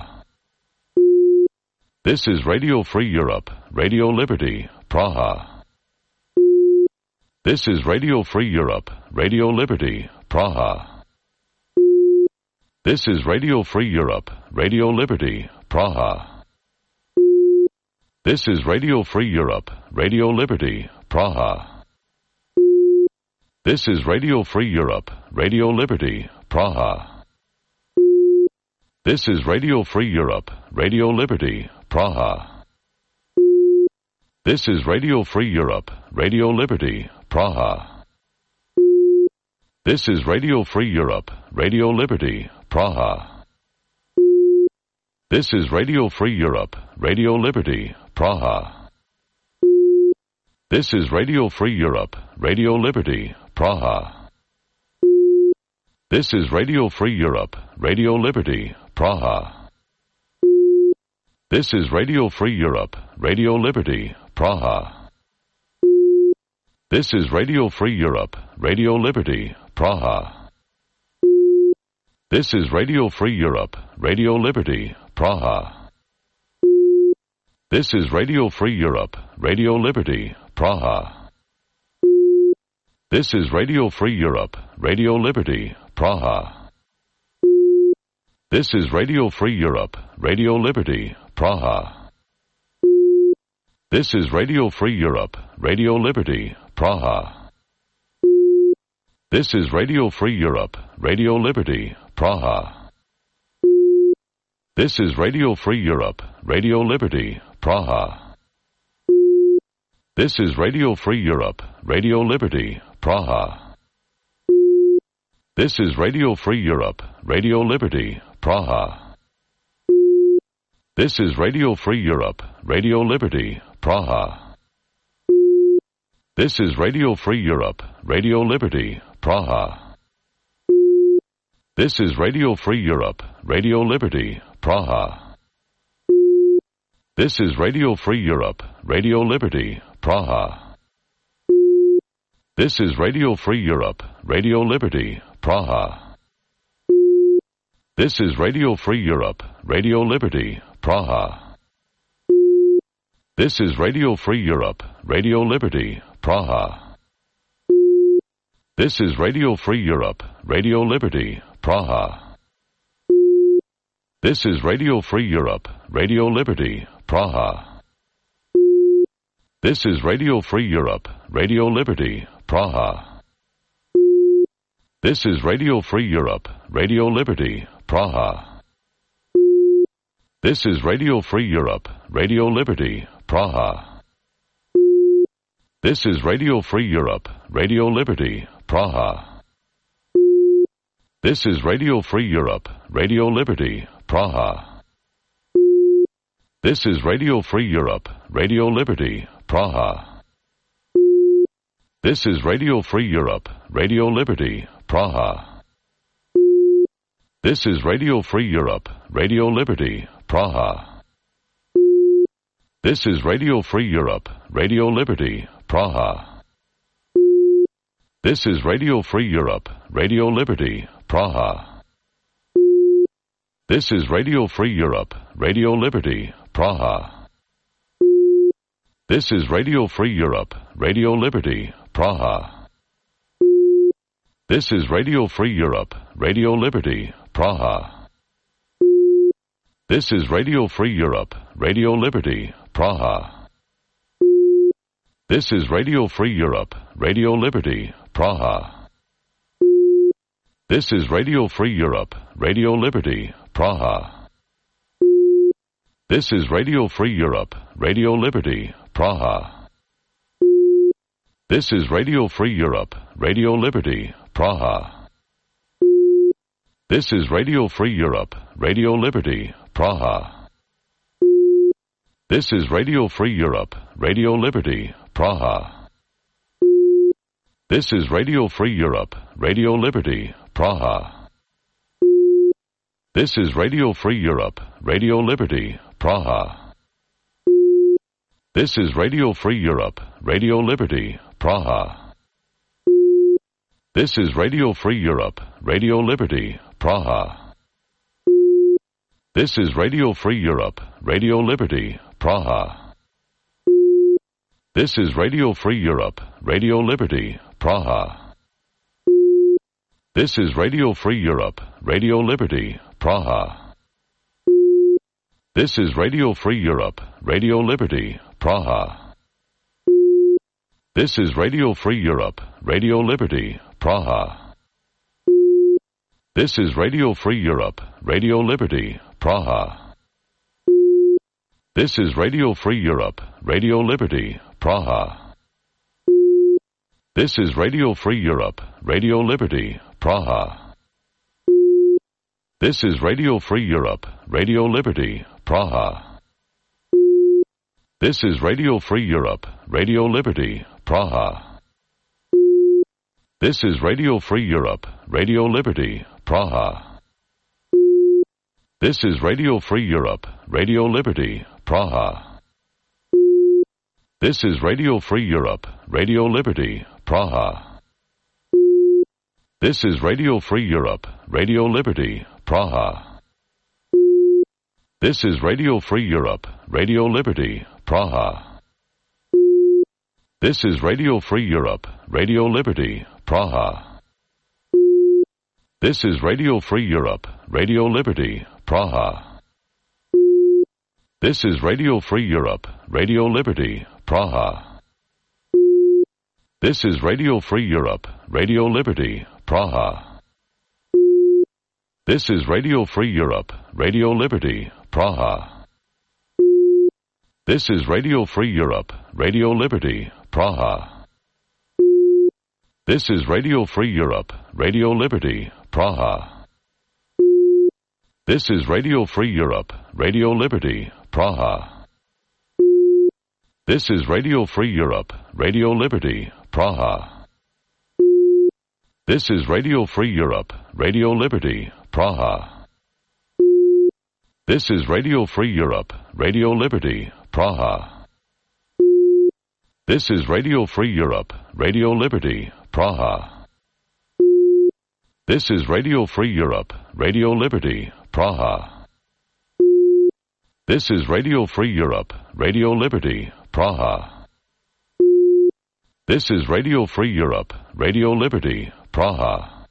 This is Radio Free Europe, Radio Liberty, Praha. This is Radio Free Europe, Radio Liberty, Praha. This is Radio Free Europe, Radio Liberty, Praha. This is Radio Free Europe, Radio Liberty, Praha. This is Radio Free Europe, Radio Liberty, Praha. This is Radio Free Europe, Radio Liberty, Praha. This is Radio Free Europe, Radio Liberty, Praha. This is Radio Free Europe, Radio Liberty, Praha. This is Radio Free Europe, Radio Liberty, Praha. This is Radio Free Europe, Radio Liberty, Praha. This is Radio Free Europe, Radio Liberty, Praha. This is Radio Free Europe, Radio Liberty, Praha. This is Radio Free Europe, Radio Liberty, Praha. This is Radio Free Europe, Radio Liberty, Praha. This is Radio Free Europe, Radio Liberty, Praha. This is Radio Free Europe, Radio Liberty, Praha. This is Radio Free Europe, Radio Liberty, Praha. This is Radio Free Europe, Radio Liberty, Praha. This is Radio Free Europe, Radio Liberty, Praha. This is Radio Free Europe, Radio Liberty, Praha. This is Radio Free Europe, Radio Liberty, Praha. This is Radio Free Europe, Radio Liberty, Praha. This is Radio Free Europe, Radio Liberty, Praha. This is Radio Free Europe, Radio Liberty, Praha. This is Radio Free Europe, Radio Liberty, Praha. This is Radio Free Europe, Radio Liberty, Praha. This is Radio Free Europe, Radio Liberty, Praha. This is Radio Free Europe, Radio Liberty, Praha. This is Radio Free Europe, Radio Liberty, Praha. This is Radio Free Europe, Radio Liberty, Praha. This is Radio Free Europe, Radio Liberty, Praha. This is Radio Free Europe, Radio Liberty, Praha. This is Radio Free Europe, Radio Liberty, Praha. This is Radio Free Europe, Radio Liberty, Praha. This is Radio Free Europe, Radio Liberty, Praha. This is Radio Free Europe, Radio Liberty, Praha. This is Radio Free Europe, Radio Liberty, Praha. This is Radio Free Europe, Radio Liberty, Praha. This is Radio Free Europe, Radio Liberty, Praha. This is Radio Free Europe, Radio Liberty, Praha. This is Radio Free Europe, Radio Liberty, Praha. This is Radio Free Europe, Radio Liberty, Praha. This is Radio Free Europe, Radio Liberty, Praha. This is Radio Free Europe, Radio Liberty, Praha. This is Radio Free Europe, Radio Liberty, Praha. This is Radio Free Europe, Radio Liberty, Praha. This is Radio Free Europe, Radio Liberty, Praha. This is Radio Free Europe, Radio Liberty, Praha. This is Radio Free Europe, Radio Liberty, Praha. This is Radio Free Europe, Radio Liberty, Praha. This is Radio Free Europe, Radio Liberty, Praha. This is Radio Free Europe, Radio Liberty, Praha. This is Radio Free Europe, Radio Liberty, Praha. This is Radio Free Europe, Radio Liberty, Praha. This is Radio Free Europe, Radio Liberty, Praha. This is Radio Free Europe, Radio Liberty, Praha. This is Radio Free Europe, Radio Liberty, Praha. This is Radio Free Europe, Radio Liberty, Praha. This is Radio Free Europe, Radio Liberty, Praha. This is Radio Free Europe, Radio Liberty, Praha. This is Radio Free Europe, Radio Liberty, Praha. This is Radio Free Europe, Radio Liberty, Praha. This is Radio Free Europe, Radio Liberty, Praha. This is Radio Free Europe, Radio Liberty, Praha. This is Radio Free Europe, Radio Liberty, Praha. This is Radio Free Europe, Radio Liberty, Praha. This is Radio Free Europe, Radio Liberty, Praha. This is Radio Free Europe, Radio Liberty, Praha. This is Radio Free Europe, Radio Liberty, Praha. This is Radio Free Europe, Radio Liberty, Praha. This is Radio Free Europe, Radio Liberty, Praha. This is Radio Free Europe, Radio Liberty, Praha. This is Radio Free Europe, Radio Liberty, Praha. This is Radio Free Europe, Radio Liberty, Praha. This is Radio Free Europe, Radio Liberty, Praha. This is Radio Free Europe, Radio Liberty, Praha. This is Radio Free Europe, Radio Liberty, Praha. This is Radio Free Europe, Radio Liberty, Praha. This is Radio Free Europe, Radio Liberty, Praha. This is Radio Free Europe, Radio Liberty, Praha. This is Radio Free Europe, Radio Liberty, Praha. This is Radio Free Europe, Radio Liberty, Praha. This is Radio Free Europe, Radio Liberty, Praha. This is Radio Free Europe, Radio Liberty, Praha. This is Radio Free Europe, Radio Liberty, Praha.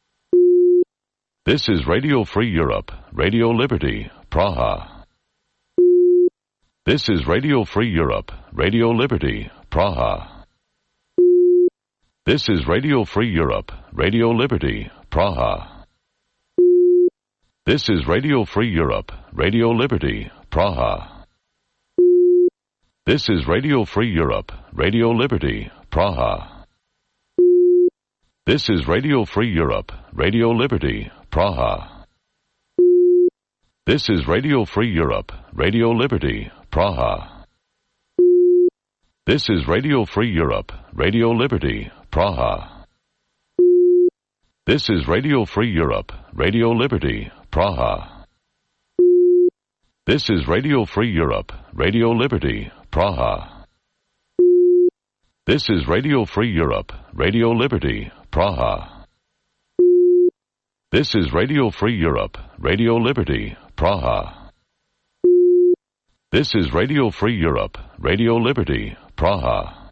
This is Radio Free Europe, Radio Liberty, Praha. This is Radio Free Europe, Radio Liberty, Praha. This is Radio Free Europe, Radio Liberty, Praha. This is Radio Free Europe, Radio Liberty, Praha. This is Radio Free Europe, Radio Liberty, Praha. This is Radio Free Europe, Radio Liberty, Praha. This is Radio Free Europe, Radio Liberty, Praha. This is Radio Free Europe, Radio Liberty, Praha. This is Radio Free Europe, Radio Liberty, Praha. This is Radio Free Europe, Radio Liberty, Praha. This is Radio Free Europe, Radio Liberty, Praha. This is Radio Free Europe, Radio Liberty, Praha. This is Radio Free Europe, Radio Liberty, Praha.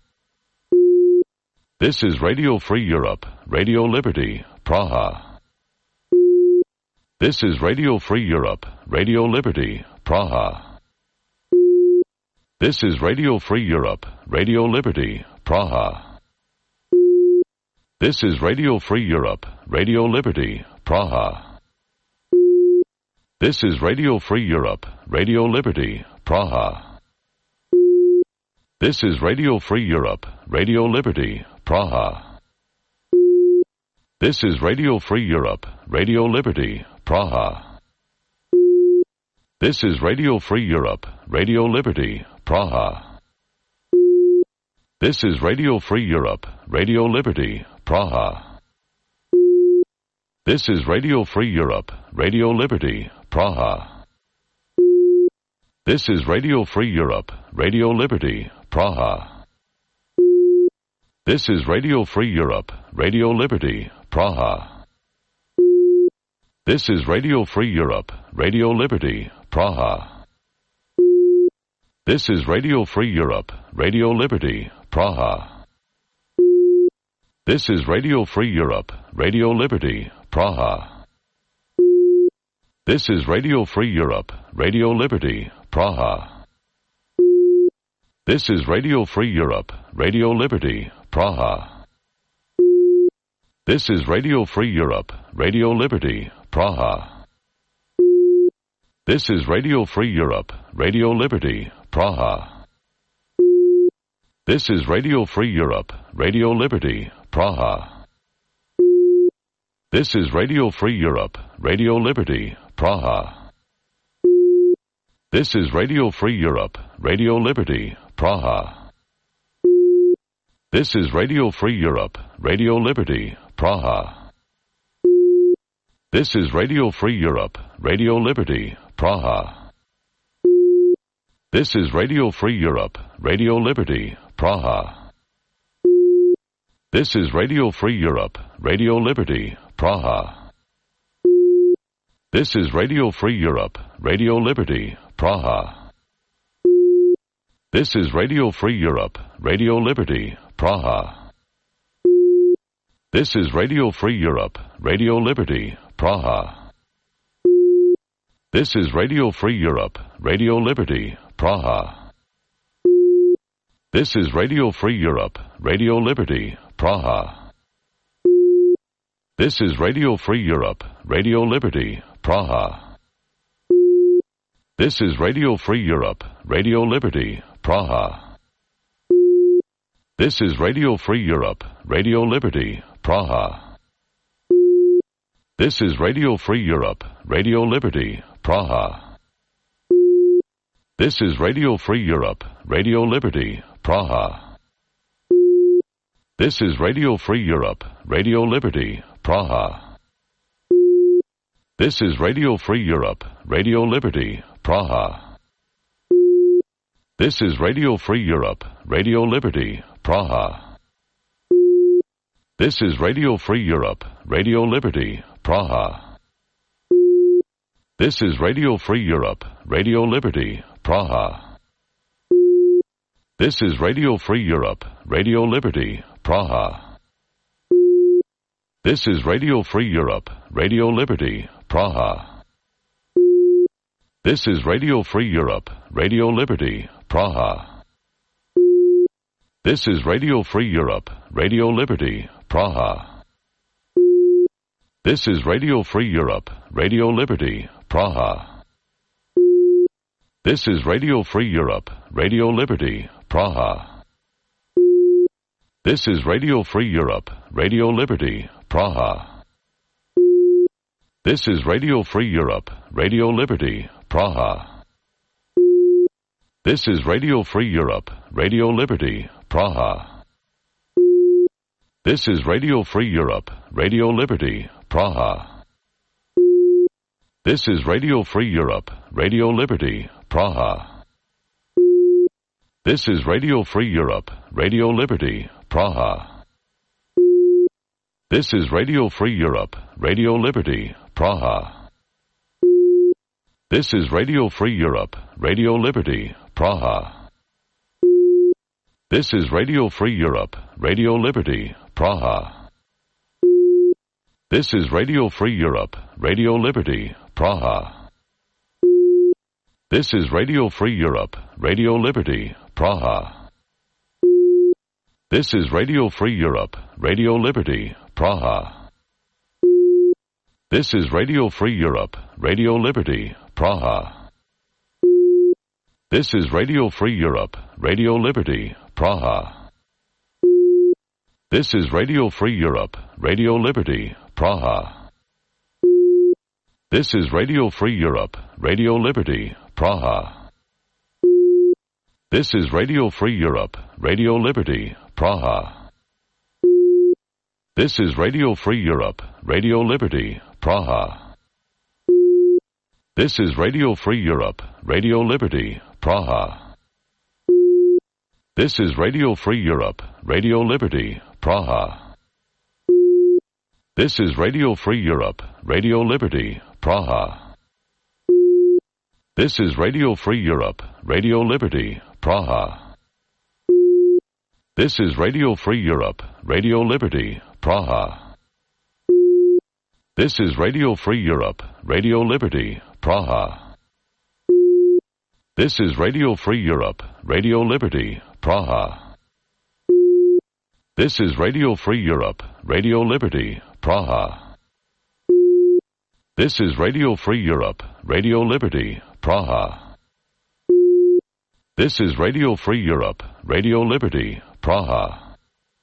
This is Radio Free Europe, Radio Liberty, Praha. This is Radio Free Europe, Radio Liberty, Praha. This is Radio Free Europe, Radio Liberty, Praha. This is Radio Free Europe, Radio Liberty, Praha. This is Radio Free Europe, Radio Liberty, Praha. This is Radio Free Europe, Radio Liberty, Praha. This is Radio Free Europe, Radio Liberty, Praha. This is Radio Free Europe, Radio Liberty, Praha. This is Radio Free Europe, Radio Liberty, Praha. This is Radio Free Europe, Radio Liberty, Praha. This is Radio Free Europe, Radio Liberty, Praha. This is Radio Free Europe, Radio Liberty, Praha. This is Radio Free Europe, Radio Liberty, Praha. This is Radio Free Europe, Radio Liberty, Praha. This is Radio Free Europe, Radio Liberty, Praha. This is Radio Free Europe, Radio Liberty, Praha. This is Radio Free Europe, Radio Liberty, Praha. This is Radio Free Europe, Radio Liberty, Praha. This is Radio Free Europe, Radio Liberty, Praha. This is Radio Free Europe, Radio Liberty, Praha. This is Radio Free Europe, Radio Liberty, Praha. This is Radio Free Europe, Radio Liberty, Praha. This is Radio Free Europe, Radio Liberty, Praha. This is Radio Free Europe, Radio Liberty, Praha. This is Radio Free Europe, Radio Liberty, Praha. This is Radio Free Europe, Radio Liberty, Praha. This is Radio Free Europe, Radio Liberty, Praha. This is Radio Free Europe, Radio Liberty, Praha. This is Radio Free Europe, Radio Liberty, Praha. This is Radio Free Europe, Radio Liberty, Praha. This is Radio Free Europe, Radio Liberty, Praha. This is Radio Free Europe, Radio Liberty, Praha. This is Radio Free Europe, Radio Liberty, Praha. This is Radio Free Europe, Radio Liberty, Praha. This is Radio Free Europe, Radio Liberty, Praha. This is Radio Free Europe, Radio Liberty, Praha. This is Radio Free Europe, Radio Liberty, Praha. This is Radio Free Europe, Radio Liberty, Praha. This is Radio Free Europe, Radio Liberty, Praha. This is Radio Free Europe, Radio Liberty, Praha. This is Radio Free Europe, Radio Liberty, Praha. This is Radio Free Europe, Radio Liberty, Praha. This is Radio Free Europe, Radio Liberty, Praha. This is Radio Free Europe, Radio Liberty, Praha. This is Radio Free Europe, Radio Liberty, Praha. This is Radio Free Europe, Radio Liberty, Praha. This is Radio Free Europe, Radio Liberty, Praha. This is Radio Free Europe, Radio Liberty, Praha. This is Radio Free Europe, Radio Liberty, Praha. This is Radio Free Europe, Radio Liberty, Praha. This is Radio Free Europe, Radio Liberty, Praha. This is Radio Free Europe, Radio Liberty, Praha. This is Radio Free Europe, Radio Liberty, Praha. This is Radio Free Europe, Radio Liberty, Praha. This is Radio Free Europe, Radio Liberty, Praha. This is Radio Free Europe, Radio Liberty, Praha. This is Radio Free Europe, Radio Liberty, Praha. This is Radio Free Europe, Radio Liberty, Praha. This is Radio Free Europe, Radio Liberty, Praha. This is Radio Free Europe, Radio Liberty, Praha. This is Radio Free Europe, Radio Liberty, Praha. This is Radio Free Europe, Radio Liberty, Praha. This is Radio Free Europe, Radio Liberty, Praha. This is Radio Free Europe, Radio Liberty, Praha. This is Radio Free Europe, Radio Liberty, Praha. This is Radio Free Europe, Radio Liberty, Praha. This is Radio Free Europe, Radio Liberty, Praha. This is Radio Free Europe, Radio Liberty, Praha. This is Radio Free Europe, Radio Liberty, Praha. This is Radio Free Europe, Radio Liberty, Praha. This is Radio Free Europe, Radio Liberty, Praha. This is Radio Free Europe, Radio Liberty, Praha. This is Radio Free Europe, Radio Liberty, Praha. This is Radio Free Europe, Radio Liberty, Praha. This is Radio Free Europe, Radio Liberty, Praha.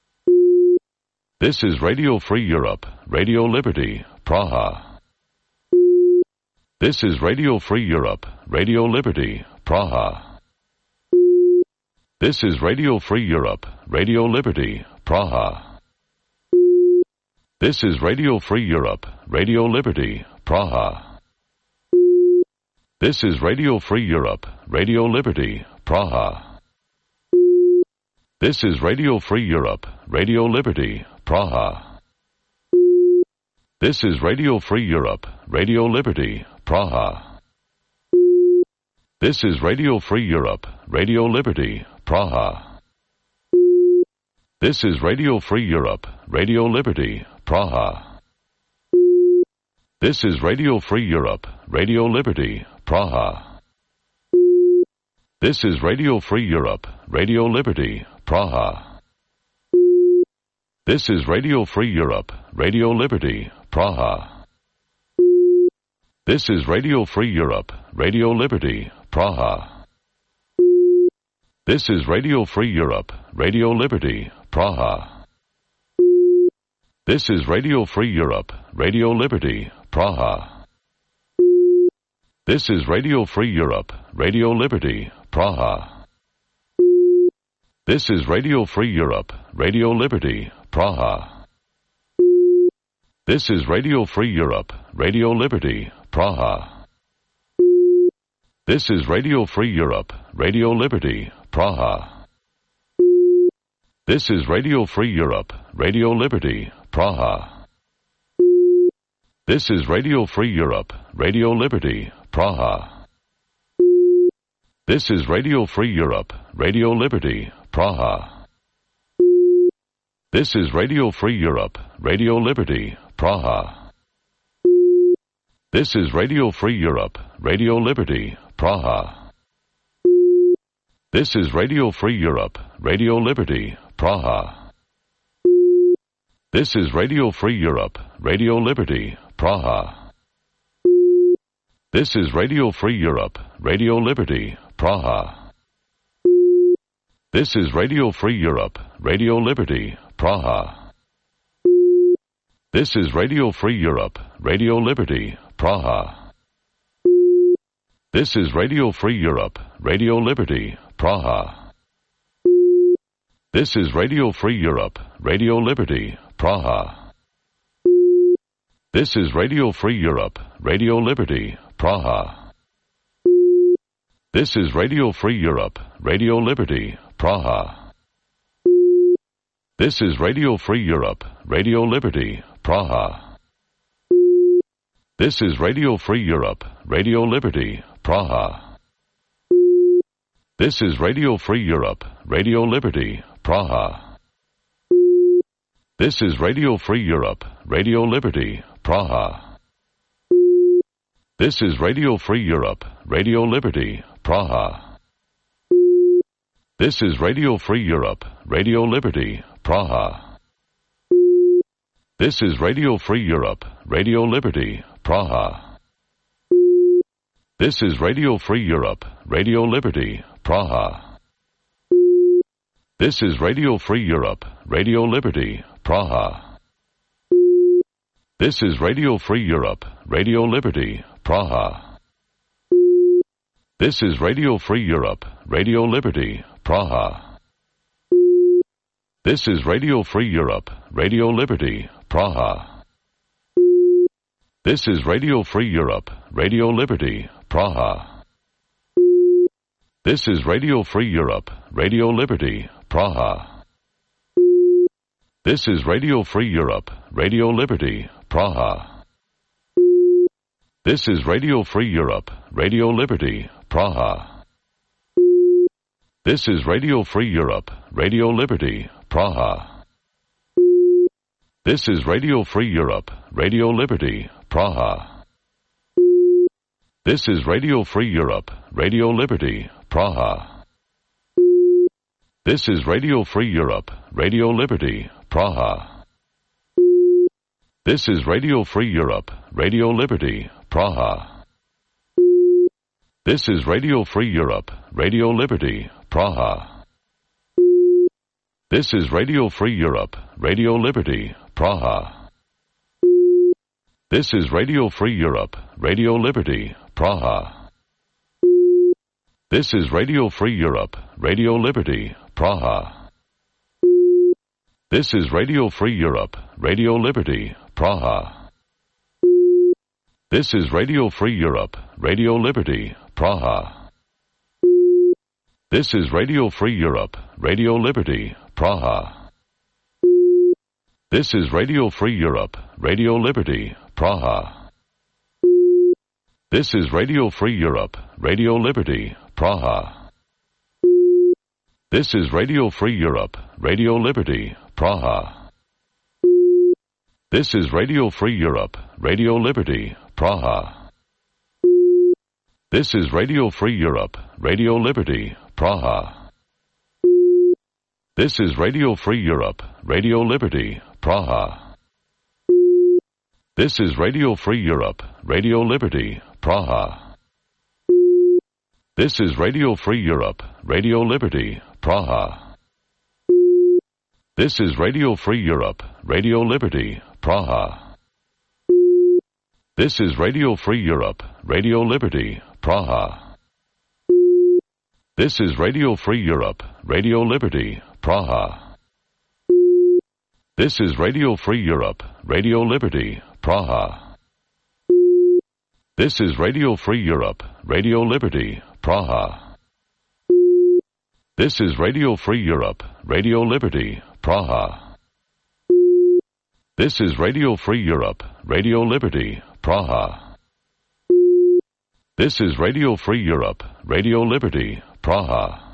This is Radio Free Europe, Radio Liberty, Praha. This is Radio Free Europe, Radio Liberty, Praha. This is Radio Free Europe, Radio Liberty, Praha. This is Radio Free Europe, Radio Liberty, Praha. This is Radio Free Europe, Radio Liberty, Praha. This is Radio Free Europe, Radio Liberty, Praha. This is Radio Free Europe, Radio Liberty, Praha. This is Radio Free Europe, Radio Liberty, Praha. This is Radio Free Europe, Radio Liberty, Praha. This is Radio Free Europe, Radio Liberty, Praha. This is Radio Free Europe, Radio Liberty, Praha. This is Radio Free Europe, Radio Liberty, Praha. This is Radio Free Europe, Radio Liberty, Praha. This is Radio Free Europe, Radio Liberty, Praha. This is Radio Free Europe, Radio Liberty, Praha. This is Radio Free Europe, Radio Liberty, Praha. This is Radio Free Europe, Radio Liberty, Praha. This is Radio Free Europe, Radio Liberty, Praha. This is Radio Free Europe, Radio Liberty, Praha. This is Radio Free Europe, Radio Liberty, Praha. This is Radio Free Europe, Radio Liberty, Praha. This is Radio Free Europe, Radio Liberty, Praha. This is Radio Free Europe, Radio Liberty, Praha. This is Radio Free Europe, Radio Liberty, Praha. This is Radio Free Europe, Radio Liberty, Praha. This is Radio Free Europe, Radio Liberty, Praha. This is Radio Free Europe, Radio Liberty, Praha. This is Radio Free Europe, Radio Liberty, Praha. This is Radio Free Europe, Radio Liberty, Praha. This is Radio Free Europe, Radio Liberty, Praha. This is Radio Free Europe, Radio Liberty, Praha. This is Radio Free Europe, Radio Liberty, Praha. This is Radio Free Europe, Radio Liberty, Praha. This is Radio Free Europe, Radio Liberty, Praha. This is Radio Free Europe, Radio Liberty, Praha. This is Radio Free Europe, Radio Liberty, Praha. This is Radio Free Europe, Radio Liberty, Praha. This is Radio Free Europe, Radio Liberty, Praha. This is Radio Free Europe, Radio Liberty, Praha. This is Radio Free Europe, Radio Liberty, Praha. This is Radio Free Europe, Radio Liberty, Praha. This is Radio Free Europe, Radio Liberty, Praha. This is Radio Free Europe, Radio Liberty, Praha. This is Radio Free Europe, Radio Liberty, Praha. This is Radio Free Europe, Radio Liberty, Praha. This is Radio Free Europe, Radio Liberty, Praha. This is Radio Free Europe, Radio Liberty, Praha. This is Radio Free Europe, Radio Liberty, Praha. This is Radio Free Europe, Radio Liberty, Praha. This is Radio Free Europe, Radio Liberty, Praha. This is Radio Free Europe, Radio Liberty, Praha. This is Radio Free Europe, Radio Liberty, Praha. This is Radio Free Europe, Radio Liberty, Praha. This is Radio Free Europe, Radio Liberty, Praha. This is Radio Free Europe, Radio Liberty, Praha. This is Radio Free Europe, Radio Liberty, Praha. This is Radio Free Europe, Radio Liberty, Praha. This is Radio Free Europe, Radio Liberty, Praha. This is Radio Free Europe, Radio Liberty, Praha. This is Radio Free Europe, Radio Liberty, Praha. This is Radio Free Europe, Radio Liberty, Praha. This is Radio Free Europe, Radio Liberty, Praha. This is Radio Free Europe, Radio Liberty, Praha. This is Radio Free Europe, Radio Liberty, Praha. This is Radio Free Europe, Radio Liberty, Praha. This is Radio Free Europe, Radio Liberty, Praha. This is Radio Free Europe, Radio Liberty, Praha. This is Radio Free Europe, Radio Liberty, Praha. This is Radio Free Europe, Radio Liberty, Praha. This is Radio Free Europe, Radio Liberty, Praha. This is Radio Free Europe, Radio Liberty, Praha. This is Radio Free Europe, Radio Liberty, Praha. This is Radio Free Europe, Radio Liberty, Praha. This is Radio Free Europe, Radio Liberty, Praha. This is Radio Free Europe, Radio Liberty, Praha. This is Radio Free Europe, Radio Liberty, Praha. This is Radio Free Europe, Radio Liberty, Praha.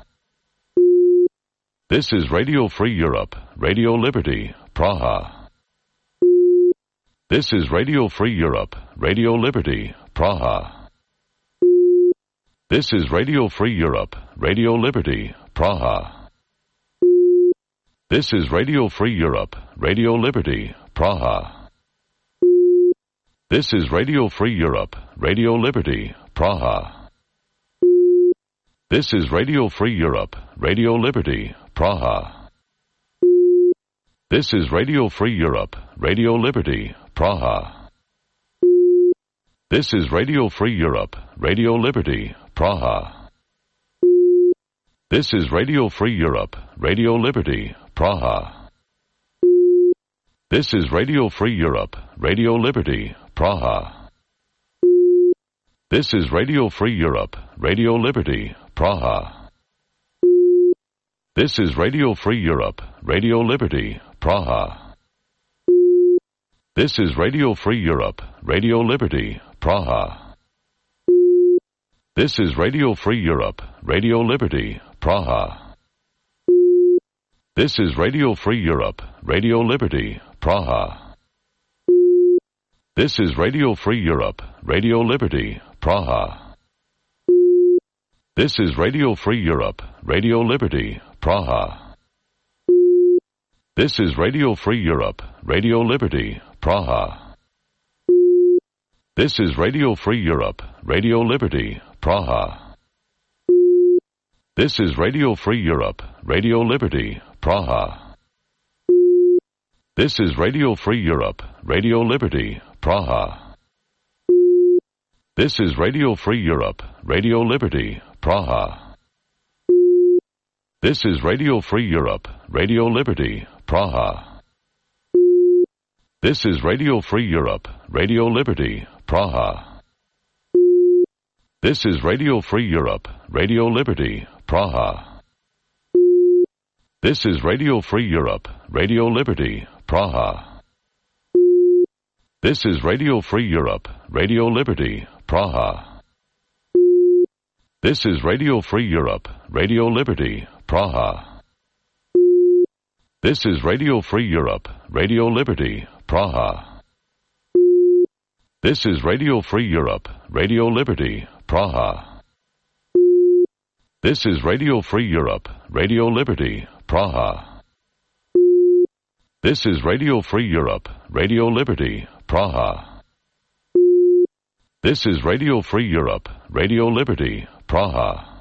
This is Radio Free Europe, Radio Liberty, Praha. This is Radio Free Europe, Radio Liberty, Praha. This is Radio Free Europe, Radio Liberty, Praha. This is Radio Free Europe, Radio Liberty, Praha. This is Radio Free Europe, Radio Liberty, Praha. This is Radio Free Europe, Radio Liberty, Praha. This is Radio Free Europe, Radio Liberty, Praha. This is Radio Free Europe, Radio Liberty, Praha. This is Radio Free Europe, Radio Liberty, Praha. This is Radio Free Europe, Radio Liberty, Praha. This is Radio Free Europe, Radio Liberty, Praha. This is Radio Free Europe, Radio Liberty, Praha. This is Radio Free Europe, Radio Liberty, Praha. This is Radio Free Europe, Radio Liberty, Praha. This is Radio Free Europe, Radio Liberty, Praha. This is Radio Free Europe, Radio Liberty, Praha. This is Radio Free Europe, Radio Liberty, Praha. This is Radio Free Europe, Radio Liberty, Praha. This is Radio Free Europe, Radio Liberty, Praha. This is Radio Free Europe, Radio Liberty, Praha. This is Radio Free Europe, Radio Liberty, Praha. This is Radio Free Europe, Radio Liberty, Praha. This is Radio Free Europe, Radio Liberty, Praha. This is Radio Free Europe, Radio Liberty, Praha. This is Radio Free Europe, Radio Liberty, Praha. This is Radio Free Europe, Radio Liberty, Praha. This is Radio Free Europe, Radio Liberty, Praha. This is Radio Free Europe, Radio Liberty, Praha. This is Radio Free Europe, Radio Liberty, Praha. This is Radio Free Europe, Radio Liberty, Praha. This is Radio Free Europe, Radio Liberty, Praha. This is Radio Free Europe, Radio Liberty, Praha. This is Radio Free Europe, Radio Liberty, Praha.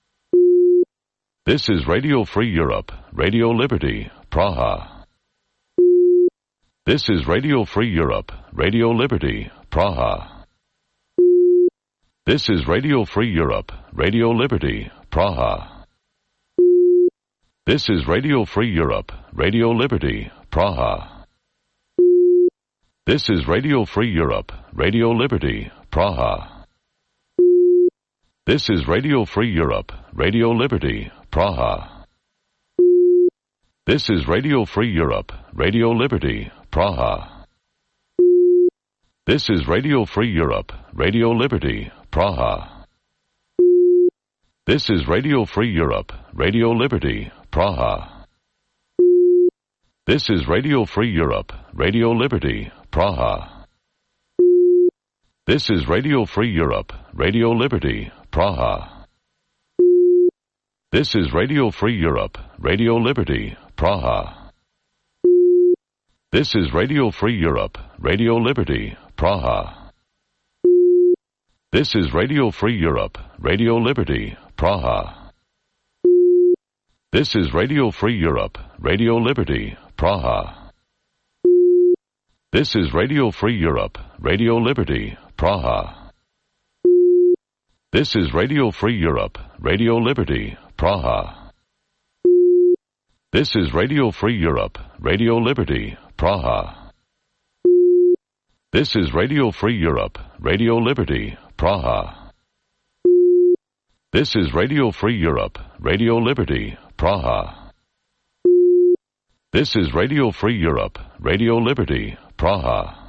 This is Radio Free Europe, Radio Liberty, Praha. This is Radio Free Europe, Radio Liberty, Praha. This is Radio Free Europe, Radio Liberty, Praha. This is Radio Free Europe, Radio Liberty, Praha. This is Radio Free Europe, Radio Liberty, Praha. This is Radio Free Europe, Radio Liberty, Praha. This is Radio Free Europe, Radio Liberty, Praha. This is Radio Free Europe, Radio Liberty, Praha. This is Radio Free Europe, Radio Liberty, Praha. This is Radio Free Europe, Radio Liberty, Praha. This is Radio Free Europe, Radio Liberty, Praha. This is Radio Free Europe, Radio Liberty, Praha. This is Radio Free Europe, Radio Liberty, Praha. This is Radio Free Europe, Radio Liberty, Praha. This is Radio Free Europe, Radio Liberty, Praha. This is Radio Free Europe, Radio Liberty, Praha. This is Radio Free Europe, Radio Liberty, Praha. This is Radio Free Europe, Radio Liberty, Praha. This is Radio Free Europe, Radio Liberty, Praha. This is Radio Free Europe, Radio Liberty, Praha. This is Radio Free Europe, Radio Liberty, Praha.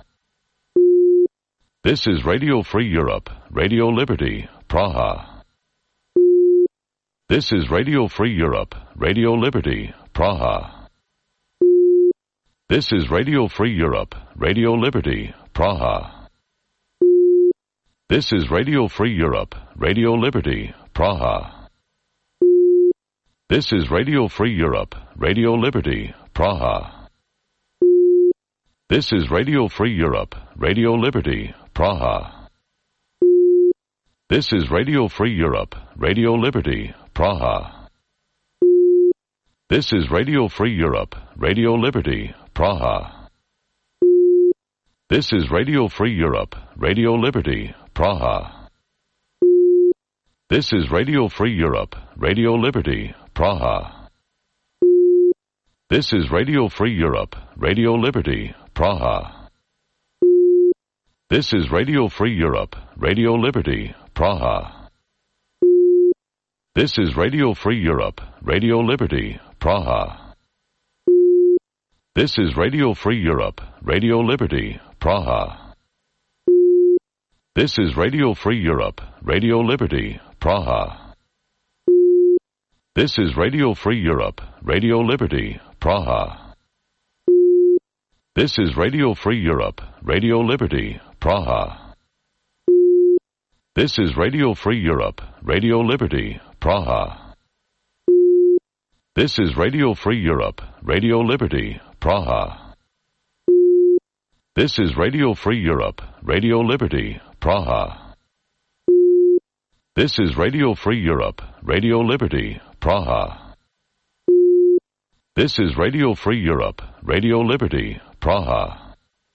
This is Radio Free Europe, Radio Liberty, Praha. This is Radio Free Europe, Radio Liberty, Praha. This is Radio Free Europe, Radio Liberty, Praha. This is Radio Free Europe, Radio Liberty, Praha. This is Radio Free Europe, Radio Liberty, Praha. This is Radio Free Europe, Radio Liberty, Praha. This is Radio Free Europe, Radio Liberty, Praha. This is Radio Free Europe, Radio Liberty, Praha. This is Radio Free Europe, Radio Liberty, Praha. This is Radio Free Europe, Radio Liberty, Praha. This is Radio Free Europe, Radio Liberty, Praha. This is Radio Free Europe, Radio Liberty, Praha. This is Radio Free Europe, Radio Liberty, Praha. This is Radio Free Europe, Radio Liberty, Praha. This is Radio Free Europe, Radio Liberty, Praha. This is Radio Free Europe, Radio Liberty, Praha. This is Radio Free Europe, Radio Liberty, Praha. This is Radio Free Europe, Radio Liberty, Praha. This is Radio Free Europe, Radio Liberty, Praha. This is Radio Free Europe, Radio Liberty, Praha. This is Radio Free Europe, Radio Liberty, Praha. This is Radio Free Europe, Radio Liberty, Praha.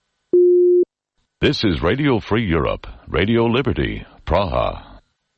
This is Radio Free Europe, Radio Liberty, Praha.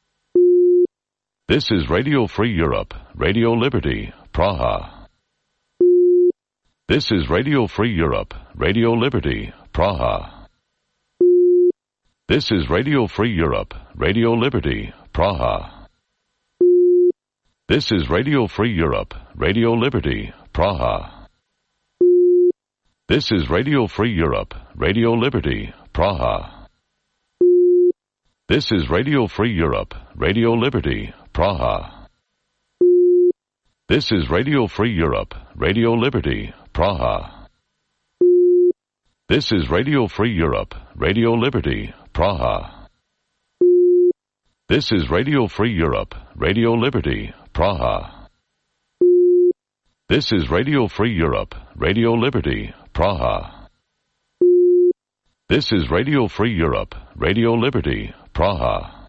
This is Radio Free Europe, Radio Liberty, Praha. This is Radio Free Europe, Radio Liberty, Praha. This is Radio Free Europe, Radio Liberty, Praha. This is Radio Free Europe, Radio Liberty, Praha. This is Radio Free Europe, Radio Liberty, Praha. This is Radio Free Europe, Radio Liberty, Praha. This is Radio Free Europe, Radio Liberty, Praha. This is Radio Free Europe, Radio Liberty, Praha. This is Radio Free Europe, Radio Liberty, Praha. This is Radio Free Europe, Radio Liberty, Praha. This is Radio Free Europe, Radio Liberty, Praha.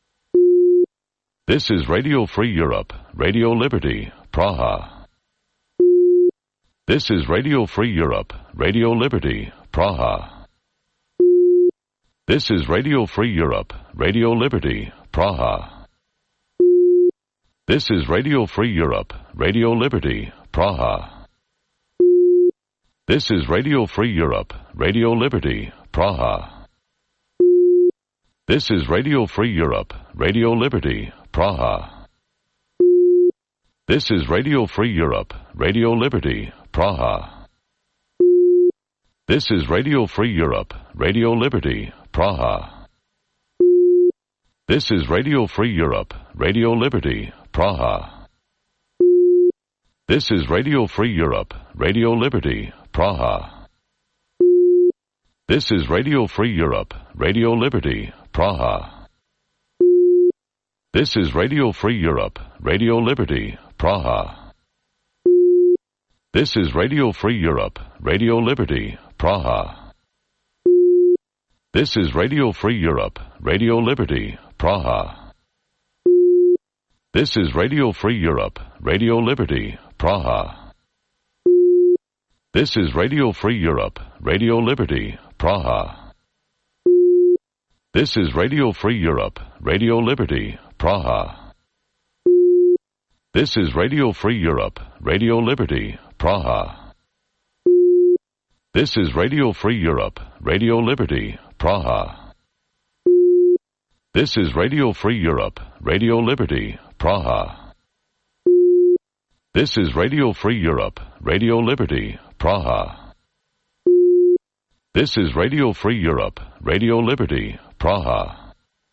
This is Radio Free Europe, Radio Liberty, Praha. This is Radio Free Europe, Radio Liberty, Praha. This is Radio Free Europe, Radio Liberty, Praha. This is Radio Free Europe, Radio Liberty, Praha. This is Radio Free Europe, Radio Liberty, Praha. This is Radio Free Europe, Radio Liberty, Praha. This is Radio Free Europe, Radio Liberty, Praha. This is Radio Free Europe, Radio Liberty, Praha. This is Radio Free Europe, Radio Liberty, Praha. This is Radio Free Europe, Radio Liberty, Praha. This is Radio Free Europe, Radio Liberty, Praha. This is Radio Free Europe, Radio Liberty, Praha. This is Radio Free Europe, Radio Liberty, Praha. This is Radio Free Europe, Radio Liberty, Praha. This is Radio Free Europe, Radio Liberty, Praha. This is Radio Free Europe, Radio Liberty, Praha. This is Radio Free Europe, Radio Liberty, Praha. This is Radio Free Europe, Radio Liberty, Praha. This is Radio Free Europe, Radio Liberty, Praha. This is Radio Free Europe, Radio Liberty, Praha. This is Radio Free Europe, Radio Liberty, Praha. This is Radio Free Europe, Radio Liberty, Praha.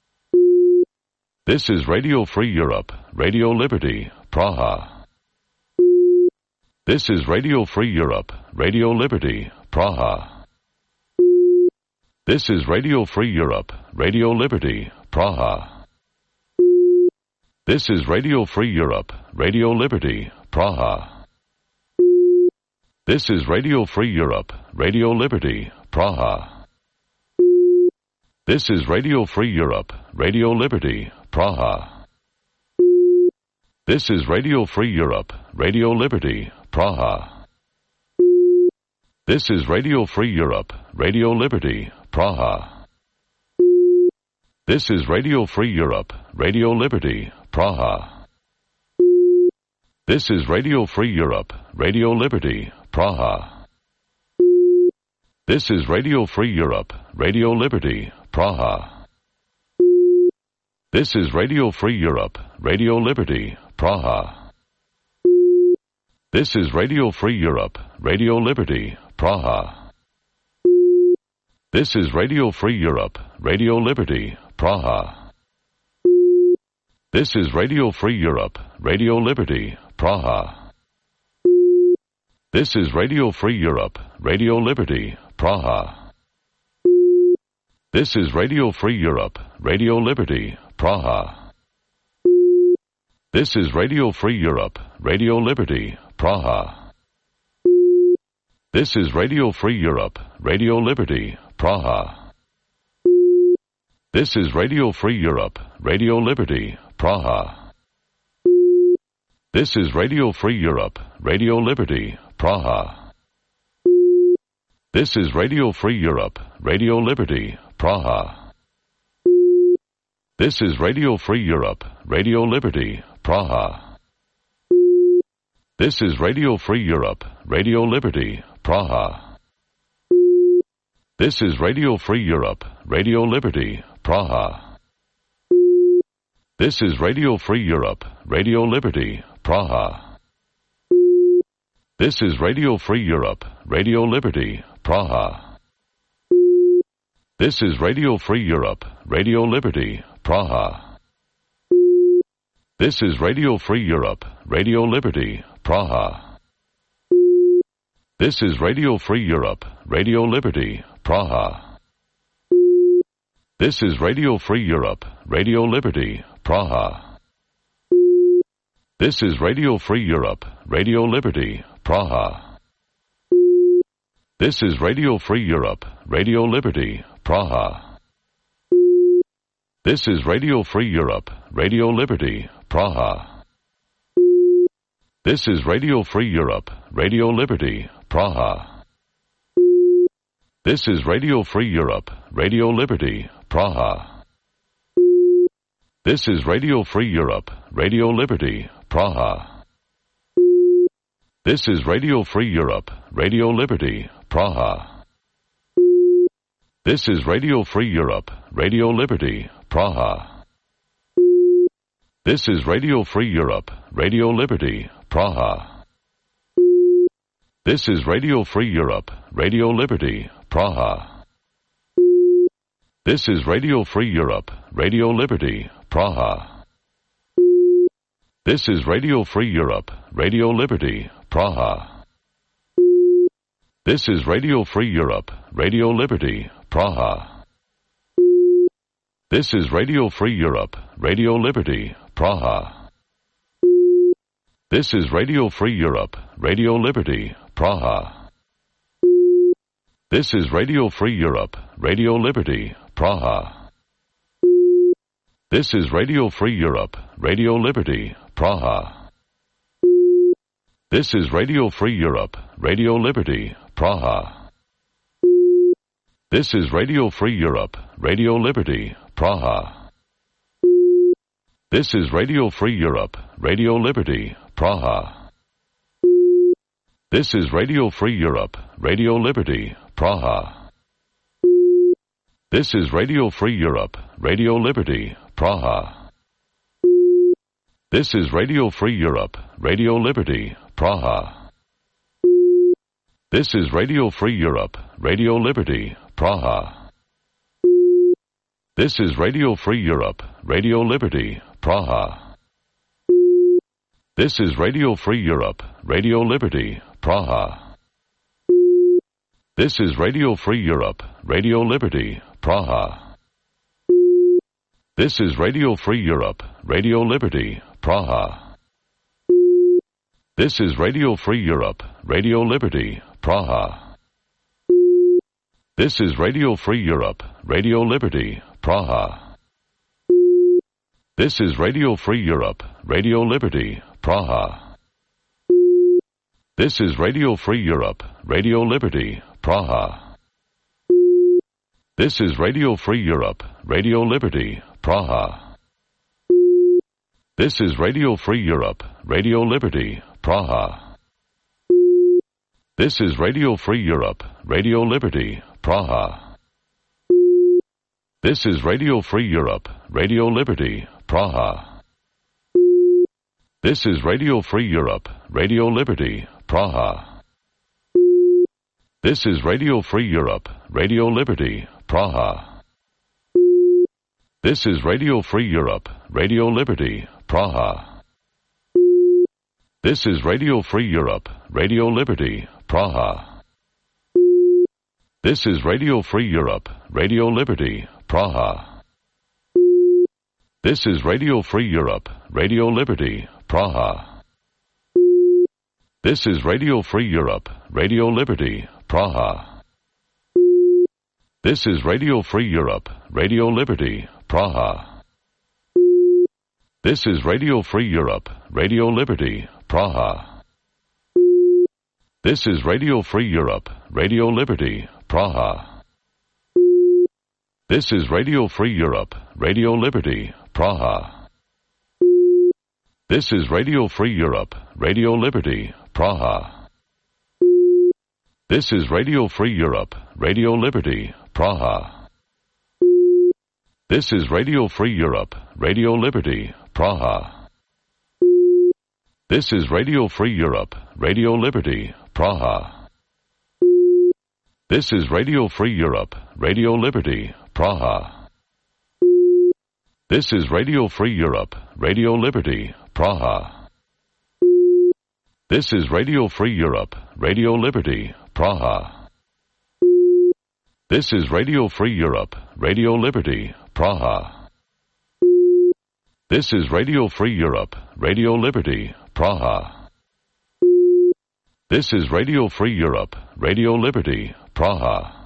This is Radio Free Europe, Radio Liberty, Praha. This is Radio Free Europe, Radio Liberty, Praha. This is Radio Free Europe, Radio Liberty, Praha. This is Radio Free Europe, Radio Liberty, Praha. This is Radio Free Europe, Radio Liberty, Praha. This is Radio Free Europe, Radio Liberty, Praha. This is Radio Free Europe, Radio Liberty, Praha. This is Radio Free Europe, Radio Liberty, Praha. This is Radio Free Europe, Radio Liberty, Praha. This is Radio Free Europe, Radio Liberty, Praha. This is Radio Free Europe, Radio Liberty, Praha. This is Radio Free Europe, Radio Liberty, Praha. This is Radio Free Europe, Radio Liberty, Praha. This is Radio Free Europe, Radio Liberty, Praha. This is Radio Free Europe, Radio Liberty, Praha. This is Radio Free Europe, Radio Liberty, Praha. This is Radio Free Europe, Radio Liberty, Praha. This is Radio Free Europe, Radio Liberty, Praha. This is Radio Free Europe, Radio Liberty, Praha. This is Radio Free Europe, Radio Liberty, Praha. This is Radio Free Europe, Radio Liberty, Praha. This is Radio Free Europe, Radio Liberty, Praha. This is Radio Free Europe, Radio Liberty, Praha. This is Radio Free Europe, Radio Liberty, Praha. This is Radio Free Europe, Radio Liberty, Praha. This is Radio Free Europe, Radio Liberty, Praha. This is Radio Free Europe, Radio Liberty, Praha. This is Radio Free Europe, Radio Liberty, Praha. This is Radio Free Europe, Radio Liberty, Praha. This is Radio Free Europe, Radio Liberty, Praha. This is Radio Free Europe, Radio Liberty, Praha. This is Radio Free Europe, Radio Liberty, Praha. This is Radio Free Europe, Radio Liberty, Praha. This is Radio Free Europe, Radio Liberty, Praha. This is Radio Free Europe, Radio Liberty, Praha. This is Radio Free Europe, Radio Liberty, Praha. This is Radio Free Europe, Radio Liberty, Praha. This is Radio Free Europe, Radio Liberty, Praha. This is Radio Free Europe, Radio Liberty, Praha. This is Radio Free Europe, Radio Liberty, Praha. This is Radio Free Europe, Radio Liberty, Praha. This is Radio Free Europe, Radio Liberty, Praha. This is Radio Free Europe, Radio Liberty, Praha. This is Radio Free Europe, Radio Liberty, Praha. This is Radio Free Europe, Radio Liberty, Praha. This is Radio Free Europe, Radio Liberty, Praha. This is Radio Free Europe, Radio Liberty, Praha. This is Radio Free Europe, Radio Liberty, Praha. This is Radio Free Europe, Radio Liberty, Praha. This is Radio Free Europe, Radio Liberty, Praha. This is Radio Free Europe, Radio Liberty, Praha. This is Radio Free Europe, Radio Liberty, Praha. This is Radio Free Europe, Radio Liberty, Praha. This is Radio Free Europe, Radio Liberty, Praha. This is Radio Free Europe, Radio Liberty, Praha. This is Radio Free Europe, Radio Liberty, Praha. This is Radio Free Europe, Radio Liberty, Praha. This is Radio Free Europe, Radio Liberty, Praha. This is Radio Free Europe, Radio Liberty, Praha. This is Radio Free Europe, Radio Liberty, Praha. This is Radio Free Europe, Radio Liberty, Praha. This is Radio Free Europe, Radio Liberty, Praha. This is Radio Free Europe, Radio Liberty, Praha. This is Radio Free Europe, Radio Liberty, Praha. This is Radio Free Europe, Radio Liberty, Praha. This is Radio Free Europe, Radio Liberty, Praha. This is Radio Free Europe, Radio Liberty, Praha. This is Radio Free Europe, Radio Liberty, Praha. This is Radio Free Europe, Radio Liberty, Praha. This is Radio Free Europe, Radio Liberty, Praha. This is Radio Free Europe, Radio Liberty, Praha. This is Radio Free Europe, Radio Liberty, Praha. This is Radio Free Europe, Radio Liberty, Praha. This is Radio Free Europe, Radio Liberty, Praha. This is Radio Free Europe, Radio Liberty, Praha. This is Radio Free Europe, Radio Liberty, Praha. This is Radio Free Europe, Radio Liberty, Praha. This is Radio Free Europe, Radio Liberty, Praha. This is Radio Free Europe, Radio Liberty, Praha. This is Radio Free Europe, Radio Liberty, Praha. This is Radio Free Europe, Radio Liberty, Praha. This is Radio Free Europe, Radio Liberty, Praha. This is Radio Free Europe, Radio Liberty, Praha. This is Radio Free Europe, Radio Liberty, Praha. This is Radio Free Europe, Radio Liberty, Praha. This is Radio Free Europe, Radio Liberty, Praha. This is Radio Free Europe, Radio Liberty, Praha. This is Radio Free Europe, Radio Liberty, Praha.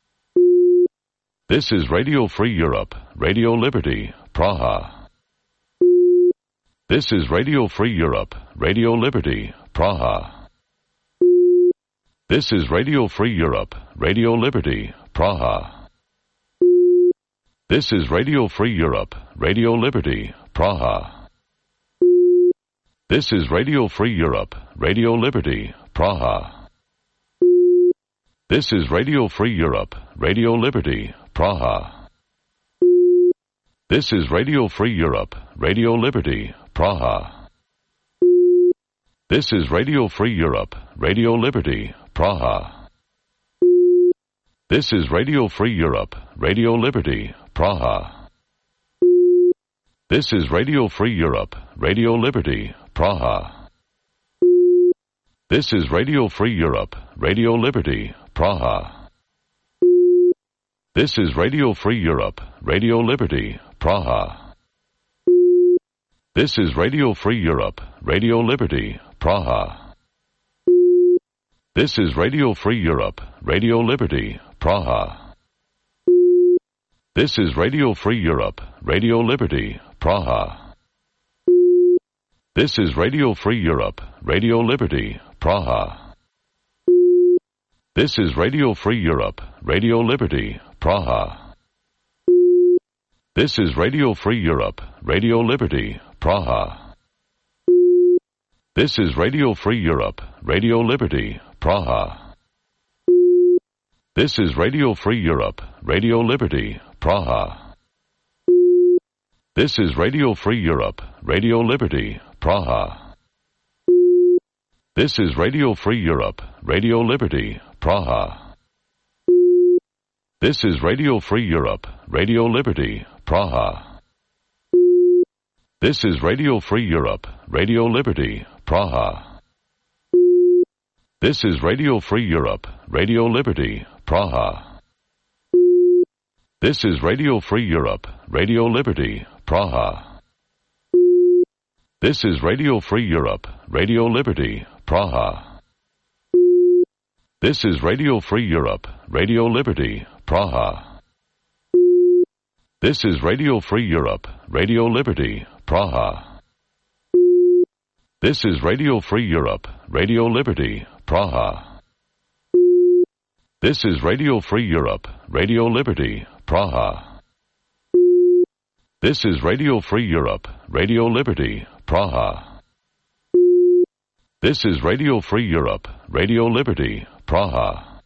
This is Radio Free Europe, Radio Liberty, Praha. This is Radio Free Europe, Radio Liberty, Praha. This is Radio Free Europe, Radio Liberty, Praha. This is Radio Free Europe, Radio Liberty, Praha. This is Radio Free Europe, Radio Liberty, Praha. This is Radio Free Europe, Radio Liberty, Praha. This is Radio Free Europe, Radio Liberty, Praha. This is Radio Free Europe, Radio Liberty, Praha. This is Radio Free Europe, Radio Liberty, Praha. This is Radio Free Europe, Radio Liberty, Praha. This is Radio Free Europe, Radio Liberty, Praha. This is Radio Free Europe, Radio Liberty, Praha. This is Radio Free Europe, Radio Liberty, Praha. This is Radio Free Europe, Radio Liberty, Praha. This is Radio Free Europe, Radio Liberty, Praha. This is Radio Free Europe, Radio Liberty, Praha. This is Radio Free Europe, Radio Liberty, Praha. This is Radio Free Europe, Radio Liberty, Praha. This is Radio Free Europe, Radio Liberty, Praha. This is Radio Free Europe, Radio Liberty, Praha. This is Radio Free Europe, Radio Liberty, Praha. This is Radio Free Europe, Radio Liberty, Praha. This is Radio Free Europe, Radio Liberty, Praha. This is Radio Free Europe, Radio Liberty, Praha. This is Radio Free Europe, Radio Liberty, Praha. This is Radio Free Europe, Radio Liberty, Praha. This is Radio Free Europe, Radio Liberty, Praha. This is Radio Free Europe, Radio Liberty, Praha. This is Radio Free Europe, Radio Liberty, Praha. This is Radio Free Europe, Radio Liberty, Praha. This is Radio Free Europe, Radio Liberty, Praha. This is Radio Free Europe, Radio Liberty, Praha. This is Radio Free Europe, Radio Liberty, Praha.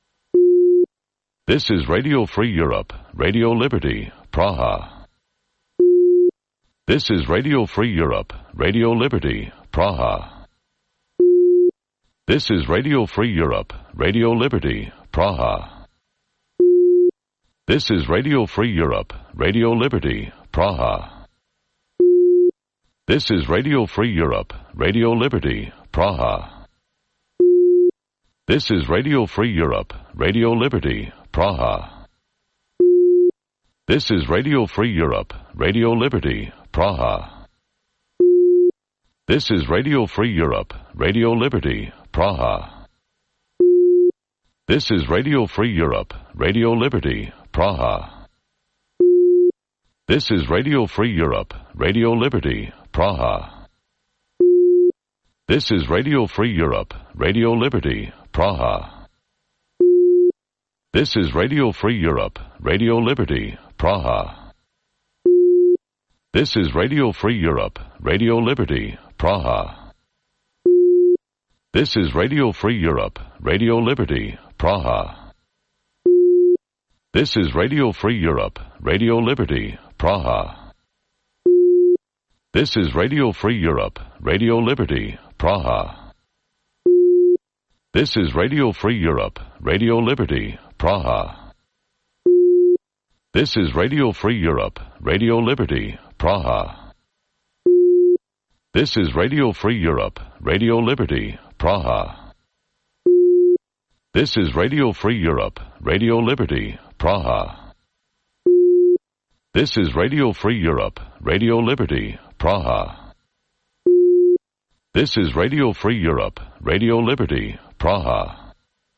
This is Radio Free Europe, Radio Liberty, Praha. This is Radio Free Europe, Radio Liberty, Praha. This is Radio Free Europe, Radio Liberty, Praha. This is Radio Free Europe, Radio Liberty, Praha. This is Radio Free Europe, Radio Liberty, Praha. This is Radio Free Europe, Radio Liberty, Praha. This is Radio Free Europe, Radio Liberty, Praha. This is Radio Free Europe, Radio Liberty, Praha. This is Radio Free Europe, Radio Liberty, Praha. This is Radio Free Europe, Radio Liberty, Praha. This is Radio Free Europe, Radio Liberty, Praha. This is Radio Free Europe, Radio Liberty, Praha. This is Radio Free Europe, Radio Liberty, Praha. This is Radio Free Europe, Radio Liberty, Praha. This is Radio Free Europe, Radio Liberty, Praha. This is Radio Free Europe, Radio Liberty, Praha. This is Radio Free Europe, Radio Liberty, Praha. This is Radio Free Europe, Radio Liberty, Praha. This is Radio Free Europe, Radio Liberty, Praha. This is Radio Free Europe, Radio Liberty, Praha. This is Radio Free Europe, Radio Liberty, Praha. This is Radio Free Europe, Radio Liberty, Praha.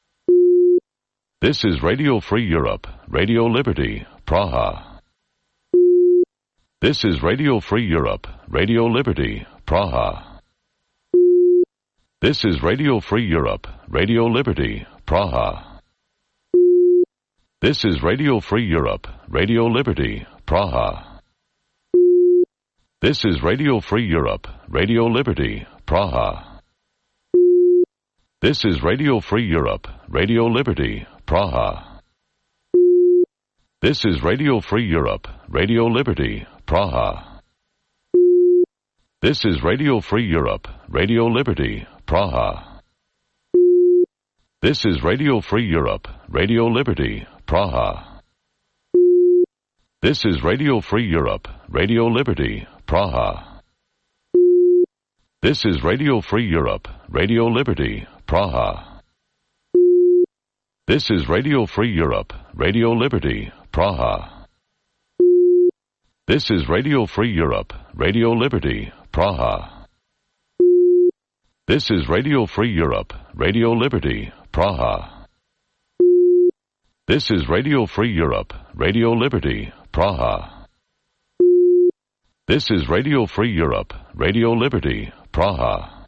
This is Radio Free Europe, Radio Liberty, Praha. This is Radio Free Europe, Radio Liberty, Praha. This is Radio Free Europe, Radio Liberty, Praha. This is Radio Free Europe, Radio Liberty, Praha. This is Radio Free Europe, Radio Liberty, Praha. This is Radio Free Europe, Radio Liberty, Praha. This is Radio Free Europe, Radio Liberty, Praha. This is Radio Free Europe, Radio Liberty, Praha. This is Radio Free Europe, Radio Liberty, Praha. This is Radio Free Europe, Radio Liberty, Praha. This is Radio Free Europe, Radio Liberty, Praha. This is Radio Free Europe, Radio Liberty, Praha. This is Radio Free Europe, Radio Liberty, Praha. This is Radio Free Europe, Radio Liberty, Praha. This is Radio Free Europe, Radio Liberty, Praha. This is Radio Free Europe, Radio Liberty, Praha.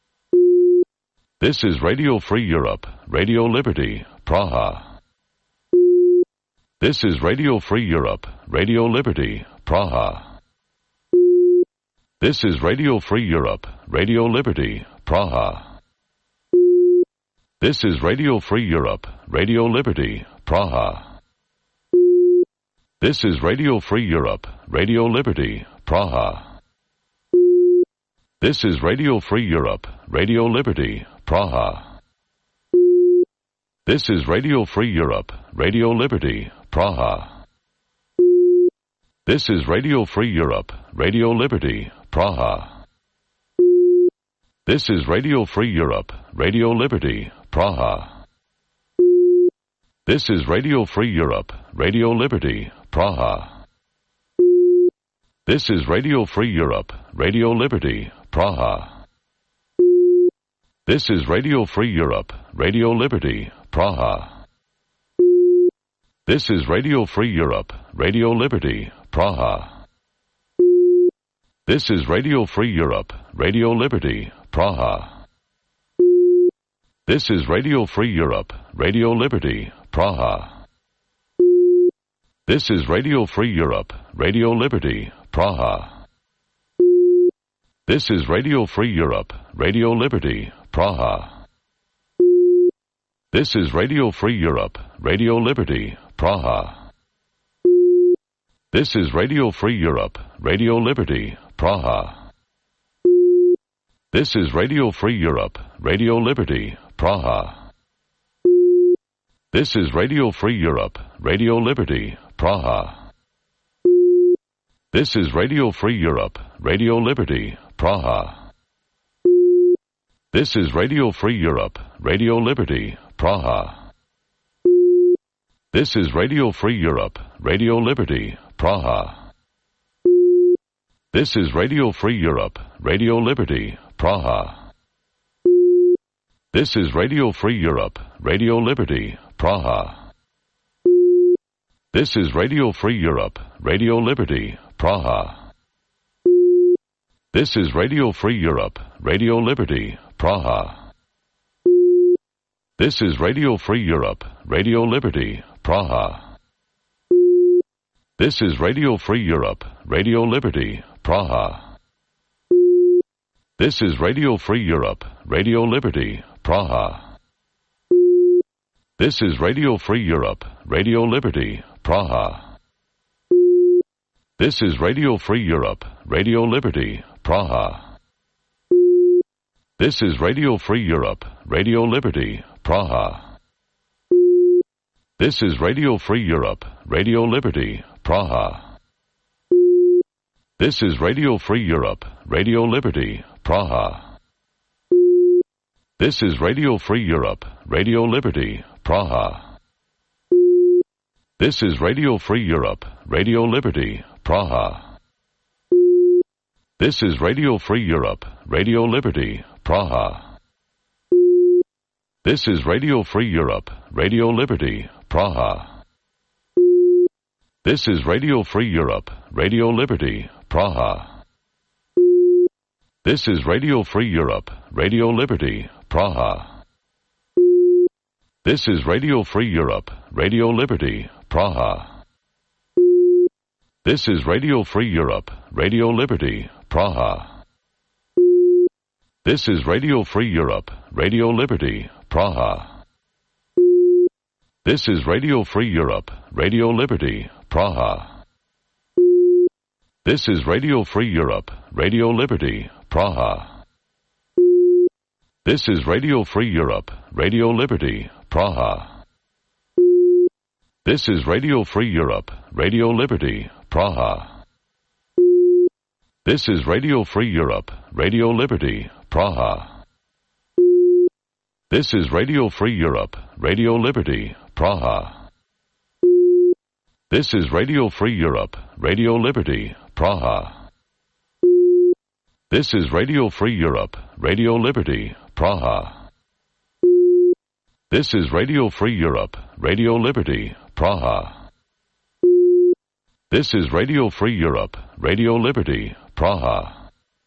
This is Radio Free Europe, Radio Liberty, Praha. This is Radio Free Europe, Radio Liberty, Praha. This is Radio Free Europe, Radio Liberty, Praha. This is Radio Free Europe, Radio Liberty, Praha. This is Radio Free Europe, Radio Liberty, Praha. This is Radio Free Europe, Radio Liberty, Praha. This is Radio Free Europe, Radio Liberty, Praha. This is Radio Free Europe, Radio Liberty, Praha. This is Radio Free Europe, Radio Liberty, Praha. This is Radio Free Europe, Radio Liberty, Praha. This is Radio Free Europe, Radio Liberty, Praha. This is Radio Free Europe, Radio Liberty, Praha. This is Radio Free Europe, Radio Liberty, Praha. This is Radio Free Europe, Radio Liberty, Praha. This is Radio Free Europe, Radio Liberty, Praha. This is Radio Free Europe, Radio Liberty, Praha. This is Radio Free Europe, Radio Liberty, Praha. This is Radio Free Europe, Radio Liberty, Praha. This is Radio Free Europe, Radio Liberty, Praha. This is Radio Free Europe, Radio Liberty, Praha. This is Radio Free Europe, Radio Liberty, Praha. This is Radio Free Europe, Radio Liberty, Praha. This is Radio Free Europe, Radio Liberty, Praha. This is Radio Free Europe, Radio Liberty, Praha. This is Radio Free Europe, Radio Liberty, Praha. This is Radio Free Europe, Radio Liberty, Praha. This is Radio Free Europe, Radio Liberty, Praha. This is Radio Free Europe, Radio Liberty, Praha. This is Radio Free Europe, Radio Liberty, Praha. This is Radio Free Europe, Radio Liberty, Praha. This is Radio Free Europe, Radio Liberty, Praha. This is Radio Free Europe, Radio Liberty, Praha. This is Radio Free Europe, Radio Liberty, Praha. This is Radio Free Europe, Radio Liberty, Praha. This is Radio Free Europe, Radio Liberty, Praha. This is Radio Free Europe, Radio Liberty, Praha. This is Radio Free Europe, Radio Liberty, Praha. This is Radio Free Europe, Radio Liberty, Praha. This is Radio Free Europe, Radio Liberty, Praha. This is Radio Free Europe, Radio Liberty, Praha. This is Radio Free Europe, Radio Liberty, Praha. This is Radio Free Europe, Radio Liberty, Praha. This is Radio Free Europe, Radio Liberty, Praha. This is Radio Free Europe, Radio Liberty, Praha. This is Radio Free Europe, Radio Liberty, Praha. This is Radio Free Europe, Radio Liberty, Praha. This is Radio Free Europe, Radio Liberty, Praha. This is Radio Free Europe, Radio Liberty, Praha. This is Radio Free Europe, Radio Liberty, Praha. This is Radio Free Europe, Radio Liberty, Praha. This is Radio Free Europe, Radio Liberty, Praha. This is Radio Free Europe, Radio Liberty, Praha. This is Radio Free Europe, Radio Liberty, Praha. This is Radio Free Europe, Radio Liberty, Praha. This is Radio Free Europe, Radio Liberty, Praha.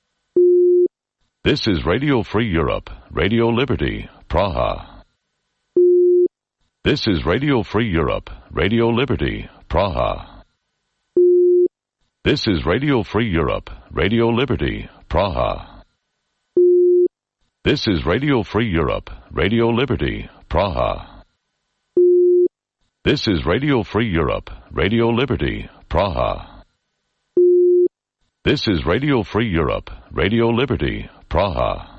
This is Radio Free Europe, Radio Liberty, Praha. This is Radio Free Europe, Radio Liberty, Praha. This is Radio Free Europe, Radio Liberty, Praha. This is Radio Free Europe, Radio Liberty, Praha. This is Radio Free Europe, Radio Liberty, Praha. This is Radio Free Europe, Radio Liberty, Praha.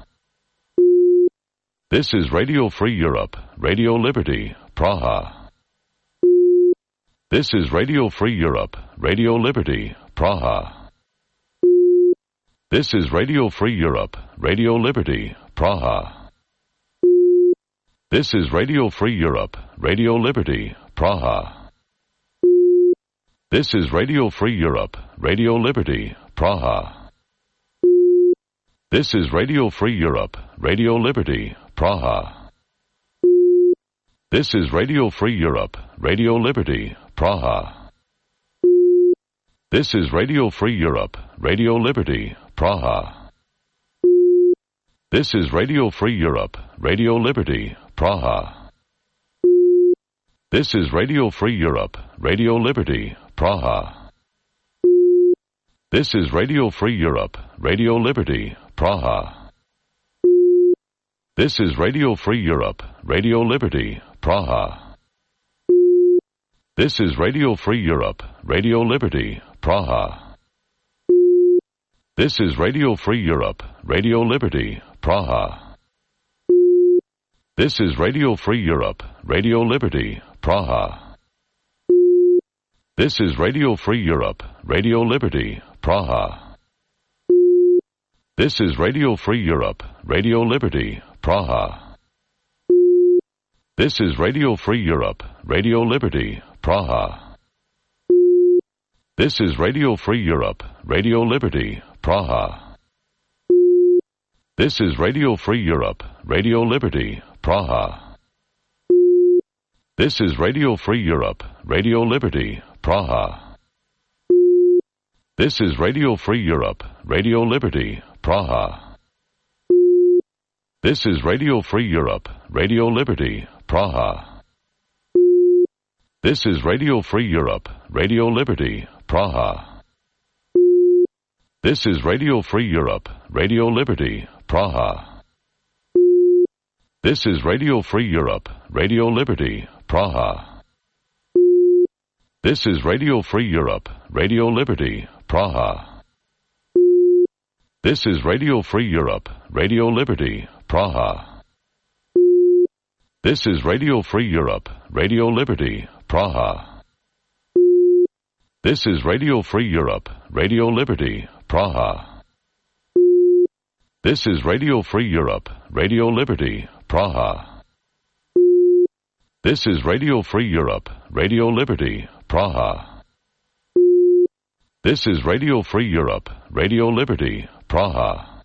This is Radio Free Europe, Radio Liberty, Praha. This is Radio Free Europe, Radio Liberty, Praha. This is Radio Free Europe, Radio Liberty, Praha. This is Radio Free Europe, Radio Liberty, Praha. This is Radio Free Europe, Radio Liberty, Praha. This is Radio Free Europe, Radio Liberty, Praha. This is Radio Free Europe, Radio Liberty, Praha. This is Radio Free Europe, Radio Liberty, Praha. This is Radio Free Europe, Radio Liberty, Praha. This is Radio Free Europe, Radio Liberty, Praha. This is Radio Free Europe, Radio Liberty, Praha. This is Radio Free Europe, Radio Liberty, Praha. This is Radio Free Europe, Radio Liberty, Praha. This is Radio Free Europe, Radio Liberty, Praha. This is Radio Free Europe, Radio Liberty, Praha. This is Radio Free Europe, Radio Liberty, Praha. This is Radio Free Europe, Radio Liberty, Praha. This is Radio Free Europe, Radio Liberty, Praha. This is Radio Free Europe, Radio Liberty, Praha. This is Radio Free Europe, Radio Liberty, Praha. This is Radio Free Europe, Radio Liberty, Praha. This is Radio Free Europe, Radio Liberty, Praha. This is Radio Free Europe, Radio Liberty, Praha. This is Radio Free Europe, Radio Liberty, Praha. This is Radio Free Europe, Radio Liberty, Praha. This is Radio Free Europe, Radio Liberty, Praha. This is Radio Free Europe, Radio Liberty, Praha. This is Radio Free Europe, Radio Liberty, Praha. This is Radio Free Europe, Radio Liberty, Praha. This is Radio Free Europe, Radio Liberty, Praha. This is Radio Free Europe, Radio Liberty, Praha. This is Radio Free Europe, Radio Liberty, Praha. This is Radio Free Europe, Radio Liberty, Praha.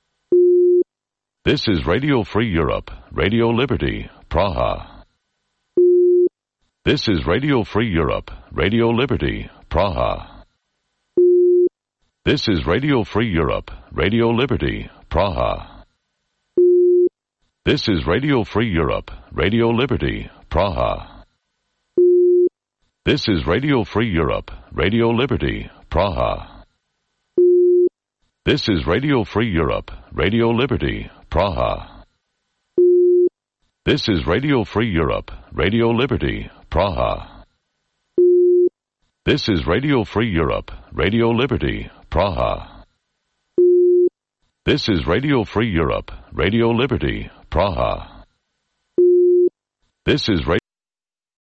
This is Radio Free Europe, Radio Liberty, Praha. This is Radio Free Europe, Radio Liberty, Praha. This is Radio Free Europe, Radio Liberty, Praha. This is Radio Free Europe, Radio Liberty, Praha. This is Radio Free Europe, Radio Liberty, Praha. This is Radio Free Europe, Radio Liberty, Praha. This is Radio Free Europe, Radio Liberty, Praha. This is Radio Free Europe, Radio Liberty, Praha. This is Radio Free Europe, Radio Liberty, Praha. This is